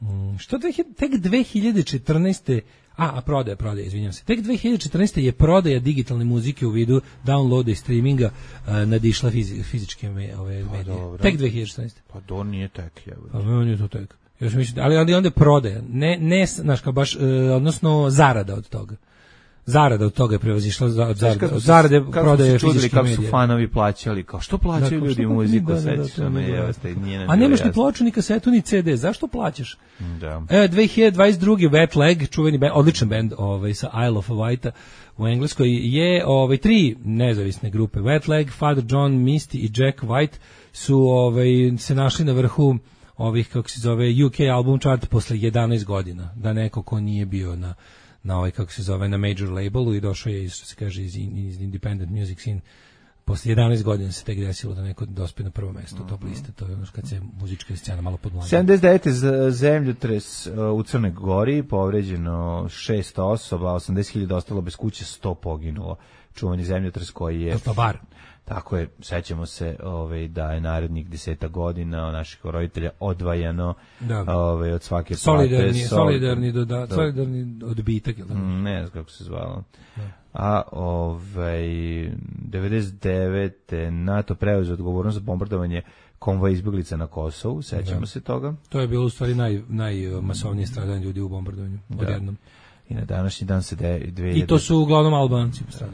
G: Mm, što tek dve hiljade četrnaeste. A, a prodaja, prodaja, izvinjam se. Tek dve hiljade četrnaeste je prodaja digitalne muzike u vidu downloada i streaminga uh, nadišla fizi, fizičke me, ove
H: pa,
G: medije.
H: Dobro.
G: Tek dve hiljade četrnaeste.
H: Pa to nije tek, ja
G: Pa on je to tek. Ja mislim, ali, ali onda je prodaja, ne, ne, znaš, kao baš, uh, odnosno zarada od toga. Zarada od toga je prevazišla za, zarada, od zarade prodaje fizičke medije.
H: Kako su fanovi plaćali, kao što plaćaju da, ljudi muziku, sećam me, evo ste, nije
G: a nemaš ni ploču, ni kasetu, ni ce de, zašto plaćaš?
H: Da.
G: E, dve hiljade dvadeset druge. Wet Leg, čuveni band, odličan band ovaj, sa Isle of Wight u Engleskoj, je ovaj, tri nezavisne grupe. Wet Leg, Father John Misty i Jack White su ovaj, se našli na vrhu ovih, kako se zove, U K album chart posle jedanaest godina, da neko ko nije bio na na ovaj, kako se zove, na major labelu i došao je iz, što se kaže, iz, iz independent music scene. Posle jedanaest godina se tek desilo da neko dospe na prvo mesto, mm-hmm. top liste, to je ono kad se muzička scena malo podmladila.
H: sedamdeset devete. zemljotres u Crnoj Gori, povređeno šest osoba, osamdeset hiljada ostalo bez kuće, sto poginulo. Čuvani zemljotres koji je...
G: To bar.
H: Tako je, sećamo se ovaj, da je narednih deseta godina od naših roditelja odvajano ovaj, od svake
G: solidarni,
H: plate.
G: Solidarni, doda, do, solidarni odbitak. Je
H: ne znam kako se zvalo. Da. A ovaj, devedeset devete. NATO preuzeo odgovornost za bombardovanje konvoja izbjeglica na Kosovu, sećamo da. se toga.
G: To je bilo u stvari naj, najmasovnije stradanje ljudi u bombardovanju,
H: da.
G: odjednom.
H: I na današnji dan se de, dve
G: I to su uglavnom Albanci stradali.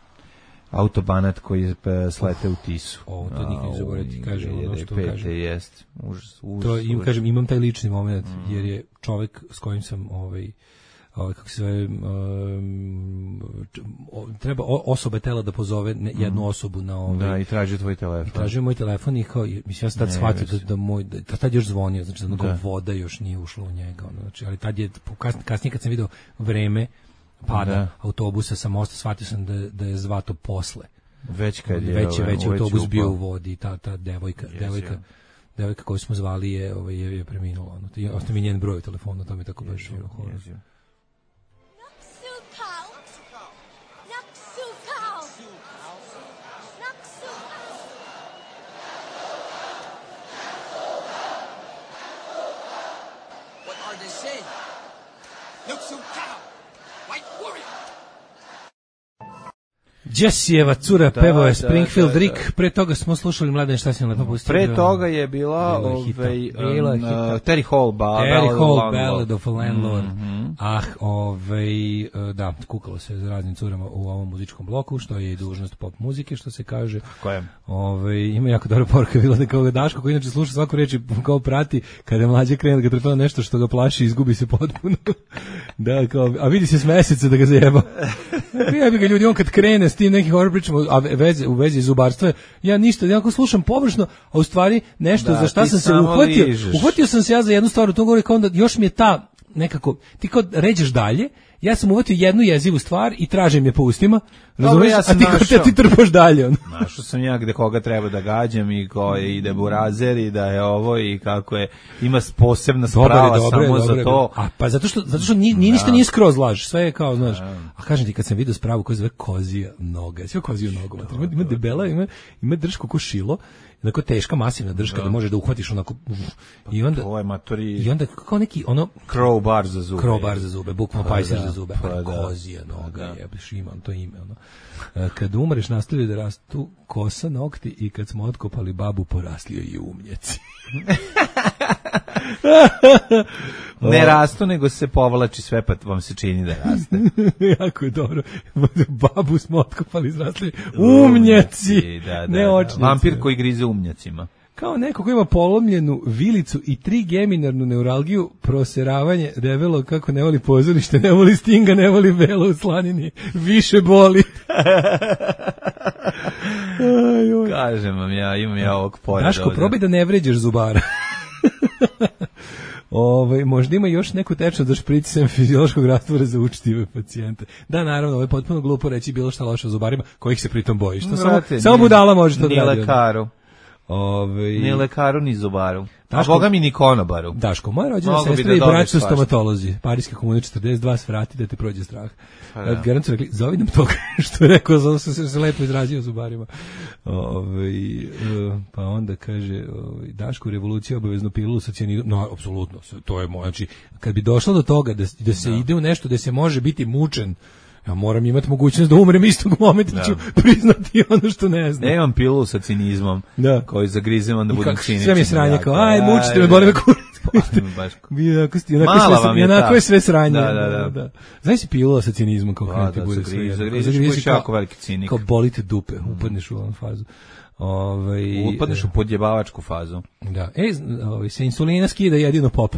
H: Autobanat koji je slete u Tisu.
G: O, to nikad ne zaboraviti, kaže ono što kaže.
H: Jest. Užas, užas,
G: to im užas. Kažem, imam taj lični moment, mm. jer je čovjek s kojim sam ovaj ovaj kako se zove um, treba osoba tela da pozove ne, jednu mm. osobu na ovaj
H: da i traži tvoj telefon.
G: Traži moj telefon i kao mislim ja sam tad shvatio da, da moj da tad još zvonio, znači da, da. voda još nije ušla u njega, ono, znači ali tad je kasnije, kasnije kad sam video vreme pada da. autobusa sa mosta, shvatio sam da, da je zvato posle.
H: Već kad je
G: već je već autobus već bio u vodi, ta ta devojka, yes, devojka, yeah. devojka koju smo zvali je ovaj je, je preminula, ono. I ostao mi njen broj telefona, to mi tako baš ono horor. Jessijeva cura da, pevao je Springfield da, da, Rick, pre toga smo slušali Mladen šta si nam lepo pustio.
H: Pre toga je bila ovaj, um, uh, Terry Hall, ba,
G: Terry Hall, Ballad of a Landlord. Mm-hmm. Ah, ovaj, da, kukalo se za raznim curama u ovom muzičkom bloku, što je i dužnost pop muzike, što se kaže.
H: Koje?
G: Ovaj, ima jako dobra poruka, bilo da kao Daško, koji inače sluša svaku reč i kao prati, kada je mlađe krene da ga trpela nešto što ga plaši, izgubi se potpuno. Da, kao, a vidi se s meseca da ga zajeba. Ja bi ga ljudi, on kad krene s tim nekih horror pričama, a veze, u vezi zubarstva, ja ništa, ja slušam površno, a u stvari nešto da, za šta sam se uhvatio, ližeš. uhvatio sam se ja za jednu stvar, u tom govori kao onda još mi je ta nekako, ti kao ređeš dalje, ja sam uhvatio jednu jezivu stvar i tražim je po ustima, razumiješ, ja a ti kao te ti trpaš dalje. On.
H: Našao sam ja gde koga treba da gađam i ko je ide burazer i da je ovo i kako je, ima posebna sprava dobre, samo dobre, za to.
G: A pa zato što, zato što ni, ni ništa nije skroz laž, sve je kao, znaš, a kažem ti kad sam vidio spravu koja zove kozija noga, sve koziju nogu, ima, ima debela, ima, ima držku ko šilo, onako teška masivna držka da, da možeš da uhvatiš onako i onda
H: to je matori
G: i onda kao neki ono
H: crowbar za zube
G: crowbar za zube bukvalno pa, pajser da, za zube pa, da, kozija noga da. Jebeš imam to ime ono kad umreš nastavljaju da rastu kosa, nokti i kad smo otkopali babu porasli i umnjaci.
H: Ne rastu, nego se povlači sve, pa vam se čini da raste.
G: Jako je dobro. Babu smo otkopali, izrasli umnjaci.
H: Da, da, ne očnici. Da. Vampir koji grize umnjacima.
G: Kao neko ko ima polomljenu vilicu i trigeminarnu neuralgiju, proseravanje, debelo, kako ne voli pozorište, ne voli Stinga, ne voli Belo u slanini, više boli.
H: Aj, kažem vam ja, imam ja ovog pored.
G: Daško, probaj da ne vređaš zubara. Ove, možda ima još neku tečnost da špricem fiziološkog rastvora za učtive pacijente. Da, naravno, ovo je potpuno glupo reći bilo šta loše o zubarima, kojih se pritom bojiš. To samo, samo budala može to da radi.
H: Lekaru.
G: Ove,
H: ni lekaru, ni zubaru. Daško, a boga mi ni konobaru.
G: Daško, moja rođena sestra i brat su stomatolozi. Parijska komuna četrdeset dva, svrati da te prođe strah. Ja. Garant su rekli, zovi nam toga što je rekao, zato se, se, se lepo izrazio zubarima. Ove, pa onda kaže, ove, Daško, revolucija obavezno pilu sa cijanidom. No, apsolutno, to je moja. Znači, kad bi došlo do toga da, da se da. ide u nešto da se može biti mučen, ja moram imati mogućnost da umrem istog momenta, da ću priznati ono što ne znam.
H: Ne imam pilu sa cinizmom, da. Koji zagrizem, onda budem ciničan.
G: Sve mi je sranje, kao, aj, mučite me, boli me kurac. Onako je sve sranje. Da, da, da. da. Znaš si pilu sa cinizmom, kao kada ti bude sve.
H: Zagrizeš jako veliki cinik.
G: Kao bolite dupe, upadneš u ovom fazu. Ove,
H: upadneš u podjebavačku fazu.
G: Da, e, ove, se insulina skida jedino pop.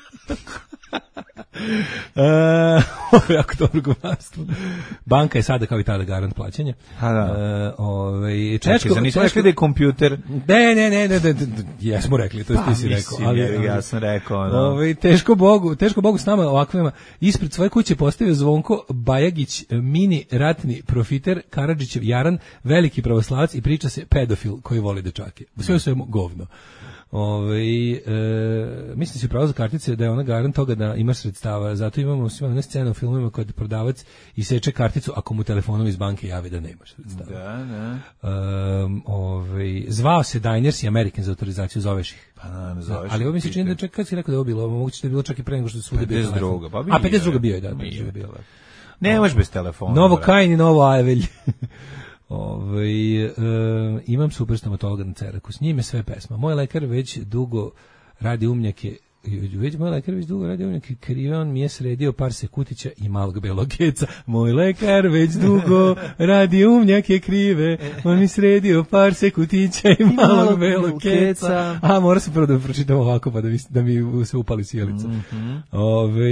G: E, ovo je jako dobro govarstvo. Banka je sada kao i tada garant plaćanja.
H: A da.
G: E, ovaj
H: Češko, znači nismo rekli da je kompjuter.
G: Ne, ne, ne, ne, ne, jesmo rekli, to je ti si rekao, ali
H: ja, ja sam rekao, no.
G: Ovaj teško Bogu, teško Bogu s nama ovakvima. Ispred svoje kuće postavio Zvonko Bajagić, mini ratni profiter, Karadžićev jaran, veliki pravoslavac i priča se pedofil koji voli dečake. Sve su govno. Ove, e, mislim si pravo za kartice da je ona garant toga da imaš sredstava, zato imamo sve one scene u filmovima kod prodavac iseče karticu ako mu telefonom iz banke javi da nemaš sredstava.
H: Da, da.
G: Um, ove, zvao se Diners i American za autorizaciju, zoveš ih.
H: Pa na, zoveš.
G: Ali ovo mi se čini da čak kad si rekao da je ovo bilo, moguće da je bilo čak i pre nego što su svugde
H: bio telefon. Pa
G: A pedeset druga bio je, da. Bio, bio.
H: Ne možeš bez telefona.
G: Novo Kajin i Novo Ajevelj. Ove, e, imam super stomatologa na Ceraku, s njime sve pesma. Moj lekar već dugo radi umnjake, već moj lekar već dugo radi umnjake, krive on mi je sredio par sekutića i malog belog keca. Moj lekar već dugo radi umnjake krive, on mi sredio par sekutića i malog belog keca. A mora se prvo da pročitam ovako pa da mi, da mi se upali sjelica. Mm-hmm. Ove,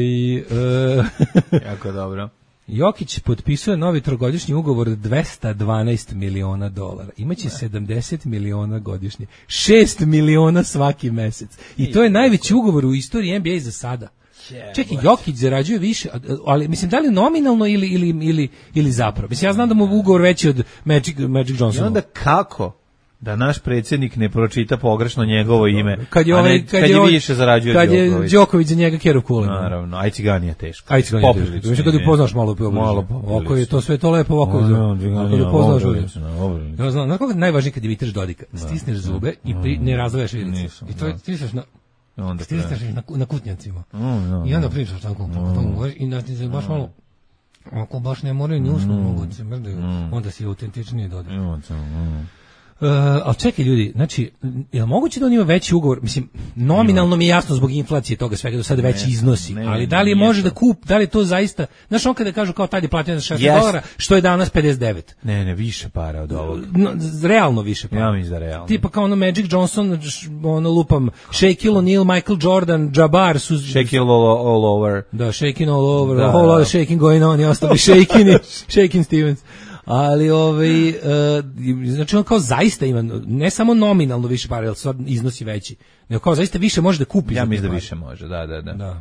G: e,
H: jako dobro.
G: Jokić potpisuje novi trogodišnji ugovor dvesta dvanaest miliona dolara. Imaće sedamdeset miliona godišnje. šest miliona svaki mesec. I to je najveći ugovor u istoriji N B A za sada. Čekaj, Jokić zarađuje više, ali mislim da li nominalno ili ili ili ili zapravo. Mislim ja znam da mu ugovor veći od Magic Magic Johnsona.
H: I onda kako da naš predsjednik ne pročita pogrešno njegovo ime,
G: kad je, ovaj,
H: kad kad je, je više zarađuje
G: kad Đoković. Kad je Đoković za njega Kerov Kulin.
H: Naravno, aj Cigani je teško.
G: Aj Cigani je teško. Mislim kad je poznaš malo po malo ovako je to sve to lepo ovako. Kad je poznaš ljudi. Ja znam, na koga najvažnije kad imitaš Dodika, stisneš zube i pri, ne razdvajaš jedinicu. I to je stisneš na onda stisneš na na kutnjacima. I onda pričaš tako i na ti se baš malo ako baš ne moraju ni ušno mogu se mrdaju, onda si autentičniji Dodik. Uh, ali čekaj ljudi, znači, je li moguće da on ima veći ugovor? Mislim, nominalno mi je jasno zbog inflacije toga svega do sada veći iznosi, ne, ali da li je može to. Da kup, da li je to zaista, znaš on kada kažu kao tad je platio za šezdeset yes. dolara, što je danas pedeset devet.
H: Ne, ne, više para od ovog.
G: No, realno više para.
H: Ja mislim da realno.
G: Tipa kao ono Magic Johnson, ono lupam, Shaquille O'Neal, Michael Jordan, Jabbar su...
H: Shaquille all, all over.
G: Da, shaking all over, da, a whole lot of shaking going on, i ostali shaking, shaking Stevens. Ali ovaj uh, znači on kao zaista ima ne samo nominalno više para, jer sad iznosi veći, nego kao zaista više može da kupi.
H: Ja mislim da više može, da, da, da.
G: Da.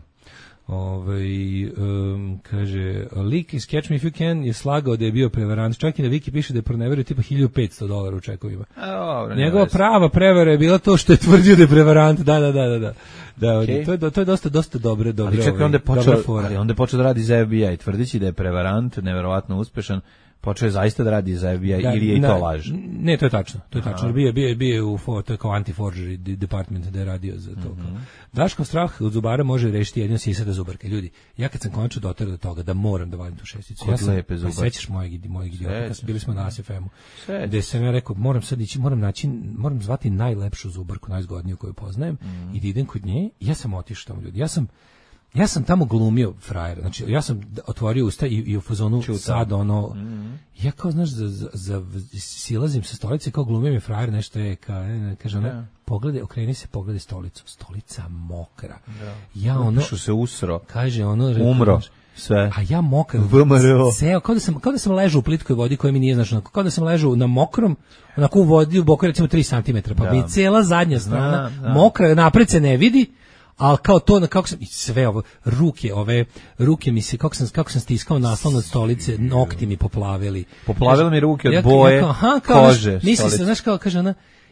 G: Ovaj um, kaže lik iz Catch Me If You Can je slagao da je bio prevarant, čak i na Wiki piše da je proneverio tipa hiljadu petsto dolara u čekovima.
H: Dobro,
G: njegova prava prevara je bila to što je tvrdio da je prevarant. Da, da, da, da, da. Da, okay. to je to je dosta dosta dobre, dobre.
H: Ali čekaj, onda je počeo, ali onda je počeo da radi za F B I, tvrdeći da je prevarant, neverovatno uspešan. Počeo je zaista da radi za F B I da, ili je i to laž?
G: Ne, to je tačno. To je tačno. Bio je bio, bio u to je kao anti-forgery department da je radio za to. Mm-hmm. Daškov strah od zubara može rešiti jedino sisata zubarke. Ljudi, ja kad sam konačno doterao do toga da moram da vadim tu šesticu. Ja sam, lepe zubarke. Sećaš mojeg mojeg idiota kad bili smo na A S F M-u. Gde sam ja rekao moram sad ići, moram naći, moram zvati najlepšu zubarku, najzgodniju koju poznajem mm-hmm. i da idem kod nje. Ja sam otišao tamo, ljudi. Ja sam Ja sam tamo glumio frajera, znači ja sam otvorio usta i, i u fazonu Čuta. sad ono, mm-hmm. ja kao znaš, za, za, za, silazim sa stolice, kao glumio mi frajer, nešto je, kao, ne, kaže ona, yeah. pogledaj, okreni se, pogledaj stolicu, stolica mokra. Yeah. Ja ono,
H: što se usro,
G: kaže ono,
H: umro. Sve.
G: A ja mokar, seo, kao da sam, kao da sam ležao u plitkoj vodi koja mi nije, znaš, kao da sam ležao na mokrom, onako u vodi, u boku recimo tri centimetra, pa yeah. bi cijela zadnja strana da, da. mokra, napred se ne vidi, ali kao to, kako sam, i sve ovo, ruke, ove, ruke mi se, kako sam, kako sam stiskao naslon od stolice, nokti mi poplavili.
H: Poplavili mi ruke od boje, ja, aha, kao,
G: kože. Misli se, znaš, kao, kaže ona,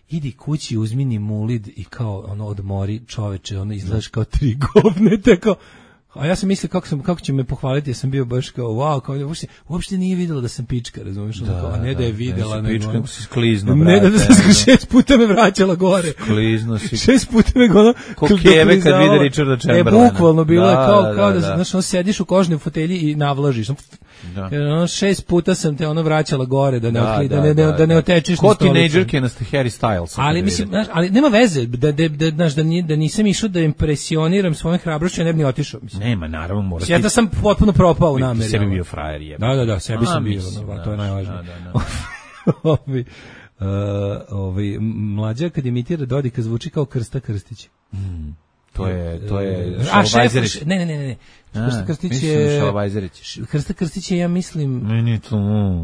G: idi kući, uzmi ni mulid i kao ono odmori čoveče, ono izgledaš kao tri govne, tako. A ja sam mislio kako sam kako će me pohvaliti, ja sam bio baš kao wow, kao uopšte, uopšte nije videla da sam pička, razumiješ, da, kao, a ne da, da je videla,
H: ne,
G: nego
H: pička, si sklizno, brate.
G: Ne da, da sam šest puta me vraćala gore.
H: Sklizno si.
G: Šest puta me ono
H: ko keve kad vide Richarda Chamberlaina.
G: E, bukvalno bilo je
H: da,
G: kao,
H: da,
G: kao da,
H: da,
G: da. Znaš, ono, sediš u kožnoj fotelji i navlažiš. Da. Jer ono, šest puta sam te ono vraćala gore da ne, da, otli, da, da, ne, da, da ne otečiš
H: ko na stolicu. Ko tinejdžerke na Harry Styles.
G: Ali mislim, znaš, ali nema veze da da da znaš da, da nisam išao da impresioniram svojom hrabrošću, ne bi ni otišao, mislim.
H: Nema, naravno, mora.
G: Ja da sam potpuno propao u nameri.
H: Sebi bio frajer, je.
G: Da, da, da, sebi sam bio, no, to je najvažnije. Da, da, da. Ovi Uh, ovaj mlađa kad imitira Dodika zvuči kao Krsta Krstić.
H: Mm, to je to je
G: a šef, ne ne ne ne. Krsta Krstić je
H: Šalabajzerić.
G: Krsta Krstić je, ja mislim,
H: meni to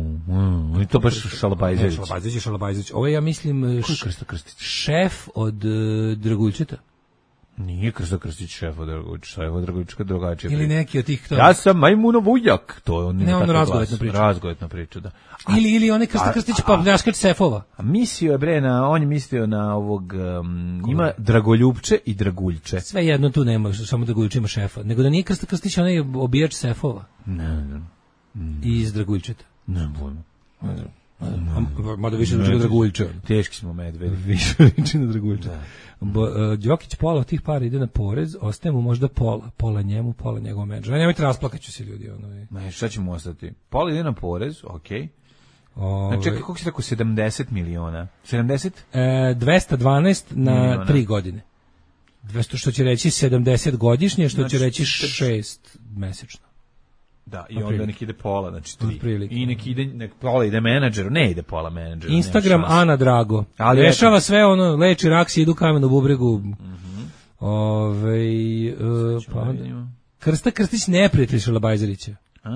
H: mm, to baš Šalabajzerić.
G: Šalabajzerić, Šalabajzerić. Ovo je, ja mislim,
H: ko je Krsta Krstić?
G: Šef od uh, Draguljčeta.
H: Nije Krsta Krstić šef od Draguljčeta, šef od Draguljčeta drugačije.
G: Ili neki od tih to.
H: Ja sam Majmunov ujak, to je on
G: ne on razgovetna priča.
H: Razgovetna priča, da.
G: A, ili ili one Krsta Krstić pa pljačkač sefova.
H: A mislio je bre na, on je mislio na ovog um, ima Dragoljupče i Draguljče.
G: Sve jedno tu nema, samo Draguljče ima šefa. Nego da nije Krsta Krstić onaj obijač sefova.
H: Ne, ne.
G: Mm. I iz Draguljčeta.
H: Ne, bojno. Ne, ne.
G: Mada više liči na Draguljče.
H: Teški smo medvedi.
G: Više liči na Draguljče. Bo, uh, Đokić pola od tih para ide na porez, ostaje mu možda pola, pola njemu, pola njegovom menadžeru. Ja nemojte rasplakaću se ljudi. Ono,
H: ma šta će mu ostati? Pola ide na porez, okej. Okay.
G: Ove,
H: znači, kako si rekao, sedamdeset miliona? sedamdeset?
G: E, dvesta dvanaest na miliona. tri godine. dvesta što će reći sedamdeset godišnje, što znači, će reći šest mesečno.
H: Da, i onda nek ide pola, znači tri. I nek ide, nek pola ide menadžeru, ne ide pola menadžeru.
G: Instagram Ana Drago. Ali rešava eto. Sve ono, leči raksi, idu kamen u bubregu. Mm-hmm. Ove, uh, pa, Krsta Krstić neprijatelj Šalabajzerića.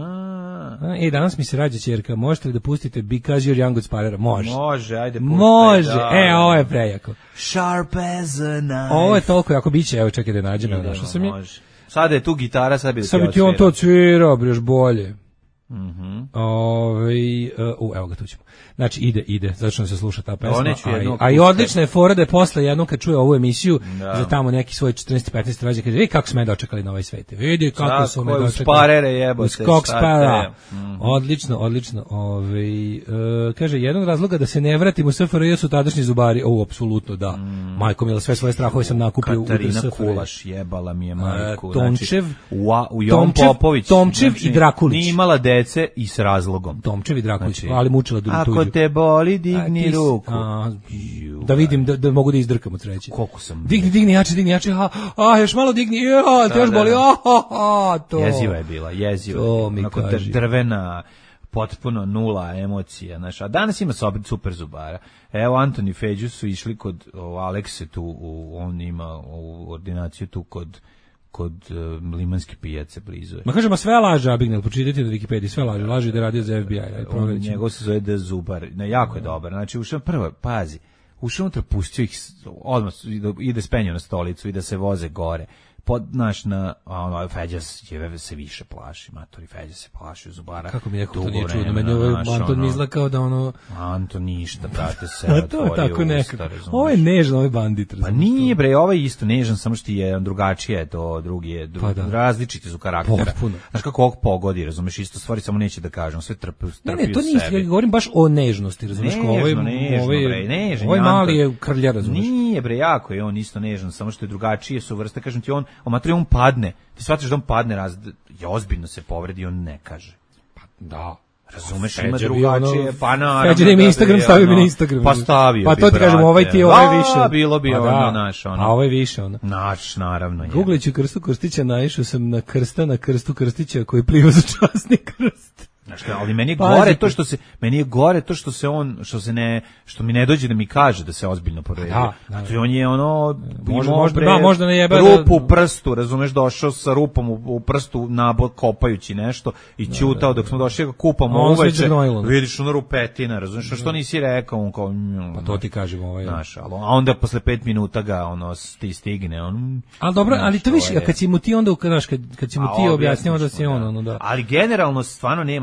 G: A, e, danas mi se rađa ćerka, možete li da pustite Because You're Young od Sparera? Može.
H: Može, ajde puštaj.
G: Može, da, e, ovo je prejako.
H: Sharp as a knife.
G: Ovo je toliko jako biće, evo čekaj da nađem, evo našao sam je.
H: Sada je tu gitara, sad bi da ti
G: sad bi ti on to cvirao, bre, još bolje.
H: Mhm.
G: Ovaj, uh, evo ga tu ćemo. Znači ide, ide, začne se sluša ta pesma.
H: A,
G: a i odlična je fora da je posle jednom kad čuje ovu emisiju da. Za tamo neki svoj četrnaesti petnaesti rođendan kaže: "Vidi kako smo me dočekali na ovaj svet. Vidi kako su me dočekali."
H: Sparere jebote.
G: Skok spara. Mm-hmm. Odlično, odlično. Ovaj uh, kaže jednog razloga da se ne vratimo u S F R J su tadašnji zubari. O, apsolutno da. Mm. Majko mila, sve svoje strahove sam nakupio u S F R J.
H: Katarina Kulaš jebala mi je majku.
G: Uh, Tomčev,
H: znači, u Jon Popović.
G: Tomčev znači, i Drakulić.
H: Nije imala dece i s razlogom.
G: Tomčev i Drakulić, znači, ali mučila drugu tuđu.
H: Ako te boli, digni a, ruku.
G: A, da vidim, da, da mogu da izdrkam od sreće.
H: Koliko sam...
G: Digni, digni, jače, digni, jače, a, a još malo digni, a, te još boli, a, a, a, to.
H: Jeziva je bila, jeziva.
G: To mi
H: onako
G: kaži.
H: Drvena, potpuno nula emocija, znaš. A danas ima super zubara. Evo, Antoni Feđu su išli kod o, Alekse tu, u, on ima u ordinaciju tu kod kod uh, Limanske pijace blizu je.
G: Ma kažemo sve laže, Abignel, počitajte na Wikipediji, sve laže, laže da je radio za F B I. Aj,
H: on, njegov se zove da Zubar, ne, jako je dobar, znači ušao prvo, pazi, ušao unutra, pustio ih, odmah ide spenjao na stolicu i da se voze gore. Pod naš na ono Feđa se više plaši, matori Feđa se plaši Zubara.
G: Kako mi neko to nije čudno, meni ovaj Anton mi izgleda kao da ono
H: Anton ništa, brate, se
G: otvorio. Tako nekako. Ovo je nežan, ovaj bandit.
H: Pa nije bre, ovaj isto nežan, samo što je drugačije, to drugi je dru, pa da. Različiti su karaktera. Potpuno. Znaš kako ovog pogodi, razumeš, isto stvari samo neće da kažem, sve trpe, trpi
G: ne, ne, to nije, ja govorim baš o nežnosti, razumeš, kao ovaj ovaj nežan, ovaj mali je krlja, razumeš.
H: Nije bre, jako je on isto nežan, samo što je drugačije su vrste, kažem ti on, omatri on padne, ti shvatiš da on padne, raz, je ozbiljno se povredi, on ne kaže.
G: Pa da.
H: Razumeš, ima drugačije, ono, pa naravno.
G: Feđer ima Instagram, stavio bi na Instagram.
H: Pa stavio
G: pa
H: bi,
G: Pa to ti kažem, ovaj ti je, ovaj više.
H: A, bilo bi pa ono da, naš, ono.
G: A ovaj više, ono.
H: Naš, naravno je.
G: Googleću Krstu Krstića, naišao sam na krsta, na Krstu Krstića koji pliva za časni krst.
H: Znaš, ali meni je gore to što se meni je gore to što se on što se ne što mi ne dođe da mi kaže da se ozbiljno povredio. Da, da, da. On je ono
G: možda možda da možda ne jebe
H: rupu u prstu, razumeš, došao sa rupom u, u prstu nabod kopajući nešto i ćutao dok smo došli ga kupamo uveče. Vidiš ono rupetina, razumeš, da. Što nisi rekao on kao
G: pa to ti kažem ovaj.
H: Znaš, a onda posle pet minuta ga ono sti stigne on.
G: Al dobro, ali to više kad si mu ti onda kad kad si mu ti objasnio da se on ono da.
H: Ali generalno stvarno nema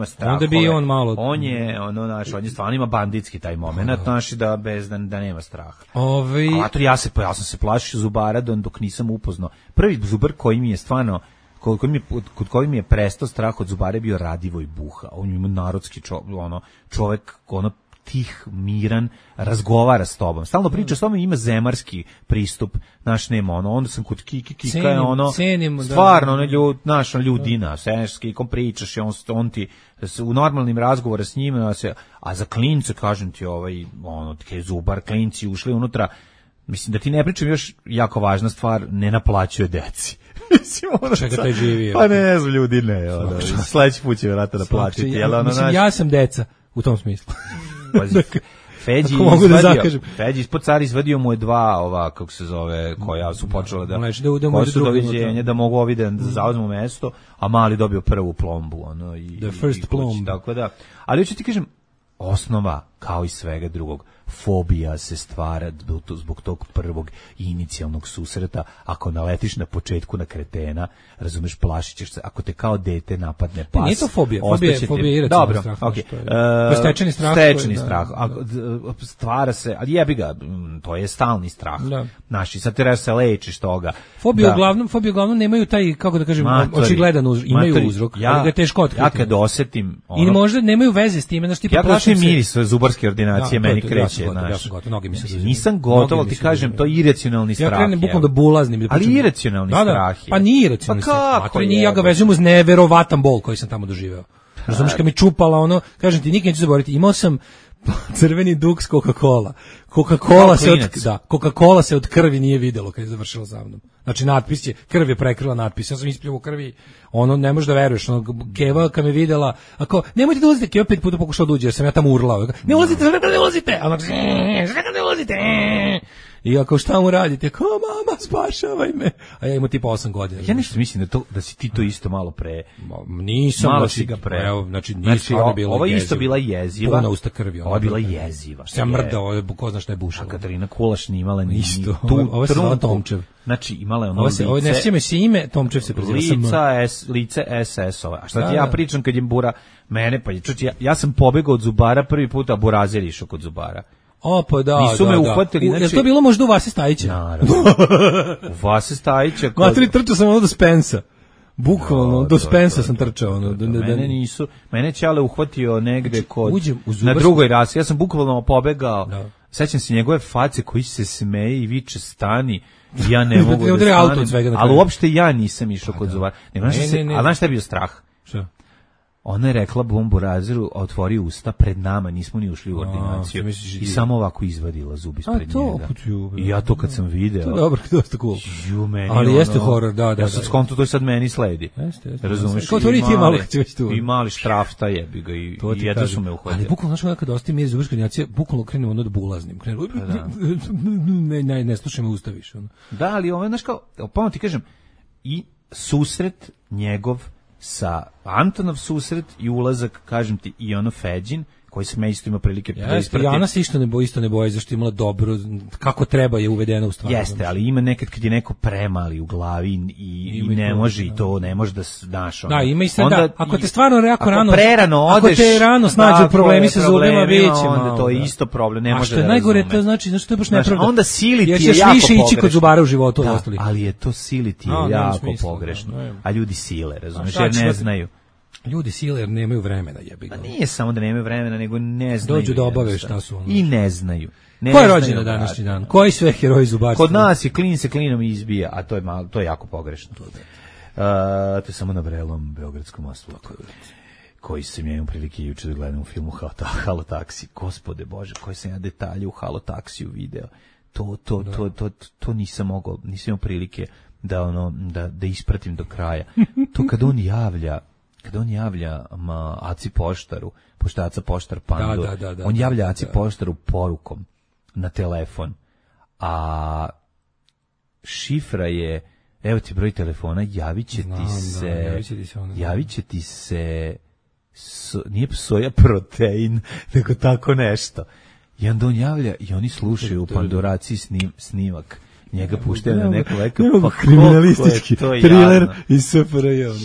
H: strahove.
G: Onda bi on malo...
H: On je, ono, naš, on je stvarno ima banditski taj moment, naši da bez da, da nema straha.
G: Ovi...
H: A ja, se, ja sam se plašio zubara dok nisam upoznao. Prvi zubar koji mi je stvarno, kod koji mi, kod koji mi je prestao strah od zubara bio Radivoj Buha. On ima narodski čo, ono, čovek, ono, tih, miran, razgovara s tobom. Stalno priča s tobom, ima zemarski pristup, naš nema ono, onda sam kod Kiki, Kika je ono,
G: cenim,
H: stvarno, ono, ljud, naš, ljudina, s Kikom pričaš i on, on ti, u normalnim razgovora s njima, a za klince, kažem ti, ovaj, ono, ke zubar, klinci ušli unutra, mislim da ti ne pričam još jako važna stvar, ne naplaćuje deci. Mislim, ono,
G: čega taj živi?
H: Pa ne znam, ljudi ne, ono, sledeći put će vjerojatno naplatiti.
G: Ja, ono, mislim, naš... ja sam deca, u tom smislu.
H: Feđi izvadio, Feđi ispod car izvadio mu je dva ova, kako se zove, koja su počela da, da, koja su doviđenje, da mogu ovi da zauzmu mesto, a mali dobio prvu plombu. Ono, i,
G: The first
H: i
G: plomb.
H: Tako da, ali hoću ti kažem, osnova, kao i svega drugog, fobija se stvara zbog tog prvog inicijalnog susreta. Ako naletiš na početku na kretena, razumeš, plašit ćeš se. Ako te kao dete napadne pas,
G: nije to fobija, fobija je fobija iracionalni strah.
H: Okay.
G: To je stečeni strah.
H: Stečeni strah. Da. Stvara se, ali jebi ga, to je stalni strah. Da. Naši, sad treba se lečiš toga.
G: Fobije da. uglavnom, fobije uglavnom nemaju taj, kako da kažem, matori, očigledan uz, imaju matori, uzrok, ja, ali ga je teško otkriti.
H: Ja kad osetim... Ono,
G: i možda nemaju veze s time, znaš, tipa
H: ja plašim se... miris zubarske ordinacije,
G: da,
H: meni
G: to,
H: kreće.
G: Ja sam gotov, gotov, nogi mi se
H: nisam gotov, ali ti kažem, to je iracionalni strah.
G: Ja krenem bukvalno da bulaznim.
H: Ali iracionalni strah je.
G: Pa nije iracionalni strah. Pa nije, ja ga vezujem uz neverovatan bol koji sam tamo doživeo. Razumiješ, kad mi čupala ono, kažem ti, nikad neću zaboraviti, imao sam crveni duk s Coca-Cola. Coca-Cola se od, da, Coca-Cola se od krvi nije videlo kad je završila za mnom. Znači natpis je, krv je prekrila natpis. Ja sam ispljuvao u krvi. Ono ne možeš da veruješ, ono Keva kad me videla, ako nemojte da ulazite, Keva pet puta pokušao da uđe, jer sam ja tamo urlao. Ne ulazite, ne ulazite. A ona ne ulazite. I ako šta mu radite, kao mama spašavaj me. A ja imam tipa osam godina.
H: Ja nešto mislim da to da si ti to isto malo pre.
G: Nisam,
H: malo si ga pre.
G: Evo, znači nisam znači, bilo.
H: Ovo isto bila jeziva.
G: Puna usta krvi.
H: Ovo je bila jeziva.
G: Se mrdao, ovo je ko zna šta je bušalo.
H: A Katarina Kulaš nije imala ni
G: isto. Ovo se zvala Tomčev.
H: Znači imala je ono
G: lice. Ovo ne sjećam se ime, Tomčev se preziva.
H: Lica S, lice S S-ova. A šta ti ja pričam kad je Bura mene pa čuči ja, ja sam pobegao od zubara prvi put, a Burazir išao kod zubara.
G: O, pa da,
H: nisu
G: da,
H: me
G: da.
H: uhvatili,
G: U,
H: znači...
G: Je to bilo možda u Vase Stajića?
H: Naravno. U Vase Stajića...
G: Kod... Matri, trčao sam ono do Spensa. Bukvalno, do, do Spensa sam trčao. Ono,
H: do, do, do, mene nisu... Mene Ćale uhvatio negde kod... Uđem u zubarski... Na drugoj rasi. Ja sam bukvalno pobegao. Da. Sećam se njegove face koji se smeje i viče stani. Ja ne mogu da, da
G: auto od svega.
H: Ali uopšte ja nisam išao kod zubara. Ne, ne, se... ne, ne. A znaš šta je bio strah?
G: Šta?
H: Ona je rekla bombu raziru, otvori usta pred nama, nismo ni ušli u ordinaciju. A, i samo ovako izvadila zub ispred njega. To, I ja to kad sam video.
G: To je dobro, dosta cool.
H: Ju, meni,
G: ali
H: ono,
G: jeste horor, da, da.
H: Ja sad skonto, to sad meni sledi.
G: Jeste, jeste.
H: Razumeš?
G: Kao otvori ti malo kad ćeš tu.
H: I mali štrafta jebi ga i, i jedno su me uhvatili.
G: Ali bukvalno, znaš, kada ostaje mir iz zubarske ordinacije, bukvalno krenemo ono da bulaznim. Krenemo, ne, ne, ne slušaj me, ustaviš. Ono.
H: Da, ali ovo, znaš kao, pa ti kažem, i susret njegov sa Antonov susret i ulazak, kažem ti, i ono Feđin, koji se me isto ima prilike
G: da isprati. Jana se isto ne boji, isto ne boji, zašto je imala dobro, kako treba je uvedena u stvar.
H: Jeste, ali ima nekad kad je neko premali u glavi i, i ne može i to, ne može da znaš. Ono.
G: Da, ima i sad, da, ako te stvarno jako rano,
H: prerano odeš,
G: ako te rano snađu problemi sa zubima, vidjet ćemo.
H: Onda to je isto problem, ne može da razume.
G: A što je najgore, to znači, znači to je baš nepravda.
H: Onda sili ti je
G: jako
H: pogrešno.
G: Jer ćeš više ići kod zubara u životu od ostalih.
H: Ali je to sili ti je jako pogrešno. A ljudi sile, razumiješ, jer ne znaju.
G: Ljudi sile jer nemaju vremena, jebi ga.
H: A nije samo da nemaju vremena, nego ne znaju.
G: Dođu da obave šta su ono.
H: I ne znaju. Ne
G: Ko je rođen na današnji dan? Koji sve heroji zubarstva?
H: Kod nas je klin se klinom izbija, a to je malo, to je jako pogrešno. Uh, to je samo na vrelom beogradskom asfaltu. Koji sam ja imao prilike juče da gledam u filmu Halo Taksi. Gospode Bože, koji sam ja detalje u Halo Taksiju video. To, to, to, to, to, to nisam mogao, nisam imao prilike da, ono, da, da ispratim do kraja. To kad on javlja kada on javlja ma, Aci Poštaru, poštaca Poštar Pandur,
G: da, da, da,
H: on javlja
G: da,
H: Aci
G: da.
H: Poštaru porukom na telefon, a šifra je, evo ti broj telefona, javit će
G: Znam,
H: ti se,
G: da, javit će ti se, ono,
H: javit će ti se, so, nije soja protein, nego tako nešto. I onda on javlja i oni slušaju u Pandoraciji snim, snimak. njega puštaju na neku leku.
G: Pa kriminalistički thriller iz S F R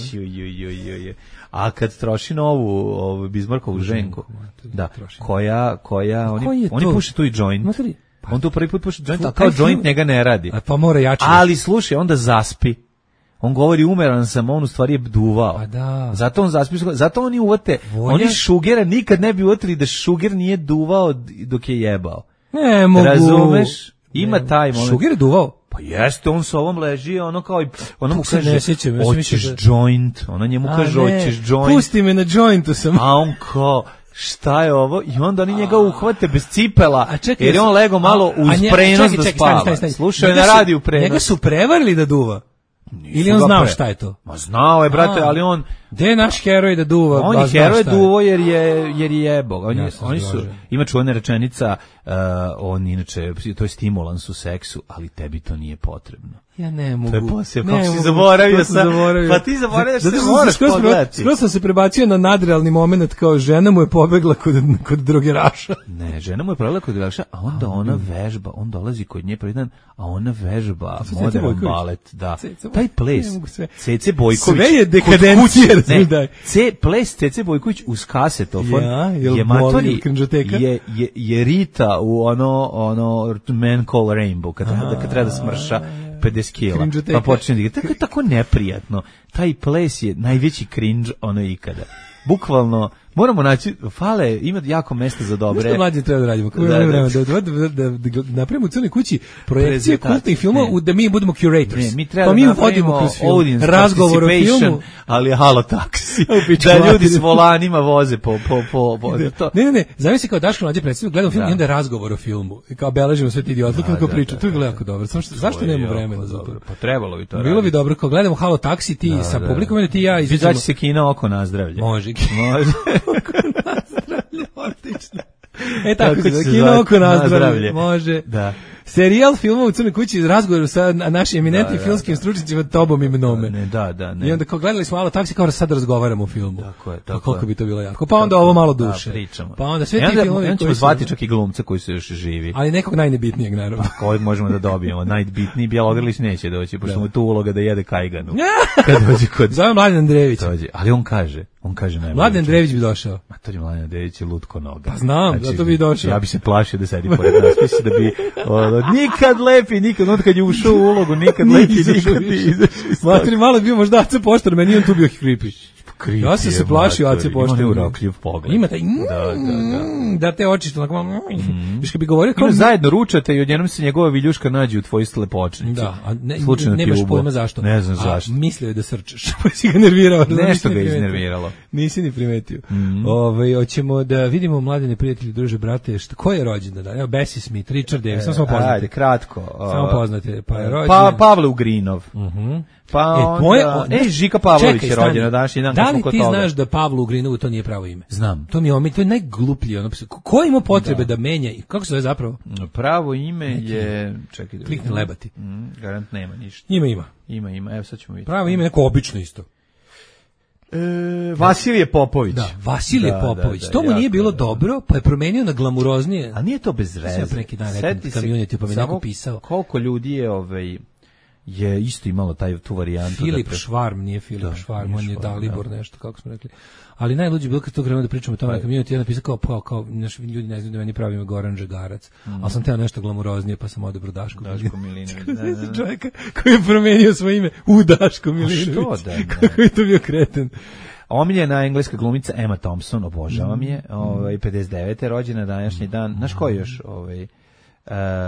G: J.
H: A kad troši novu ovu Bizmarkovu ženku, da, koja, koja, oni, oni puše tu i joint. On tu prvi put puše joint, a kao joint njega ne radi.
G: Pa mora jače.
H: Ali slušaj, onda zaspi. On govori umeran sam, on u stvari je duvao.
G: Pa da.
H: Zato on zaspi, zato oni uvate, oni Šugera nikad ne bi uvatili da Šuger nije duvao dok je jebao.
G: Ne mogu.
H: Razumeš? Ima ne, taj moment.
G: Šuger je duvao?
H: Pa jeste, on sa ovom leži, ono kao i, ono mu
G: Kako
H: kaže,
G: sjećam,
H: hoćeš da... joint, ona njemu
G: A,
H: kaže,
G: ne,
H: hoćeš joint.
G: Pusti me na jointu sam.
H: A on kao, šta je ovo? I onda oni njega uhvate bez cipela,
G: a čekaj,
H: jer je on lego malo uz
G: nje,
H: prenos
G: čekaj,
H: da
G: čekaj,
H: spava.
G: Stani, stani, stani.
H: Slušaj, na radiju prenos.
G: Njega su prevarili da duva.
H: Nisu
G: ili on znao
H: pre...
G: šta je to?
H: Ma znao je, brate, a, ali on...
G: Gde je naš heroj da duva?
H: On je heroj duvo jer je, jer je jebo. On je, oni su, ima čuvena rečenica, uh, on inače, to je stimulans u seksu, ali tebi to nije potrebno.
G: Ja ne mogu.
H: To je posebno, kako si zaboravio sam. Pa ti zaboravio što se moraš pogledati.
G: Skoro sam se prebacio na nadrealni moment, kao žena mu je pobegla kod, kod drogeraša.
H: Ne, žena mu je pobegla kod drogeraša, a onda ona vežba, on dolazi kod nje prvi dan, a ona vežba modern balet. Da. Taj ples, Cece Bojković.
G: Sve je dekadencija.
H: Ne, C, ples Cece Bojković uz kasetofon
G: ja,
H: je matori, je, je, je Rita u ono, ono Man Call Rainbow, kad, a, kad treba da smrša pedeset kila, pa počne da igra. Tako je tako neprijatno. Taj ples je najveći cringe ono ikada. Bukvalno, moramo naći, fale, ima jako mesta za dobre.
G: Nešto mlađe treba da radimo. Kako da, da, vreme, da, da, da, da, da napravimo u Crnoj kući projekcije kultnih filmova da mi budemo curators.
H: Ne, mi treba
G: pa mi
H: da
G: vodimo kroz film.
H: Razgovor o filmu. Ali halo taksi. Da ljudi s volanima voze po... po, po, po to.
G: Ne, ne, ne. Zamisli kao Daško mlađe predstavio, gledamo film i onda je razgovor o filmu. I kao beležimo sve ti idiotluke kako priču. To je jako dobro. Samo što, zašto nema vremena za to?
H: Pa trebalo bi to
G: raditi. Bilo bi dobro kao gledamo halo taksi ti sa publikom ili ti ja izađemo.
H: Izaći se kino oko nazdravlje.
G: Može.
H: Može.
G: Oko nazdravlje, odlično. E tako se, kino oko nazdravlje, može. Da. Serijal filmova u Crnoj kući iz razgovoru sa našim eminentnim da, filmskim da, stručnjacima Tobom i Mnome.
H: Ne, da, da, ne.
G: I onda kao gledali smo malo taksi, kao da sad razgovaramo o filmu.
H: Tako je, tako
G: koliko bi to bilo jako. Pa onda tako, ovo malo duše.
H: Da, pričamo.
G: Pa onda sve ti
H: onda,
G: filmovi
H: koji ćemo zvati čak i glumca koji su još živi.
G: Ali nekog najnebitnijeg, naravno.
H: Pa kojeg možemo da dobijemo? Najbitniji Bjelogrlić neće doći, pošto mu tu uloga da jede kajganu. Kad dođe kod...
G: Zove Mladen Andrejević.
H: Dođe, ali on kaže, on kaže najbolje.
G: Mladen Andrejević bi došao.
H: Ma to je Mladen Andrejević je lutko noga.
G: Pa znam, znači, zato bi došao.
H: Ja bi se plašio da sedi pored nas, mislim da bi o, nikad lepi, nikad, on kad je ušao u ulogu, nikad lepi, nikad ti izašao.
G: Matri, malo bio možda Ace Poštar, meni on tu bio creepy. Kripi ja sam se plašio Ace Poštar.
H: Ima neurokljiv pogled.
G: Ima taj,
H: da, da, da.
G: Da te oči što onako, mm. viš kad bi govorio
H: kao... zajedno ručate i odjednom se njegova viljuška nađe u tvojoj slepočnici.
G: Da, a ne,
H: slučajno
G: nemaš pojma zašto.
H: Ne znam zašto.
G: A mislio je da srčeš, pa si ga nervirao.
H: Nešto ga iznerviralo.
G: Nisi ni primetio. Mm. Ove, hoćemo da vidimo mladene prijatelji, druže, brate, šta, ko je rođendan? Evo, Bessie Smith, Richard Davis, e, samo smo poznati.
H: Ajde, kratko.
G: Samo poznate. Pa je rođen...
H: Pa, Pavle Ugrinov.
G: Mhm. Uh-huh.
H: Pa e, onda, moje, o, ej, Žika Pavlović je rođen na današnji dan.
G: Da li ti znaš da Pavlu Ugrinovu to nije pravo ime?
H: Znam.
G: To mi je, to je najgluplje. Ono, ko ima potrebe da, da menja? Kako se zove zapravo?
H: Pravo ime je... Čekaj da
G: klikni lebati.
H: Mm, garant nema ništa.
G: Ima, ima.
H: Ima, ima. Evo sad ćemo vidjeti.
G: Pravo ime neko obično isto.
H: E, Vasilije Popović.
G: Da, Vasilije da, Popović. Da, da, to mu nije bilo da, dobro, pa je promenio na glamuroznije.
H: A nije to bez veze.
G: Sve neki dan rekao community, pa mi neko pisao.
H: Koliko ljudi je ovaj... je isto imalo taj tu varijantu.
G: Filip da Švarm, nije Filip da, Švarm, on je Dalibor da. Nešto, kako smo rekli. Ali najluđe bilo kad to krenemo da pričamo o tome, kad mi je napisao kao, pa, kao naši ljudi ne znaju da meni pravi ime Goran Žegarac, mm. ali sam teo nešto glamuroznije, pa sam odebrao Daško.
H: Daško Milinović. Da, da, da.
G: Čovjeka koji je promenio svoje ime u Daško Milinović.
H: A što da?
G: Kako je to bio kreten.
H: Omiljena engleska glumica Emma Thompson, obožavam je, ovaj, pedeset devete rođena današnji dan. Znaš ko je još ovaj... Uh,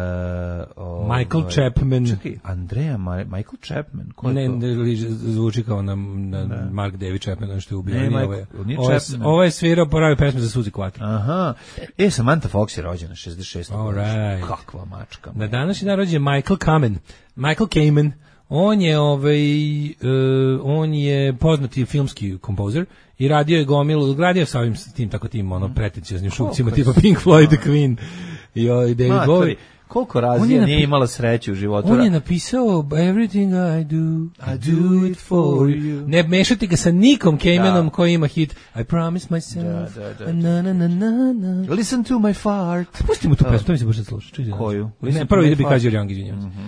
G: oh, Michael ovaj, Chapman.
H: Čekaj, Andrea, Ma- Michael Chapman. Ko je
G: ne,
H: to?
G: ne, zvuči kao na, na ne. Mark David Chapman, što je ubio.
H: Ne, Michael,
G: nije ovo, je, ovo je svirao, poravio pesme za Suzy Quattro.
H: Aha. E, Samantha Fox je rođena, šezdeset šeste.
G: Right.
H: Kakva mačka.
G: Na današnji dan rođen Michael Kamen. Michael Kamen. On je, ovaj, uh, on je poznati filmski kompozer i radio je gomilu, radio sa ovim tim, tako tim, ono, pretencioznim šupcima, tipa Pink Floyd, The Queen i ovaj David Bowie.
H: Koliko razlija napi- nije imala sreće u životu.
G: On je napisao Everything I do, I do it for you. Ne mešati ga sa Nikom Caymanom koji ima hit I promise myself. Da, da, da. Na, na, na, na, na.
H: Listen to my fart.
G: Pustimo tu pesmu, to mi se baš sluša.
H: Koju?
G: Ne, prvo ide bi Because You're Young, izvinjam se.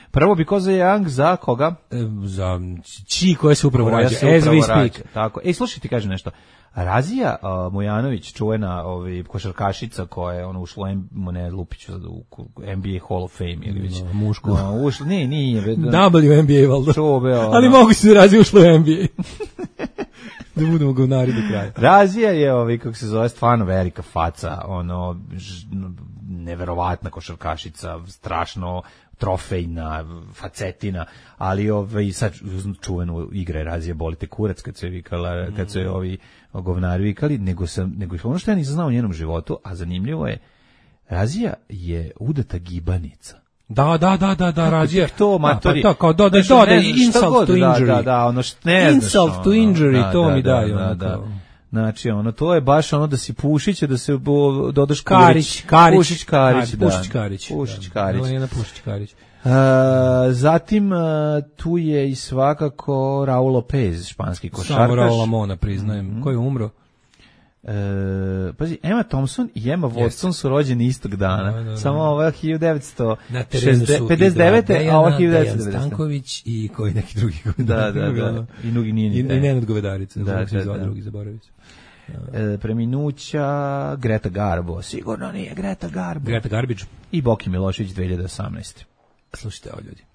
H: Prvo Because I Young za koga?
G: E, za Či koja se upravo
H: Koja
G: rađa.
H: se
G: As
H: upravo
G: we speak.
H: rađa, tako. E, slušaj ti kaže nešto. Razija uh, Mujanović, čuvena ovaj, košarkašica koja je ono, ušla u ne, Lupiću, u N B A Hall of Fame ili već.
G: No, mušku.
H: No, ušla, ne, nije.
G: W N B A, valda.
H: Čube, ono.
G: Ali mogu se Razija ušla u N B A. Da budemo govnari do kraja.
H: Razija je, ovaj, kako se zove, stvarno velika faca, ono, ž, neverovatna košarkašica, strašno trofejna, facetina, ali ovaj, sad čuvenu igre Razija bolite kurac kad se vikala, kad se ovi govnari vikali, nego sam, nego ono što ja nisam znao u njenom životu, a zanimljivo je, Razija je udata gibanica.
G: Da, da, da, da, da, Razija.
H: To, matori.
G: Pa to, kao do, da, do, da, insult to injury.
H: Da, da, da, ono što ne znaš.
G: Insult to injury,
H: da,
G: to
H: da,
G: mi
H: da,
G: daju.
H: Da, da. Znači, ono, to je baš ono da si Pušića, da se bo, dodaš
G: Karić, Karić.
H: Pušić, Karić, da.
G: Pušić, Karić.
H: Pušić,
G: Da,
H: Karić.
G: da, da, Pušić, Karić.
H: Uh, zatim uh, tu je i svakako Raul Lopez, španski košarkaš.
G: Samo Raul Lamona, priznajem. Mm-hmm. Ko je umro?
H: E, pazi, Emma Thompson i Emma Watson su rođeni istog dana. Da, da, da. Samo ova hiljadu devetsto pedeset devete a ova hiljadu devetsto devedeset.
G: Dejan Stanković i koji neki drugi.
H: Da, da, da. I drugi nije ni.
G: I, i Nenad Govedarica.
H: Da, da,
G: da.
H: da.
G: Drugi zaboravio se.
H: E, preminuća Greta Garbo. Sigurno nije Greta Garbo.
G: Greta Garbić.
H: I Boki Milošević dve hiljade osamnaeste.
G: Slušajte ovo ljudi.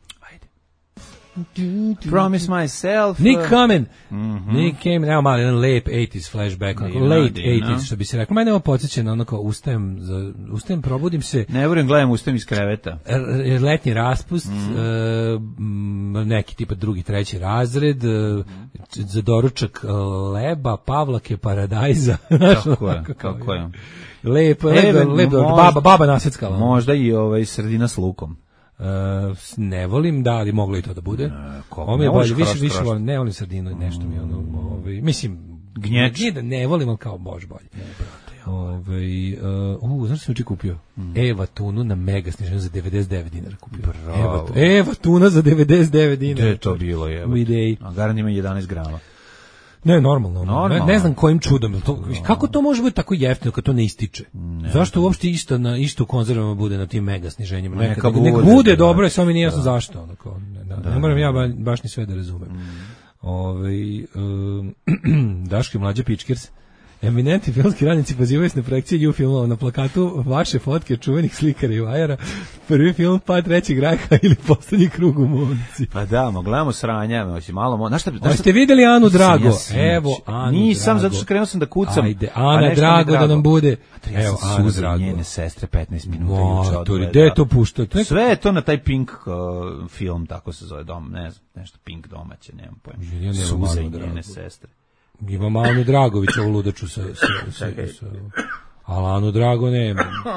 H: Promise Myself.
G: Nick Kamen.
H: Mm-hmm.
G: Nick Kamen. Evo malo jedan late eighties flashback. Onako, late eighties, što bi se rekao. Mene ovo podsjeća na ono kao ustajem, za, ustajem, probudim se.
H: Ne volim, gledam, ustajem iz kreveta.
G: R, letnji raspust, mm-hmm. uh, neki tipa drugi, treći razred, uh, za doručak uh, leba, pavlake, paradajza.
H: Kako je, kako je.
G: Lep, lep, lep, baba, baba naseckala.
H: Možda i ovaj sredina s lukom.
G: Uh, ne volim, da, ali moglo i to da bude.
H: Ne,
G: ovo mi je bolje, više, više volim, ne volim sardinu, nešto mi ono, ovaj, mislim,
H: gnječ.
G: Nije da ne volim, ali kao bož bolje. Ovaj, uh, uh, znaš što sam uči kupio? Mm. Eva tunu na mega sniženju za devedeset devet dinara kupio.
H: Bravo.
G: Eva, Eva tuna za devedeset devet dinara.
H: Gde je to bilo, je?
G: U ideji.
H: A garan ima jedanaest grama.
G: Ne, normalno.
H: normalno.
G: Ne, ne znam kojim čudom. To, kako to može biti tako jeftino kad to ne ističe? Ne, zašto uopšte isto na isto konzervama bude na tim mega sniženjima? Neka, neka bude, nek bude dobro, samo mi nije jasno zašto. Onako, ne, da, da, ne moram ja baš ni sve da razumem. Mm. Ove, um, Daško i mlađa Pičkers. Eminentni filmski radnici pozivaju se na projekcije U filmova na plakatu vaše fotke čuvenih slikara i vajara. Prvi film Pad trećeg rajha ili Poslednji krug u Monci.
H: Pa da, mo gledamo sranja, znači malo, mo, znaš šta,
G: znaš šta, ste videli Anu Drago? Ja Evo Anu
H: Nisam,
G: Drago.
H: zato što krenuo sam da kucam.
G: Ajde, Ana Drago, Drago da nam bude.
H: Evo Ana Drago. Njene sestre petnaest minuta juče odgleda.
G: Gde je to pušta?
H: To je... Sve je to na taj Pink uh, film, tako se zove, dom, ne znam, nešto Pink domaće, nemam pojma.
G: Ja
H: Suze i njene sestre.
G: Imam Anu Dragović, ovu ludaču sa... sa, sa, sa ali Anu Drago ne...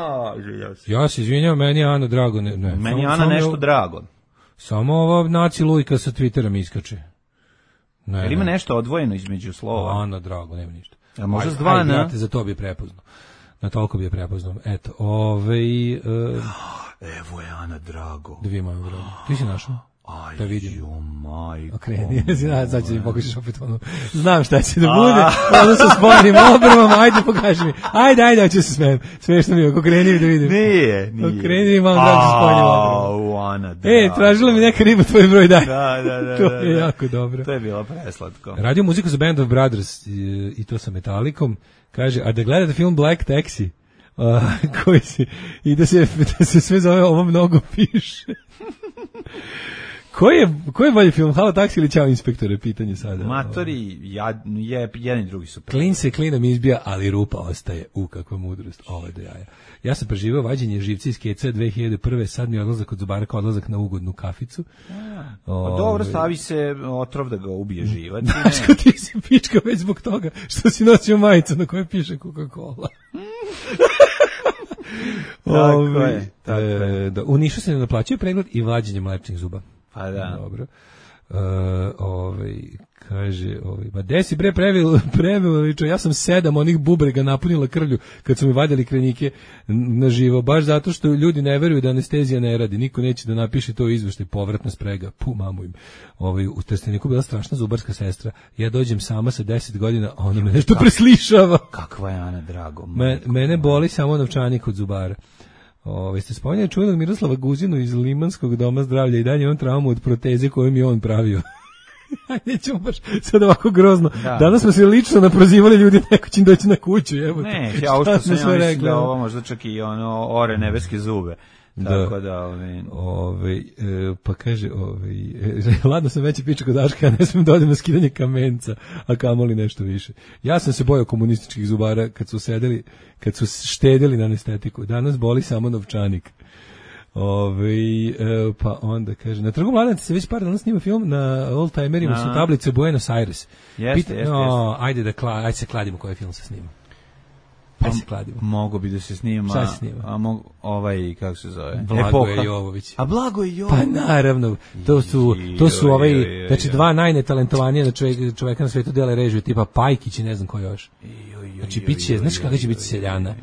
G: Ja se izvinjam, meni je Ana Drago ne... ne.
H: Meni je Ana nešto drago.
G: Samo ova naci Lujka sa Twittera mi iskače.
H: Ne, Jer ima nešto odvojeno između slova.
G: Ana Drago, nema ništa.
H: A možda s dva, ne?
G: Za to bi je prepoznao. Na toliko bi je prepoznao. Eto, ovaj... Uh,
H: Evo je Ana Drago.
G: Da vidimo Ana Drago. Ti si našao?
H: Aj,
G: da vidim.
H: Jo, majko.
G: Okreni, ja sad ću mi pokušaš opet ono. Znam šta će da bude. Ono sa spojnim obrvom, ajde pokaži mi. Ajde, ajde, hoću se smijem. Smiješno mi je, okreni mi da vidim.
H: Nije, nije.
G: Okreni mi, mam drago sa spojnim obrvom.
H: Ana, da.
G: E, tražila mi neka riba tvoj broj, daj.
H: Da, da, da.
G: To je jako dobro.
H: To je bilo preslatko.
G: Radio muziku za Band of Brothers i, i to sa Metallicom. Kaže, a da gledate film Black Taxi, uh, koji si, i da se, da se sve zove ovo mnogo piše. Koji je, koji je bolji film, Halo taksi ili Ćao inspektore, pitanje sada.
H: Matori, ja, je, jedan i drugi su.
G: Klin se klinom izbija, ali rupa ostaje. U, kakva mudrost, ovo je do jaja. Ja sam preživao vađenje živci iz keca dve hiljade prve, sad mi je odlazak od zubara kao odlazak na ugodnu kaficu.
H: A, o, dobro, stavi se otrov da ga ubije živac.
G: Daško, ti si pička već zbog toga što si nosio majicu na kojoj piše Coca-Cola.
H: Tako je, tako je.
G: E, da, u Nišu se ne naplaćuje pregled i vađenje mlečnih zuba.
H: Pa da.
G: Dobro. Uh, ovaj, kaže, ovaj, ma desi bre previl, previličo, ja sam sedam onih bubrega napunila krvlju kad su mi vadili krenike na živo, baš zato što ljudi ne veruju da anestezija ne radi, niko neće da napiše to izveštaj, povratna sprega, pu mamu im. Ovaj, u Trsteniku bila strašna zubarska sestra, ja dođem sama sa deset godina, a ona me nešto preslišava.
H: Kakva je Ana Drago?
G: Me, mene boli samo novčanik od zubara. Ove, ste spomenuli čuvenog Miroslava Guzinu iz Limanskog doma zdravlja i dalje on traumu od proteze koju mi je on pravio. Nećemo baš sad ovako grozno. Da. Danas smo se lično naprozivali ljudi, neko će im doći na kuću. Evo
H: ne, ja ovo što sam ja mislim da ovo možda čak i ono ore nebeske zube. Tako da, da ove,
G: ove, e, pa kaže, ove, e, ladno sam veći pičak od Daška, ja ne smijem da odem na skidanje kamenca, a kamoli nešto više. Ja sam se bojao komunističkih zubara kad su sedeli, kad su štedili na anestetiku. Danas boli samo novčanik. Ove, e, pa onda kaže, na Trgu Mladenaca se već par dana snima film, na oldtimerima su tablice Buenos Aires.
H: Jeste,
G: Pita,
H: jeste,
G: no,
H: jeste.
G: Ajde da kla, ajde se kladimo koji film se snima. Ajde se kladimo.
H: Mogu bi da se snima.
G: Šta se snima?
H: A mogu, ovaj, kako se zove?
G: Blagoje Jovović.
H: A Blagoje Jovović.
G: Pa naravno, to su, to su ovaj, znači dva najnetalentovanije čovjeka, čovjeka na svetu dele režiju, tipa Pajkić i ne znam ko još. Znači, bit će, znaš kako će biti Seljana?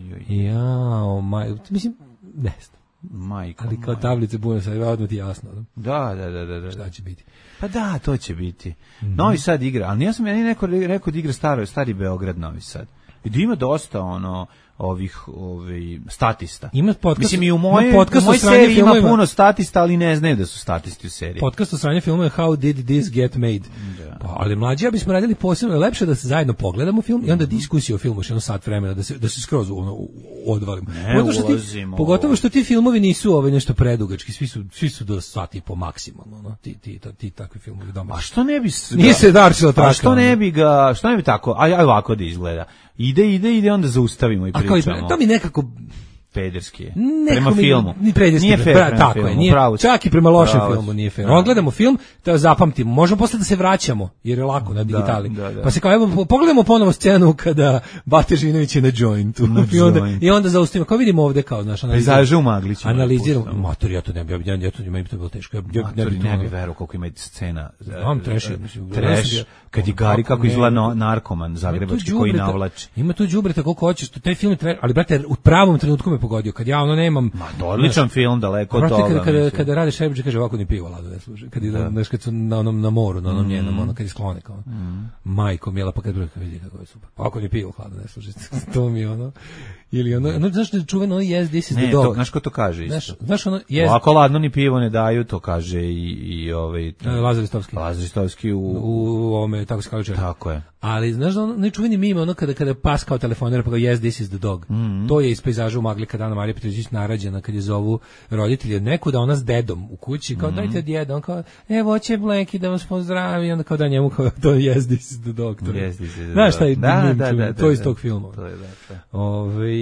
G: Jao, maj, mislim, ne znam.
H: Majko,
G: ali kao tablice Buenos Aires, odmah ti jasno.
H: Da, da, da, da, da.
G: Šta će biti?
H: Pa da, to će biti. Mm-hmm. Novi Sad igra, ali ja sam ja neko rekao da igra staro, stari Beograd, Novi Sad. I da ima dosta ono ovih ovih statista.
G: Ima podcast,
H: mislim i u moje podcast u mojoj seriji ima puno statista, ali ne znaju da su statisti u seriji.
G: Podcast o sranje filmova How Did This Get Made. Da. Pa, ali mlađi ja bismo radili posebno, lepše da se zajedno pogledamo film i onda diskusiju o filmu jedno sat vremena da se da se skroz ono odvalimo.
H: Ne što
G: ti, pogotovo što ti filmovi nisu ovaj nešto predugački, svi su svi su do sat i po maksimalno, no. Ti ti ti takvi filmovi doma.
H: A što ne bi
G: Nije se Darčila traka.
H: A što ne bi ga, što ne bi tako? Aj aj ovako da izgleda. Ide, ide, ide, onda zaustavimo i pričamo.
G: A kao, to mi nekako
H: pederski je. Prema filmu.
G: Ni pederski. Nije fair, pra, tako filmu, je, nije, čak i prema lošem pravo, filmu nije fair. Da. Gledamo film, da zapamtimo. Možemo posle da se vraćamo, jer je lako na digitali. Da, da, da. Pa se kao, evo, pogledamo ponovo scenu kada Bate Žinović je na jointu. Na I, onda, joint. I onda zaustavimo. Kao vidimo ovde, kao, znaš, analiziramo.
H: Pejzaže u Magliću.
G: Analiziramo. Matori, ja to ne bi, ja, ja to ne bi to bilo teško. Ja, ja
H: Matori, ne bi veru koliko ima scena.
G: Vam treši.
H: Treš, kad je Gari kako izgleda narkoman zagrebački koji navlači.
G: Ima tu đubreta koliko hoćeš, taj film tre, ali brate, u pravom trenutku me pogodio. Kad ja ono nemam.
H: Ma, odličan film, daleko od toga.
G: Kada, kada, kada radiš Šebić, kaže ovako ni pivo lado ne služi. Kad je, znaš, kad su na onom na moru, na onom mm. njenom, ono kad je sklone kao. Mm. Majko mijela, pa kad brojka vidi kako je super. Ovako ni pivo hladno ne služi. To mi je ono. Ili ono, ono znaš da čuveno ono yes, this is
H: ne,
G: the dog.
H: To, znaš ko to kaže isto?
G: Znaš, znaš ono, yes.
H: Ovako ladno ni pivo ne daju, to kaže i, i ovaj...
G: Lazar Istovski.
H: Lazar Istovski u...
G: U ovome, tako se kaže.
H: Tako je.
G: Ali, znaš da ono, ne čuveni mime, ono kada, kada pas kao telefonira, pa kao yes, this is the dog. Mm -hmm. To je iz pejzaža u Magli kada Ana Marija Petrović narađena, kad je zovu roditelji od nekuda, ona s dedom u kući, kao mm -hmm. dajte djeda, on kao, evo će Bleki da vas pozdravi, onda kao da njemu kao, to yes, this is the dog.
H: Yes, this is the
G: znaš šta je,
H: da, da, da, da,
G: to je iz tog filma. To je, da, da. Ove,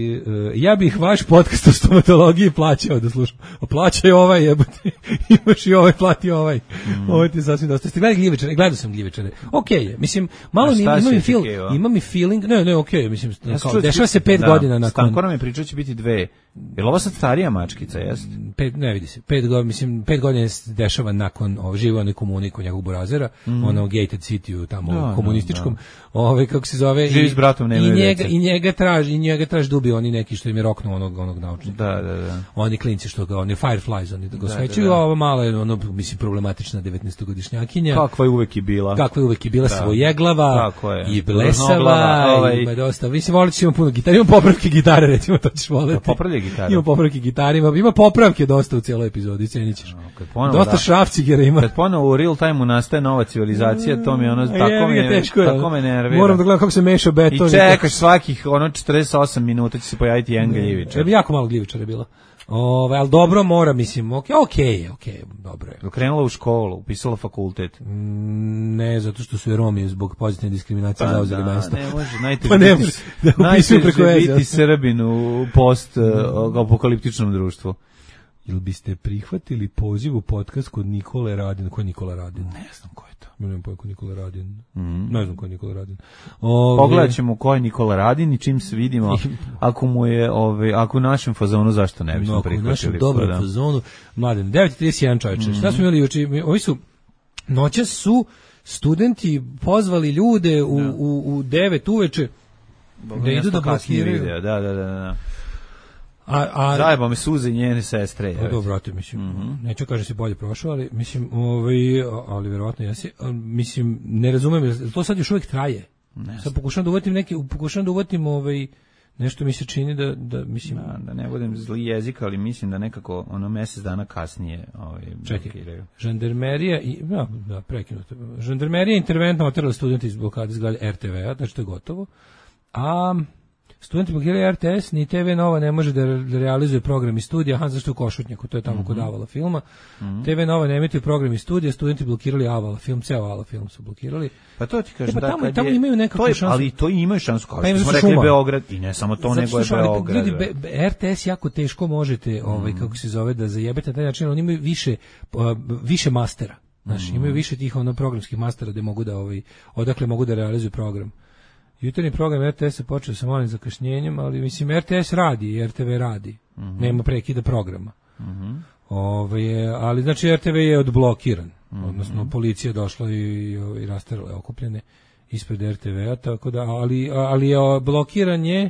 G: ja bih vaš podcast o stomatologiji plaćao da slušam. A plaćaj ovaj, jebote. Imaš i ovaj, plati ovaj. Mm. Ovo ti je sasvim dosta. Ste gledali Gljivičare? Gledao sam Gljivičare. Okej okay je. Mislim, malo mi, ima mi feel, ima mi feeling, ne, ne, okej, okay, mislim, ja kao, dešava se pet da, godina nakon.
H: Stanko nam je pričao će biti dve. Je li ovo sad starija mačkica, jest?
G: Pet, ne vidi se. Pet godina, mislim, pet godina se dešava nakon ovo živoj komuni kod njegovog burazera, mm. ono gated city tamo da, komunističkom. Da, da. Ovaj kako se zove
H: živi s bratom nema
G: i njega i njega traži i njega traži dubi oni neki što im je roknuo onog onog naučnika.
H: Da, da, da.
G: Oni klinci što ga oni Fireflies oni da ga svećuju, a ova mala je ono mislim problematična devetnaestogodišnjakinja.
H: Kakva je uvek i bila.
G: Kakva je uvek i bila, da. Svojeglava i blesava, ovaj ima dosta. Mislim volićemo puno gitare, ima popravke gitare recimo to ćeš voleti.
H: Popravlja gitare.
G: Ima popravke gitarima, ima popravke dosta u cijeloj epizodi, cenićeš.
H: No,
G: dosta da. Šrafcigera ima.
H: Kad ponovo u real time-u nastaje nova civilizacija, to mi ono tako mi je tako me nervira.
G: Moram da gledam kako se meša beton.
H: I čekaš svakih ono četrdeset osam minuta će se pojaviti jedan gljivičar.
G: Ne, jako malo gljivičara je bilo. Ove, ali dobro mora, mislim, okej, okej, okej, dobro je.
H: Krenula u školu, upisala fakultet.
G: Mm, ne, zato što su i Romi zbog pozitivne diskriminacije pa zauzeli
H: da,
G: mesto.
H: Ne, može, najteže
G: pa ne može da upisuju preko veze.
H: Biti Srbin u post-apokaliptičnom društvu.
G: Ili biste prihvatili poziv u podcast kod Nikole Radin? Ko je Nikola Radin?
H: Ne znam ko je to.
G: Ne znam ko je Nikola Radin.
H: Mm.
G: Ne znam ko je Nikola Radin.
H: Ove... Pogledat ćemo ko je Nikola Radin i čim se vidimo, ako mu je, ove, ako u našem fazonu, zašto ne bismo no, prihvatili?
G: Ako u našem dobrom da. fazonu, mladen, devet trideset jedan čovječe. Mm. Šta smo imali juče? Ovi su, noćas su studenti pozvali ljude u, da. u, u devet uveče
H: Boga, da idu da blokiraju. Da, da, da, da.
G: A, a
H: zajeba me suze i njene sestre.
G: Pa dobro, brate, mislim, mm -hmm. neću kažem si bolje prošao, ali mislim, ovaj, ali verovatno jesi, ali, mislim, ne razumem, to sad još uvijek traje. Ne sad pokušam da uvatim neki, pokušam da uvatim ovaj, nešto mi se čini da, da mislim...
H: Da, da ne budem zli jezik, ali mislim da nekako ono mjesec dana kasnije ovaj,
G: čekaj, žandarmerija i, ja, da, prekinuto. Žandarmerija interventno oterala studenti iz blokade zgrade er te ve a, znači to je gotovo. A studenti blokirali er te es, ni te ve Nova ne može da, re, da realizuje program i studija, aha, zašto u Košutnjaku, to je tamo mm-hmm. kod Avala filma. Mm-hmm. te ve Nova ne emituje program i studija, studenti blokirali Avala film, ceo Avala film su blokirali.
H: Pa to ti kažem,
G: e, pa tamo,
H: da,
G: tamo
H: je,
G: imaju nekakvu
H: je,
G: šansu.
H: Ali to imaju šansu, kao
G: pa
H: što smo rekli Beograd, i ne samo to, zato nego je Beograd.
G: Ljudi, be, be, er te es jako teško možete, ovaj, mm. kako se zove, da zajebete na taj način, oni imaju više, uh, više mastera. Znači, mm. imaju više tih ono programskih mastera gde mogu da, ovaj, odakle mogu da realizuju program. Jutarnji program er te es počeo sa malim zakašnjenjem, ali mislim er te es radi i er te ve radi. Mm-hmm. Nema prekida programa. Mm-hmm. Ove, ali znači er te ve je odblokiran. Mm-hmm. Odnosno policija je došla i, i, i rasterala okupljene ispred er te ve a, tako da, ali, ali je blokiran je,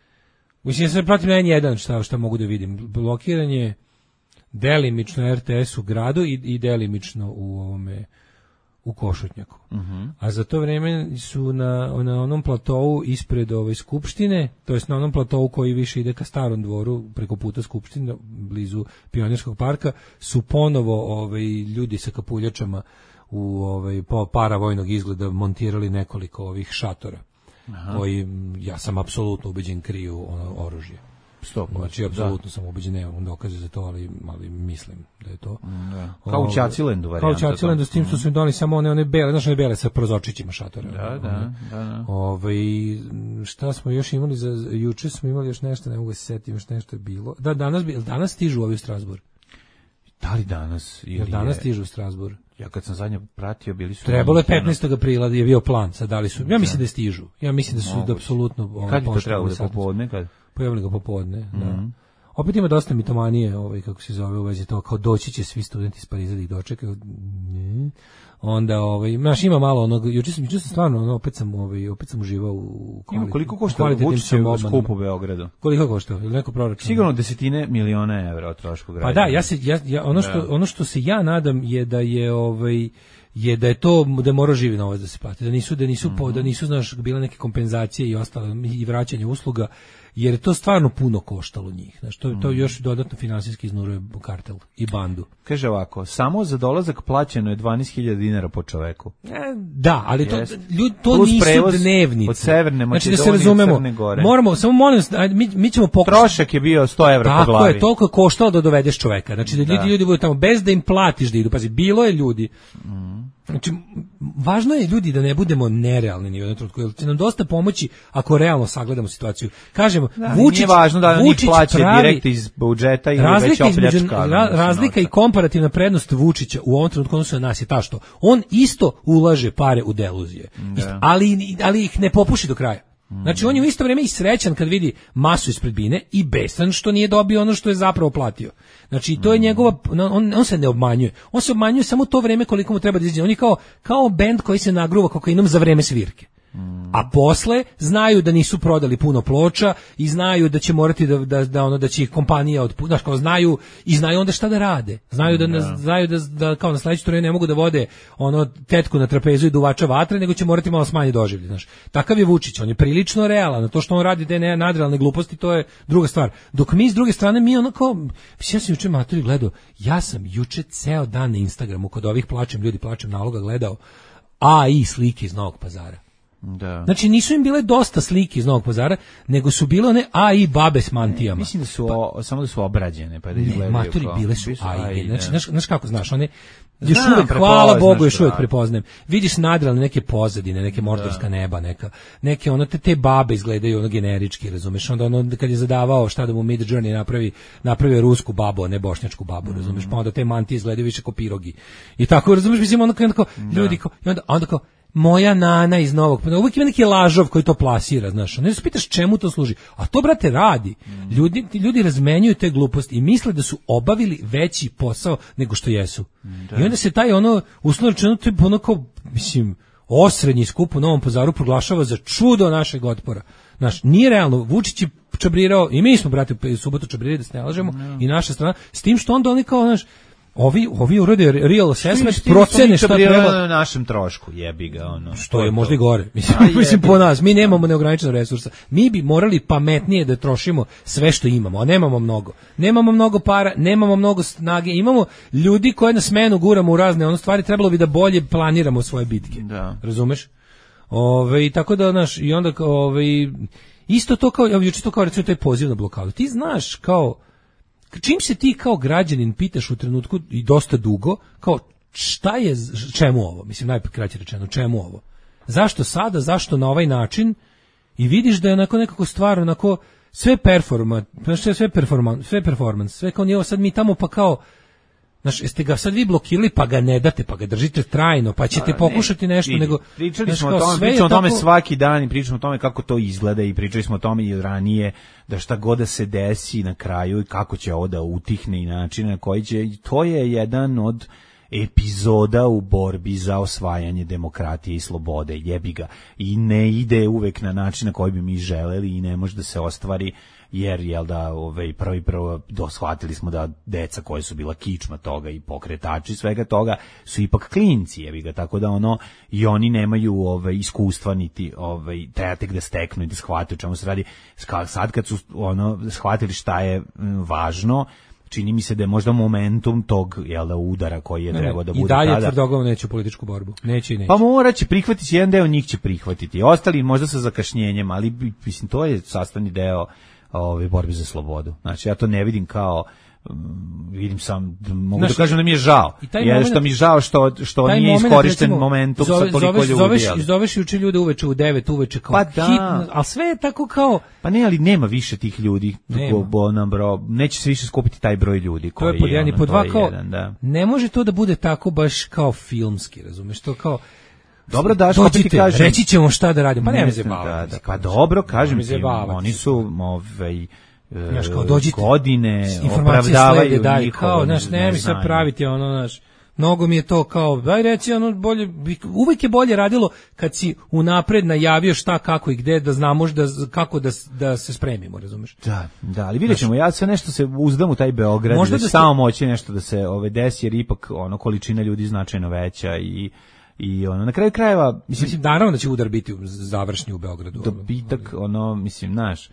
G: mislim ja se pratim na en jedan šta, šta mogu da vidim. Blokiran je delimično er te es u gradu i, i delimično u ovome u Košutnjaku. Uh-huh. A za to vreme su na, na onom platovu ispred ove skupštine, to jest na onom platovu koji više ide ka Starom dvoru preko puta skupštine, blizu Pionirskog parka, su ponovo ovaj, ljudi sa kapuljačama u ovaj, po paravojnog izgleda montirali nekoliko ovih šatora. Aha. Koji, ja sam apsolutno ubeđen, kriju ono, oružje. Stop, znači apsolutno da. Sam ubeđen, nemam dokaze za to, ali, ali mislim da je to.
H: Da. Kao u Ćacilendu varijanta.
G: Kao u Ćacilendu, s tim što su im donali samo one, one bele, znači one bele sa prozorčićima šatora.
H: Da, da, da. da.
G: Ove, šta smo još imali, za, juče smo imali još nešto, ne mogu se setiti, još nešto je bilo. Da, danas, danas stižu ovi u Strasbourg.
H: Da li danas? Ili
G: Jer danas je... stižu u Strasbourg.
H: Ja kad sam zadnje pratio, bili su...
G: Trebalo je petnaestog aprila da je bio plan, sad da li su... Ja mislim da stižu. Ja mislim da su da apsolutno...
H: Kad bi to trebalo da popodne? Kad?
G: Pojavili ga popodne, mm-hmm. da. Opet ima dosta mitomanije, ovaj, kako se zove u vezi to, kao doći će svi studenti iz Pariza da ih dočekaju. Ne. Onda, ovaj, znaš, ima malo onog, juče sam, juče sam stvarno, ono, opet sam, ovaj, opet sam uživao u kvalitet.
H: Koliko košta Vučićev skup u Beogradu?
G: Koliko košta? Ili neko proračun?
H: Sigurno desetine miliona evra o trošku grada.
G: Pa da, ja se, ja, ja, ono, što, ono što se ja nadam je da je, ovaj, je da je to da mora živi novac da se plati, da nisu da nisu mm-hmm. po, da nisu znaš bile neke kompenzacije i ostale i vraćanje usluga, jer je to stvarno puno koštalo njih. Znači to, to još dodatno finansijski iznuruje kartel i bandu.
H: Kaže ovako, samo za dolazak plaćeno je dvanaest hiljada dinara po čoveku.
G: E, da, ali to ljudi to plus nisu dnevnice.
H: Od Severne Makedonije,
G: znači da se razumemo, moramo samo molim mi mi ćemo pokušati.
H: Trošak je bio sto evra po glavi.
G: Tako je, toliko je koštalo da dovedeš čoveka. Znači da, da. ljudi ljudi budu tamo bez da im platiš da idu. Pazi, bilo je ljudi. Mm. Znači, važno je ljudi da ne budemo nerealni ni u jednom trenutku, jer će nam dosta pomoći ako realno sagledamo situaciju. Kažemo,
H: da,
G: Vučić,
H: nije važno da oni plaće
G: pravi,
H: direkt iz budžeta ili već opljačka.
G: Ra, razlika i komparativna prednost Vučića u ovom trenutku odnosu na nas je ta što on isto ulaže pare u deluzije, da. ali, ali ih ne popuši do kraja. Znači on je u isto vrijeme i srećan kad vidi masu ispred bine i besan što nije dobio ono što je zapravo platio. Znači to je njegova, on, on se ne obmanjuje. On se obmanjuje samo to vrijeme koliko mu treba da izađe. On je kao, kao bend koji se nagruva kokainom za vrijeme svirke. A posle znaju da nisu prodali puno ploča i znaju da će morati da da da ono da će ih kompanija od znači kao znaju i znaju onda šta da rade. Znaju da ne, znaju da da kao na sledećoj turneji ne mogu da vode ono tetku na trapezu i duvača vatre, nego će morati malo smanjiti doživlje, znaš. Takav je Vučić, on je prilično realan. To što on radi da je nadrealne gluposti, to je druga stvar. Dok mi s druge strane mi onako, ja sam juče maturi gledao, ja sam juče ceo dan na Instagramu kod ovih plačem ljudi plačem naloga gledao A I slike iz Novog Pazara.
H: Da.
G: Znači nisu im bile dosta slike iz Novog Pazara, nego su bile one A I babe s mantijama.
H: Mislim da su o, pa, samo da su obrađene, pa da izgledaju
G: ne, maturi kao, bile su A I. Znači, znaš, znaš kako znaš, one još uvek, hvala Bogu, još uvek prepoznajem. Vidiš nadrealne neke pozadine, neke mordorska neba, neka, neke ono te, te babe izgledaju ono generički, razumeš? Onda ono kad je zadavao šta da mu Mid Journey napravi, napravio rusku babu, a ne bošnjačku babu, razumeš? Pa onda te mantije izgledaju više kao pirogi. I tako, razumeš, mislim ono kao ljudi kao, i onda, onda kao moja nana iz Novog Pazara, uvijek ima neki lažov koji to plasira, znaš, ne se pitaš čemu to služi, a to, brate, radi. Ljudi, ljudi razmenjuju te gluposti i misle da su obavili veći posao nego što jesu. Da. I onda se taj ono, uslovno rečeno, to je ono kao, mislim, osrednji skup u Novom Pazaru proglašava za čudo našeg otpora. Znaš, nije realno, Vučić je čabrirao, i mi smo, brate, u subotu čabrirali, da se ne lažemo, no. i naša strana, s tim što onda oni kao, znaš, Ovi, ovi urode real assessment, procene šta treba
H: na našem trošku, jebi ga, ono.
G: Što je možda i gore. Mislim, mislim po nas, mi nemamo neograničeno resursa. Mi bi morali pametnije da trošimo sve što imamo, a nemamo mnogo. Nemamo mnogo para, nemamo mnogo snage, imamo ljudi koje na smenu guramo u razne ono stvari, trebalo bi da bolje planiramo svoje bitke.
H: Da.
G: Razumeš? Ove, i tako da, znaš, i onda, ove, isto to kao, ja juče to kao recimo taj poziv na blokadu. Ti znaš kao, čim se ti kao građanin pitaš u trenutku i dosta dugo, kao šta je, čemu ovo? Mislim, najkraće rečeno, čemu ovo? Zašto sada, zašto na ovaj način? I vidiš da je onako nekako stvar, onako, sve performa, sve performans, sve performans, sve kao nije sad mi tamo pa kao, znaš, jeste ga sad vi blokirali, pa ga ne date, pa ga držite trajno, pa ćete pokušati nešto,
H: vidi,
G: nego...
H: Pričali smo o tome, pričamo o tome tako... svaki dan i pričamo o tome kako to izgleda i pričali smo o tome i ranije, da šta god da se desi na kraju i kako će ovo da utihne i način na koji će, to je jedan od epizoda u borbi za osvajanje demokratije i slobode, jebi ga. I ne ide uvek na način na koji bi mi želeli i ne može da se ostvari, jer jel da ovaj prvi prvo doshvatili smo da deca koje su bila kičma toga i pokretači svega toga su ipak klinci, jebi ga, tako da ono i oni nemaju ovaj iskustva niti ovaj treba tek da steknu i da shvate o čemu se radi. Sad kad su ono shvatili šta je važno, čini mi se da je možda momentum tog jel da udara koji je trebao da bude tada.
G: I dalje tvrdoglavom neće u političku borbu. Neće i neće.
H: Pa mora će prihvatiti, jedan deo njih će prihvatiti. Ostali možda sa zakašnjenjem, ali mislim to je sastavni deo ove borbe za slobodu. Znači ja to ne vidim kao vidim sam mogu znači, da kažem da mi je žao. Je moment, što mi je žao što što nije iskorišten momentum sa toliko
G: zoveš,
H: ljudi.
G: Zoveš, zoveš juče ljude uveče u devet uveče kao
H: pa da.
G: hitno, al sve je tako kao
H: pa ne, ali nema više tih ljudi. Tako bro, neće se više skupiti taj broj ljudi koji
G: to je pod jedan i pod dva kao
H: jedan, da.
G: Ne može to da bude tako baš kao filmski, razumeš, to kao
H: dobro, Daško, ti kažem,
G: reći ćemo šta da radimo, pa ne, ne zebavamo.
H: Da, da, pa dobro, kažem ti, oni su ovaj
G: znaš, kao dođite,
H: godine opravdavaju
G: daj, kao, znaš, ne mi se praviti ono, znaš, mnogo mi je to kao, daj reci, ono, bolje, uvijek je bolje radilo kad si unapred najavio šta, kako i gde, da znamo da, kako da, da se spremimo, razumeš?
H: Da, da, ali vidjet ćemo, ja sve nešto se uzdam u taj Beograd, možda da, da samo moći nešto da se ove desi, jer ipak ono, količina ljudi značajno veća i i ono na kraju krajeva
G: mislim, mislim naravno da će udar biti završni u Beogradu.
H: Dobitak ono mislim naš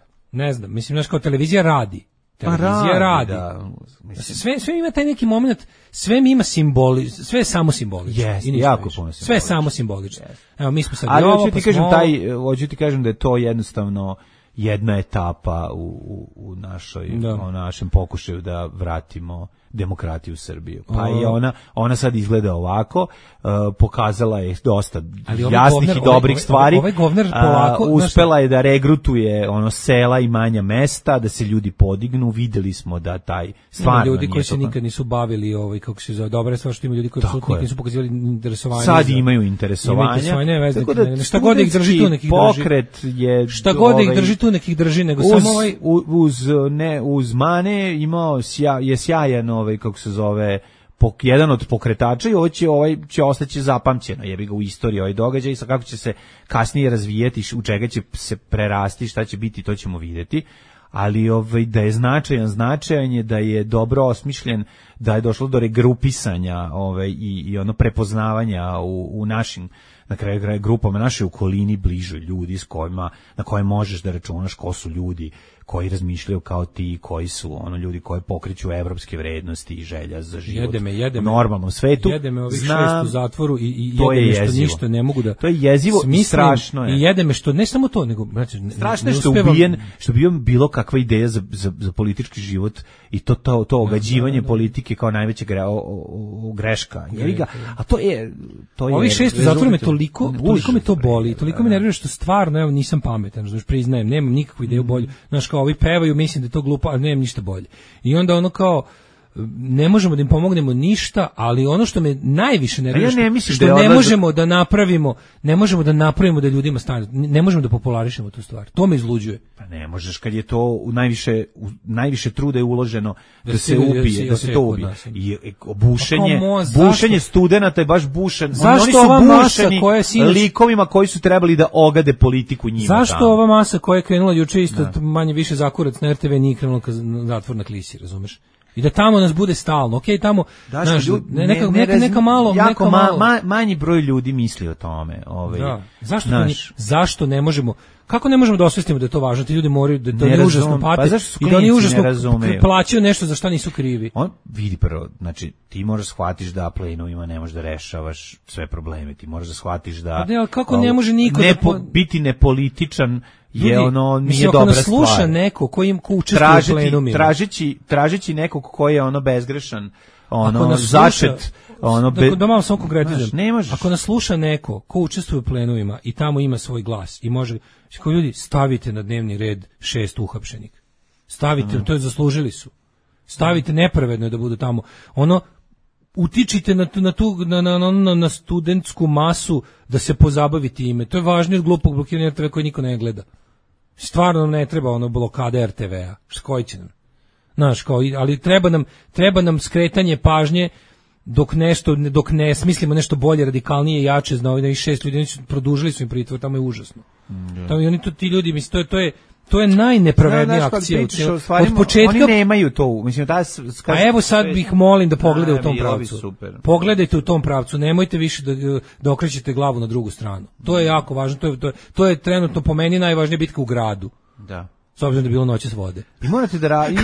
G: ne znam, mislim naš kao televizija radi. Televizija
H: pa
G: radi.
H: Da,
G: mislim. Sve sve ima taj neki momenat, sve mi ima simboli, sve je samo simbolično.
H: Yes, i jako puno
G: sve je samo simbolično.
H: Yes.
G: Evo mi smo sad
H: ali
G: ovo,
H: hoću ti
G: pa
H: kažem
G: smo...
H: taj hoću ti kažem da je to jednostavno jedna etapa u u, u našoj u našem pokušaju da vratimo demokratiju u Srbiju. Pa je ona ona sad izgleda ovako, uh, pokazala je dosta jasnih govner, i dobrih ovaj, stvari.
G: Ovaj govner polako,
H: uh, uspela je da regrutuje ono sela i manja mesta, da se ljudi podignu. Videli smo da taj stvarno
G: ljudi koji se nikad nisu bavili ovaj kako se zove, dobra stvar što ima ljudi koji su nikad nisu pokazali interesovanje.
H: Sad za, imaju interesovanje.
G: Imaju tako da šta god ih drži tu nekih
H: pokret drži. Je
G: šta god ovaj, ih drži tu nekih drži, nego
H: uz,
G: samo ovaj
H: uz ne uz mane imao sja, je sjajan ovaj kako se zove pok, jedan od pokretača i ovo će, ovaj, će ostati zapamćeno, jebi ga u istoriji ovaj događaj, sa kako će se kasnije razvijeti, u čega će se prerasti, šta će biti, to ćemo vidjeti, ali ovaj, da je značajan, značajan je da je dobro osmišljen, da je došlo do regrupisanja ovaj, i, i ono prepoznavanja u, u našim na kraju kraja grupama, naše okolini bliže ljudi s kojima, na koje možeš da računaš ko su ljudi koji razmišljaju kao ti, koji su ono ljudi koji pokreću evropske vrednosti i želja za život
G: jede me, jede me,
H: u normalnom svetu.
G: Jede me ovih šest u zatvoru i, i jede me što ništa ne mogu da...
H: To je jezivo i strašno je.
G: I jede me što, ne samo to, nego... Znači,
H: strašno je što ubijen, što bio bilo kakva ideja za, za, za politički život i to, to, to ogađivanje da, da, da. politike kao najveća gre, o, o, o, greška. Ga, a to je... To je
G: ovih šest u zatvoru me toliko, toliko me to boli, toliko me nervira što stvarno, evo, nisam pametan, znači priznajem, nemam nikakvu ideju bolju. Znaš, kao ovi pevaju, mislim da je to glupo, ali nemam ništa bolje. I onda ono kao, ne možemo da im pomognemo ništa, ali ono što me najviše nervira,
H: ja ne
G: što, što
H: da
G: ne
H: odlaze...
G: možemo da napravimo, ne možemo da napravimo da ljudima stane, ne možemo da popularišemo tu stvar. To me izluđuje.
H: Pa ne možeš kad je to u najviše u najviše truda je uloženo da, da se ubije, da se to ubije. I bušenje, pa bušenje studenata je baš bušen.
G: Zašto
H: oni su
G: ova masa
H: bušeni
G: koja je sinoć...
H: likovima koji su trebali da ogade politiku njima.
G: Zašto
H: tamo?
G: Ova masa koja je krenula juče isto da. Manje više zakurac na er te ve nije krenula ka zatvor na Klisi, razumeš? I da tamo nas bude stalno. Okej, okay, tamo
H: da,
G: znaš,
H: ljud,
G: ne, neka,
H: ne,
G: neka, neka malo,
H: jako
G: neka malo.
H: Ma, ma, manji broj ljudi misli o tome. Ovaj,
G: da. Zašto, naš, to, zašto ne možemo, kako ne možemo da osvestimo da je to važno? Ti ljudi moraju, da to ne užasno pate
H: pa
G: i da oni užasno plaćaju nešto za šta nisu krivi.
H: On vidi prvo, znači ti možeš shvatiš da plenovima ne možeš da rešavaš sve probleme, ti možeš da shvatiš da...
G: Pa ne, kako ne može niko
H: ne
G: da... Po,
H: biti nepolitičan je ono, nije
G: mislim,
H: dobra
G: stvar. Ako nas sluša neko ko im ko učestvuje u plenumima.
H: Tražeći, tražeći nekog ko je ono bezgrešan, ono začet, ono
G: be, da malo samo konkretizam.
H: Ne
G: ako nas sluša neko ko učestvuje u plenumima i tamo ima svoj glas i može, ko ljudi stavite na dnevni red šest uhapšenih. Stavite, mm. to je zaslužili su. Stavite, nepravedno je da budu tamo. Ono utičite na tu, na tu na, na, na, na studentsku masu da se pozabavi time. To je važnije od glupog blokiranja er te ve koji niko ne gleda. Stvarno ne treba ono blokada er te vea. Koji će nam? Znaš, kao, ali treba nam, treba nam skretanje pažnje dok nešto, dok ne smislimo nešto bolje, radikalnije, jače za ovih šest ljudi, produžili su im pritvor, tamo je užasno. Mm, tamo i oni to, ti ljudi, mislim, to je, to je, to je najnepravednija no, akcija.
H: Pričaš, stvari, od početka oni nemaju to, mislim da
G: skaz... A evo sad bih molim da pogledaju u tom pravcu.
H: Super.
G: Pogledajte u tom pravcu, nemojte više da, da okrećete glavu na drugu stranu. To je jako važno, to je, to je, to je trenutno po meni najvažnija bitka u gradu.
H: Da.
G: S obzirom da je bilo noćas vode.
H: I morate da radite,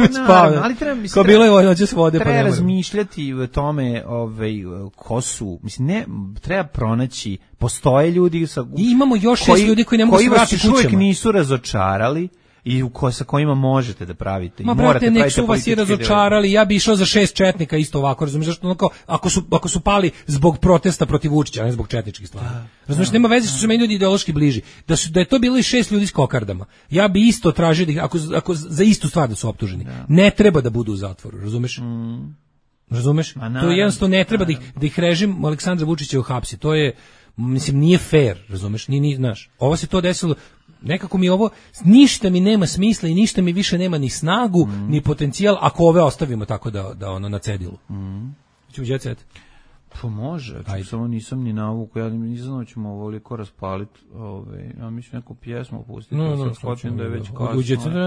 G: ali treba mislim, ko bilo je noćas vode,
H: treba pa razmišljati o tome, ovaj ko su, mislim ne treba pronaći, postoje ljudi sa
G: I imamo još šest ljudi koji ne mogu se vratiti kućama.
H: Koji nisu razočarali i u ko, sa kojima možete da pravite.
G: Ma brate, nek su vas i razočarali, ja bi išao za šest četnika isto ovako, razumiješ, zašto ono kao, ako su, ako su pali zbog protesta protiv Vučića, a ne zbog četničkih stvari. Razumiješ, nema veze što su meni ljudi ideološki bliži. Da, su, da je to bilo i šest ljudi s kokardama, ja bi isto tražio, da, ako, ako za istu stvar da su optuženi. Da. Ne treba da budu u zatvoru, razumiješ? Mm. Razumeš? To je jednostavno ne treba da ih, da ih režim Aleksandra Vučića uhapsi. To je, mislim, nije fair, razumeš? Nije, nije, znaš, ovo se to desilo, nekako mi ovo, ništa mi nema smisla i ništa mi više nema ni snagu, mm. ni potencijal ako ove ostavimo tako da, da ono na cedilu. Mm. Ću u jet set?
H: Pa može, samo nisam ni navuku, ja nisam znao ćemo ovoliko raspaliti, ove, ja mislim neku pjesmu pustiti, no, no, skočim da je već kasno.
G: Uđe se,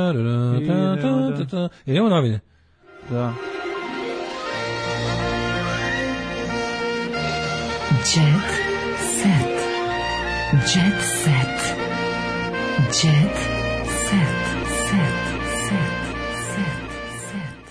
G: idemo novine.
H: Da.
E: Jet set. Jet set. Jet set. Set. Set. Set. Set.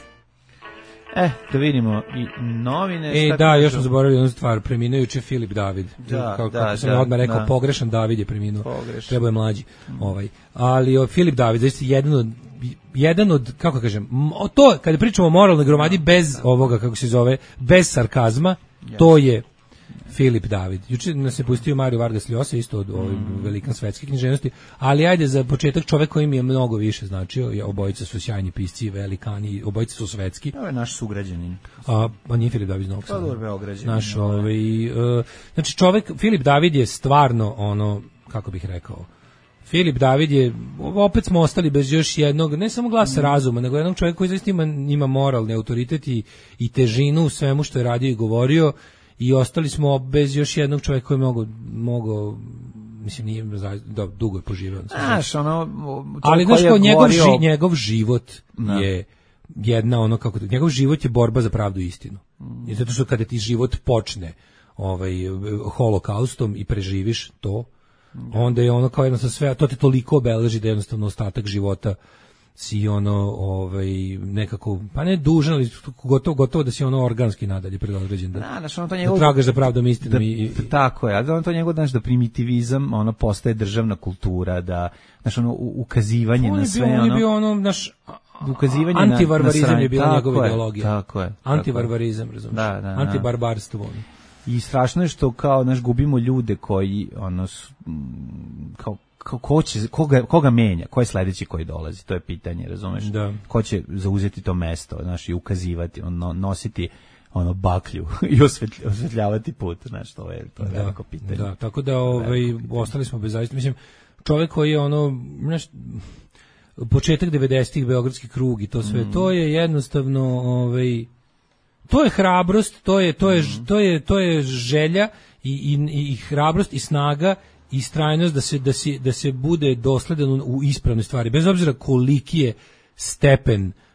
H: E, da vidimo i novine.
G: E, da, još smo zaboravili jednu stvar, preminuo juče Filip David.
H: Da,
G: kako,
H: da,
G: kako sam
H: da,
G: odmah rekao,
H: da.
G: pogrešan David je preminuo. Treba je mlađi. Mm. Ovaj. Ali o, Filip David, zaista jedan od jedan od, kako kažem, to, kada pričamo o moralnoj gromadi bez ovoga, kako se zove, bez sarkazma, yes. To je Filip David. Juče nas je pustio Mario Vargas Llosa, isto od ove mm. velike svetske književnosti, ali ajde za početak čovjek koji mi je mnogo više značio, obojica su sjajni pisci, velikani, obojica su svetski.
H: To je naš sugrađanin.
G: A, a nije Filip David iz Novog
H: Sada. Pa dobro, Beograđanin.
G: Naš, ovaj, uh, znači čovjek, Filip David je stvarno ono, kako bih rekao, Filip David je, opet smo ostali bez još jednog, ne samo glasa razuma, nego jednog čovjeka koji zaista ima, ima moralni autoritet i, i težinu u svemu što je radio i govorio, i ostali smo bez još jednog čovjeka koji je mogo, mogo mislim, nije, da, dugo je poživio.
H: Znaš, ono,
G: ali znaš, kao njegov, ži, njegov život no. je jedna, ono, kako, njegov život je borba za pravdu i istinu. Mm. I zato što kada ti život počne ovaj, holokaustom i preživiš to, onda je ono kao jednostavno sve, to te toliko obeleži da jednostavno ostatak života si ono ovaj nekako, pa ne dužan, ali gotovo, gotovo da si ono organski nadalje predodređen da,
H: da, znaš, ono to njegov,
G: da tragaš za pravdom istinom. I,
H: tako je, a da on to njegov, znaš, da primitivizam ono postaje državna kultura, da, znaš, ono ukazivanje
G: on
H: na sve,
G: bio,
H: ono...
G: On je bio ono, naš,
H: ukazivanje
G: antivarvarizam
H: na,
G: je bila njegova ideologija.
H: Tako je.
G: Antivarvarizam, razumiješ?
H: Da, da,
G: antibarbarstvo. Ono.
H: I strašno je što kao, znaš, gubimo ljude koji, ono, kao, Ko, ko će, koga, koga menja, ko je sledeći koji dolazi, to je pitanje, razumeš?
G: Da.
H: Ko će zauzeti to mesto, znaš, i ukazivati, ono, nositi ono baklju i osvetl, osvetljavati put, znaš, to je, to je da, veliko pitanje.
G: Da, tako da ovaj, ostali smo bez zaista, mislim, čovjek koji je ono, znaš, početak devedesetih beogradski krug i to sve, mm. to je jednostavno, ovaj, to je hrabrost, to je, to je, mm. to je, to je želja i, i, i hrabrost i snaga i istrajnost da se, da se, da se bude dosledan u ispravne stvari, bez obzira koliki je stepen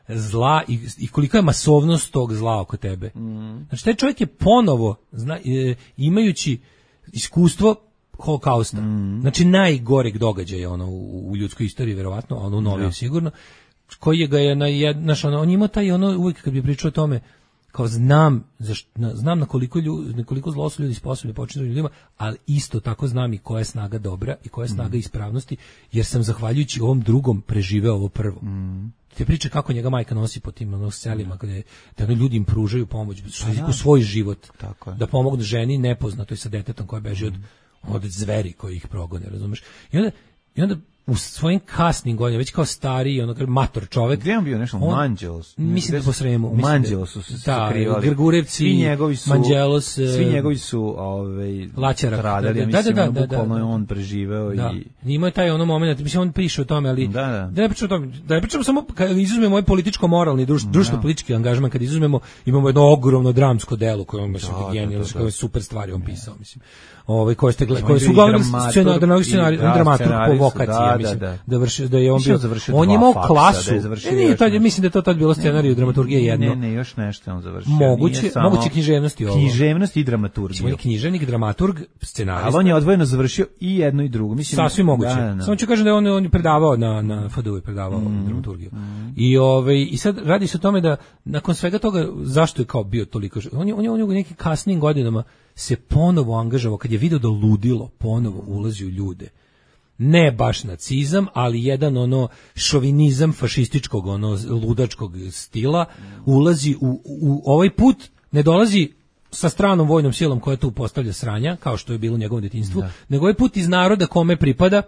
G: zla i, i kolika je masovnost tog zla oko tebe. Mm. Znači, taj čovjek je ponovo, zna, e, imajući iskustvo Holokausta, mm. znači najgoreg događaja ono, u, u ljudskoj istoriji, verovatno, ono u noviju ja. sigurno, koji ga je na jedan, znaš, ono, on ima taj, ono, uvijek kad bi pričao o tome, kao znam, zaš, na, znam na koliko, ljudi, na koliko zlo su ljudi sposobni počiniti ljudima, ali isto tako znam i koja je snaga dobra i koja je snaga mm. ispravnosti, jer sam zahvaljujući ovom drugom preživeo ovo prvo. Mm. Te priče kako njega majka nosi po tim ono, selima, kada da ono, ljudi im pružaju pomoć u, u svoj život, tako da pomognu ženi nepoznatoj sa detetom koja beži od, od zveri koji ih progone, razumeš? I onda, i onda u svojim kasnim godinama, već kao stariji, ono mator čovek.
H: Gdje on bio nešto? U Manđelos?
G: Mislim da po Sremu.
H: U Manđelosu su se sakrivali.
G: Grgurevci,
H: svi njegovi su,
G: Manđelos.
H: Svi njegovi su ovaj, stradali, ja mislim, da, da, da, bukvalno je on preživeo.
G: Da.
H: I...
G: Ima je taj ono moment, mislim, on piše o tome, ali
H: da, da.
G: da ne pričamo o tome, da ne pričamo samo, kad izuzmemo ovaj političko-moralni, druš, društveno-politički angažman, kad izuzmemo, imamo jedno ogromno dramsko delo koje on, mislim, da, genijalno, koje super stvari on pisao, mislim. Ovaj koje ste koje su uglavnom scenarij, scenarij, dramaturg po vokaciji, mislim, da vrši da je on bio, on je imao klasu. Ne, to je, mislim da je to tad bilo scenarij, dramaturgija jedno.
H: Ne, ne, još nešto on završio.
G: Moguće, moguće književnosti ovo.
H: Književnost i dramaturgija.
G: On je književnik, dramaturg, scenarista.
H: Ali on je odvojeno završio i jedno i drugo, mislim.
G: Sasvim moguće. Samo ću kažem da on on je predavao na na F D U, predavao mm. dramaturgiju. Mm. I ovaj i sad radi se o tome da nakon svega toga zašto je kao bio toliko, on je on je on je u nekim kasnim godinama se ponovo angažovao kad je video da ludilo ponovo ulazi u ljude. Ne baš nacizam, ali jedan ono šovinizam fašističkog, ono ludačkog stila ulazi u, u ovaj put, ne dolazi sa stranom vojnom silom koja tu postavlja sranja, kao što je bilo u njegovom detinjstvu, da. nego ovaj put iz naroda kome pripada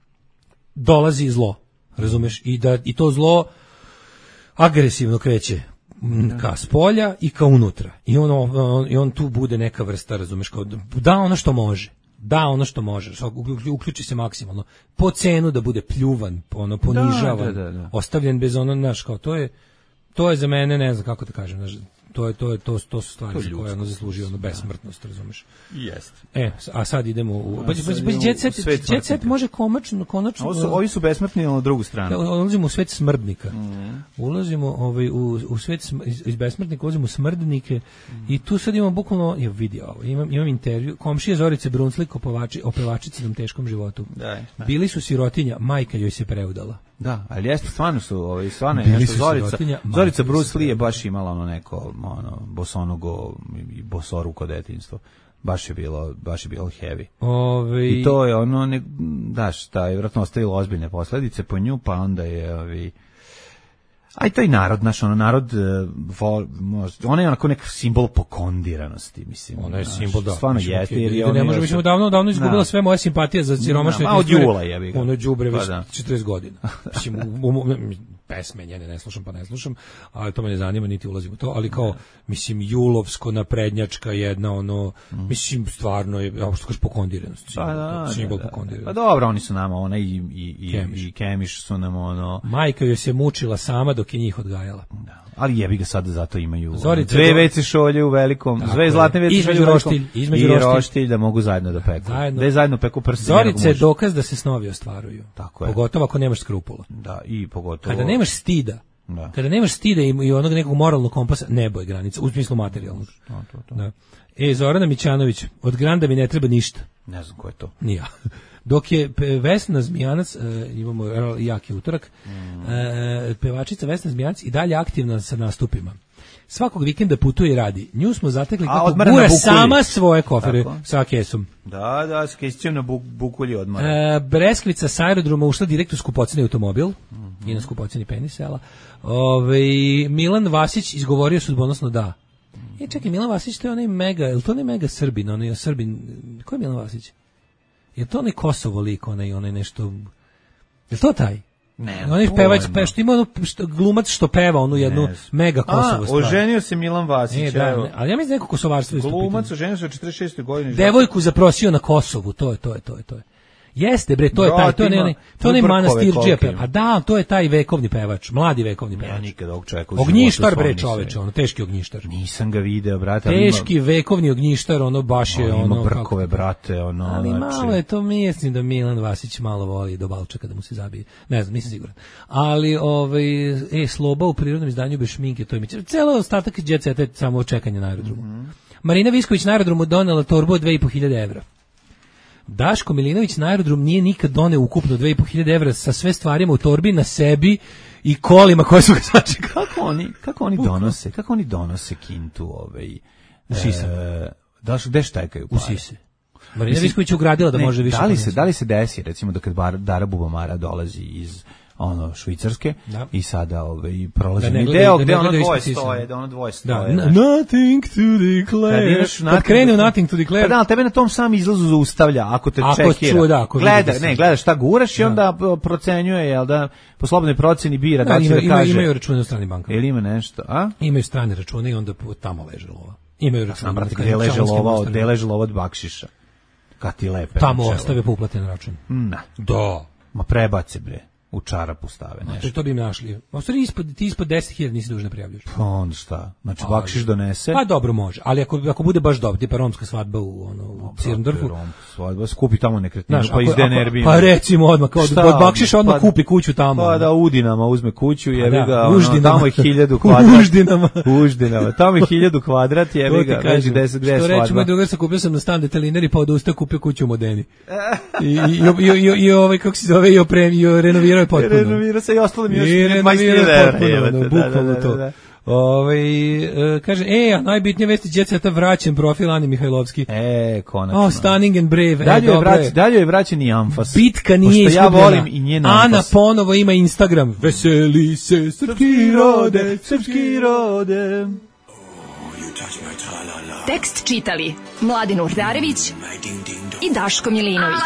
G: dolazi zlo, razumeš? I, da, i to zlo agresivno kreće ka spolja i ka unutra. I on, on, i on tu bude neka vrsta, razumeš, kao da ono što može. Da, ono što može, uključi se maksimalno, po cenu da bude pljuvan, ono ponižavan, da, da, da. ostavljen bez ono, znaš, kao to je, to je za mene, ne znam kako da kažem, znaš, to je to je to to su stvari za koje ono zaslužio ono besmrtnost, razumeš?
H: Jeste.
G: E, a sad idemo u pa pa jet set, jet set može konačno konačno.
H: Ovo su, ovi su besmrtni na drugu stranu.
G: Ulazimo u svet smrdnika. Mm. Ulazimo ovaj u u svet sm, iz, iz besmrtnika ulazimo u smrdnike mm. i tu sad imamo bukvalno je video ovo. Imam imam intervju komšije Zorice Brunslik opovači opevačicinom teškom životu. Da, da. Bili su sirotinja, majka joj se preudala.
H: Da, ali jeste stvarno su, ovaj stvarno je nešto Zorica. Zorica Bruce Lee je baš imala ono neko ono bosonogo i bosoruko detinjstvo. Baš je bilo, baš je bilo heavy.
G: Ove...
H: I to je ono, ne, daš, ta je vjerojatno ostavilo ozbiljne posljedice po nju, pa onda je ovi a i taj narod, naš ono narod, uh, on je onako neki simbol pokondiranosti, mislim.
G: Ona je simbol, da.
H: Stvarno jeste. Jer je
G: ne može, mislim, davno, davno izgubila da. sve moje simpatije za siromašne.
H: A od Jula je.
G: Ono đubre već pa četrdeset godina. Mislim, u, u, u, pesme njene ne slušam, pa ne slušam, ali to me ne zanima, niti ulazim u to, ali kao, mislim, julovsko naprednjačka jedna, ono, mm. mislim, stvarno je, ja što kažeš, pokondiranost.
H: Pa da,
G: simbol
H: da, da.
G: pokondiranosti.
H: Pa dobro, oni su nama, ona i, i, i, Kemiš. i Kemiš su nam, ono...
G: Majka joj se mučila sama dok je njih odgajala.
H: Da. Ali jebi ga sad zato imaju Zorice, dve vece šolje u velikom, tako dve zlatne vece šolje u velikom
G: između
H: i roštilj da mogu zajedno da peku. Zajedno. Da je zajedno peku prsti.
G: Zorice je dokaz da se snovi ostvaruju.
H: Tako je.
G: Pogotovo ako nemaš skrupula.
H: Da, i pogotovo...
G: Kada nemaš stida, da. kada nemaš stida i, i onog nekog moralnog kompasa, nebo je granica, u smislu materijalnog. To, to, to. Da. E, Zorana Mićanović, od Granda mi ne treba ništa.
H: Ne znam ko je to.
G: Nija. Dok je Vesna Zmijanac, uh, imamo jaki utorak, mm. uh, pevačica Vesna Zmijanac i dalje aktivna sa nastupima. Svakog vikenda putuje i radi. Nju smo zatekli kako gura sama svoje kofere tako? Sa kesom.
H: Da, da, s kesom na buk, bukulji odmara.
G: Uh, Breskvica sa aerodroma ušla direkt u skupoceni automobil mm -hmm. i na skupoceni penisela. Ove, Milan Vasić izgovorio sudbonosno da. E, čekaj, Milan Vasić, to je onaj mega, je li to onaj mega Srbin, onaj Srbin, ko je Milan Vasić? Je to onaj Kosovo lik, onaj, onaj nešto, je to taj?
H: Ne,
G: onaj pevač, pe, što ima ono, što, glumac što peva, onu jednu ne. mega Kosovo stvar.
H: A, oženio se Milan Vasić.
G: E, da, ne, ali ja mislim neko kosovarstvo.
H: Glumac oženio se u četrdeset šestoj godini.
G: Devojku zaprosio na Kosovu, to je, to je, to je, to je. Jeste bre, to je taj, to je onaj, to je onaj manastirđija, pa da, to je taj vekovni pevač, mladi vekovni pevač.
H: Ja nikad ovog čovjeka.
G: Ognjištar bre, čoveče, ono teški ognjištar.
H: Nisam ga video, brate.
G: Teški vekovni ognjištar, ono baš je ono.
H: Ima brkove, brate, ono.
G: Ali malo je to, mislim da Milan Vasić malo voli do Balčaka da mu se zabije. Ne znam, nisam siguran. Ali ovaj e Sloba u prirodnom izdanju bez šminke, to je mi. Celo ostatak Jet Seta je samo čekanje na aerodromu. Mm-hmm. Marina Visković na aerodromu donela torbu od dve i po hiljade evra. Daško Milinović na aerodrom nije nikad doneo ukupno dve i po hiljade evra sa sve stvarima u torbi na sebi i kolima koje su ga sačekali.
H: Kako oni, kako oni donose, kako oni donose kintu ovaj
G: u sisa.
H: E, da su gde štajkaju pare?
G: U sise. Marina Visković je ugradila da
H: ne,
G: može više.
H: Da li se, da li se desi recimo da kad bar, Dara Bubamara dolazi iz ono Švicarske da. I sada ovaj prolazi da deo gde ono dvoje stoje, da ono dvoje stoje.
G: Da, nothing to declare. Kad krene nothing to declare.
H: Pa da, tebe na tom sam izlazu zaustavlja ako te
G: ako
H: čekira.
G: Ču, da, ako
H: gleda, ne, gledaš šta guraš i onda da. Procenjuje, jel da po slobodnoj proceni bira da, da će da kaže.
G: Imaju račune u stranim bankama.
H: Ili ima nešto, a?
G: Imaju strane račune i onda tamo leže lova. Imaju račune.
H: Brate, gde leže lova, od leže lova od bakšiša. Kad ti lepe.
G: Tamo ostave po uplate na račun.
H: Na.
G: Da.
H: Ma prebace bre. U čarapu stave nešto.
G: Znači, to bi im našli. A u stvari ispod, ti ispod deset hiljada nisi dužan da prijavljaš.
H: Pa onda šta? Znači, bakšiš donese?
G: Pa dobro može, ali ako, ako bude baš dobro, tipa romska svadba u, ono, u Cirndorfu.
H: Romska svadba, skupi tamo nekretninu, pa izde Airbnb.
G: Pa recimo odmah, kao od bakšiša odmah pa, kupi kuću tamo.
H: Pa da Udinama uzme kuću, jebi ga,
G: da,
H: ono, tamo je hiljadu kvadrat.
G: Uždinama.
H: Uždinama. Tamo je hiljadu kvadrat, jebi ga, već deset gde je svadba.
G: Što reći, moj drugar se kupio sam na stan detelineri, pa od usta kupio kuću u Modeni. I, i, i, i, i ovaj, kako se zove, i opremio, renovirao je potpuno.
H: Se i ostalo mi još dvadeset hiljada evra.
G: Bukvalno to. Ovaj e, kaže e, a najbitnija vest je Jet Seta vraćen profil Ani Mihajlovski.
H: E, konačno.
G: Oh, stunning and brave.
H: Dalje je vraćen, dalje je vraćen i Amfas.
G: Bitka nije izgubljena.
H: Ja volim i njen Amfas.
G: Ana ponovo ima Instagram. Veseli se srpski rode, srpski rode.
E: Tekst čitali Mladin Urdarević i Daško Milinović.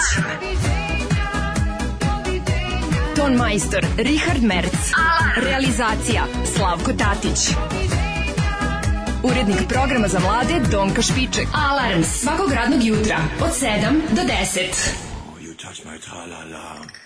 E: Ton majstor Richard Merc. Realizacija Slavko Tatić. Urednik programa za mlade Donka Špiček. Alarms svakog radnog jutra od sedam do deset. Oh, you touch my tra-la-la.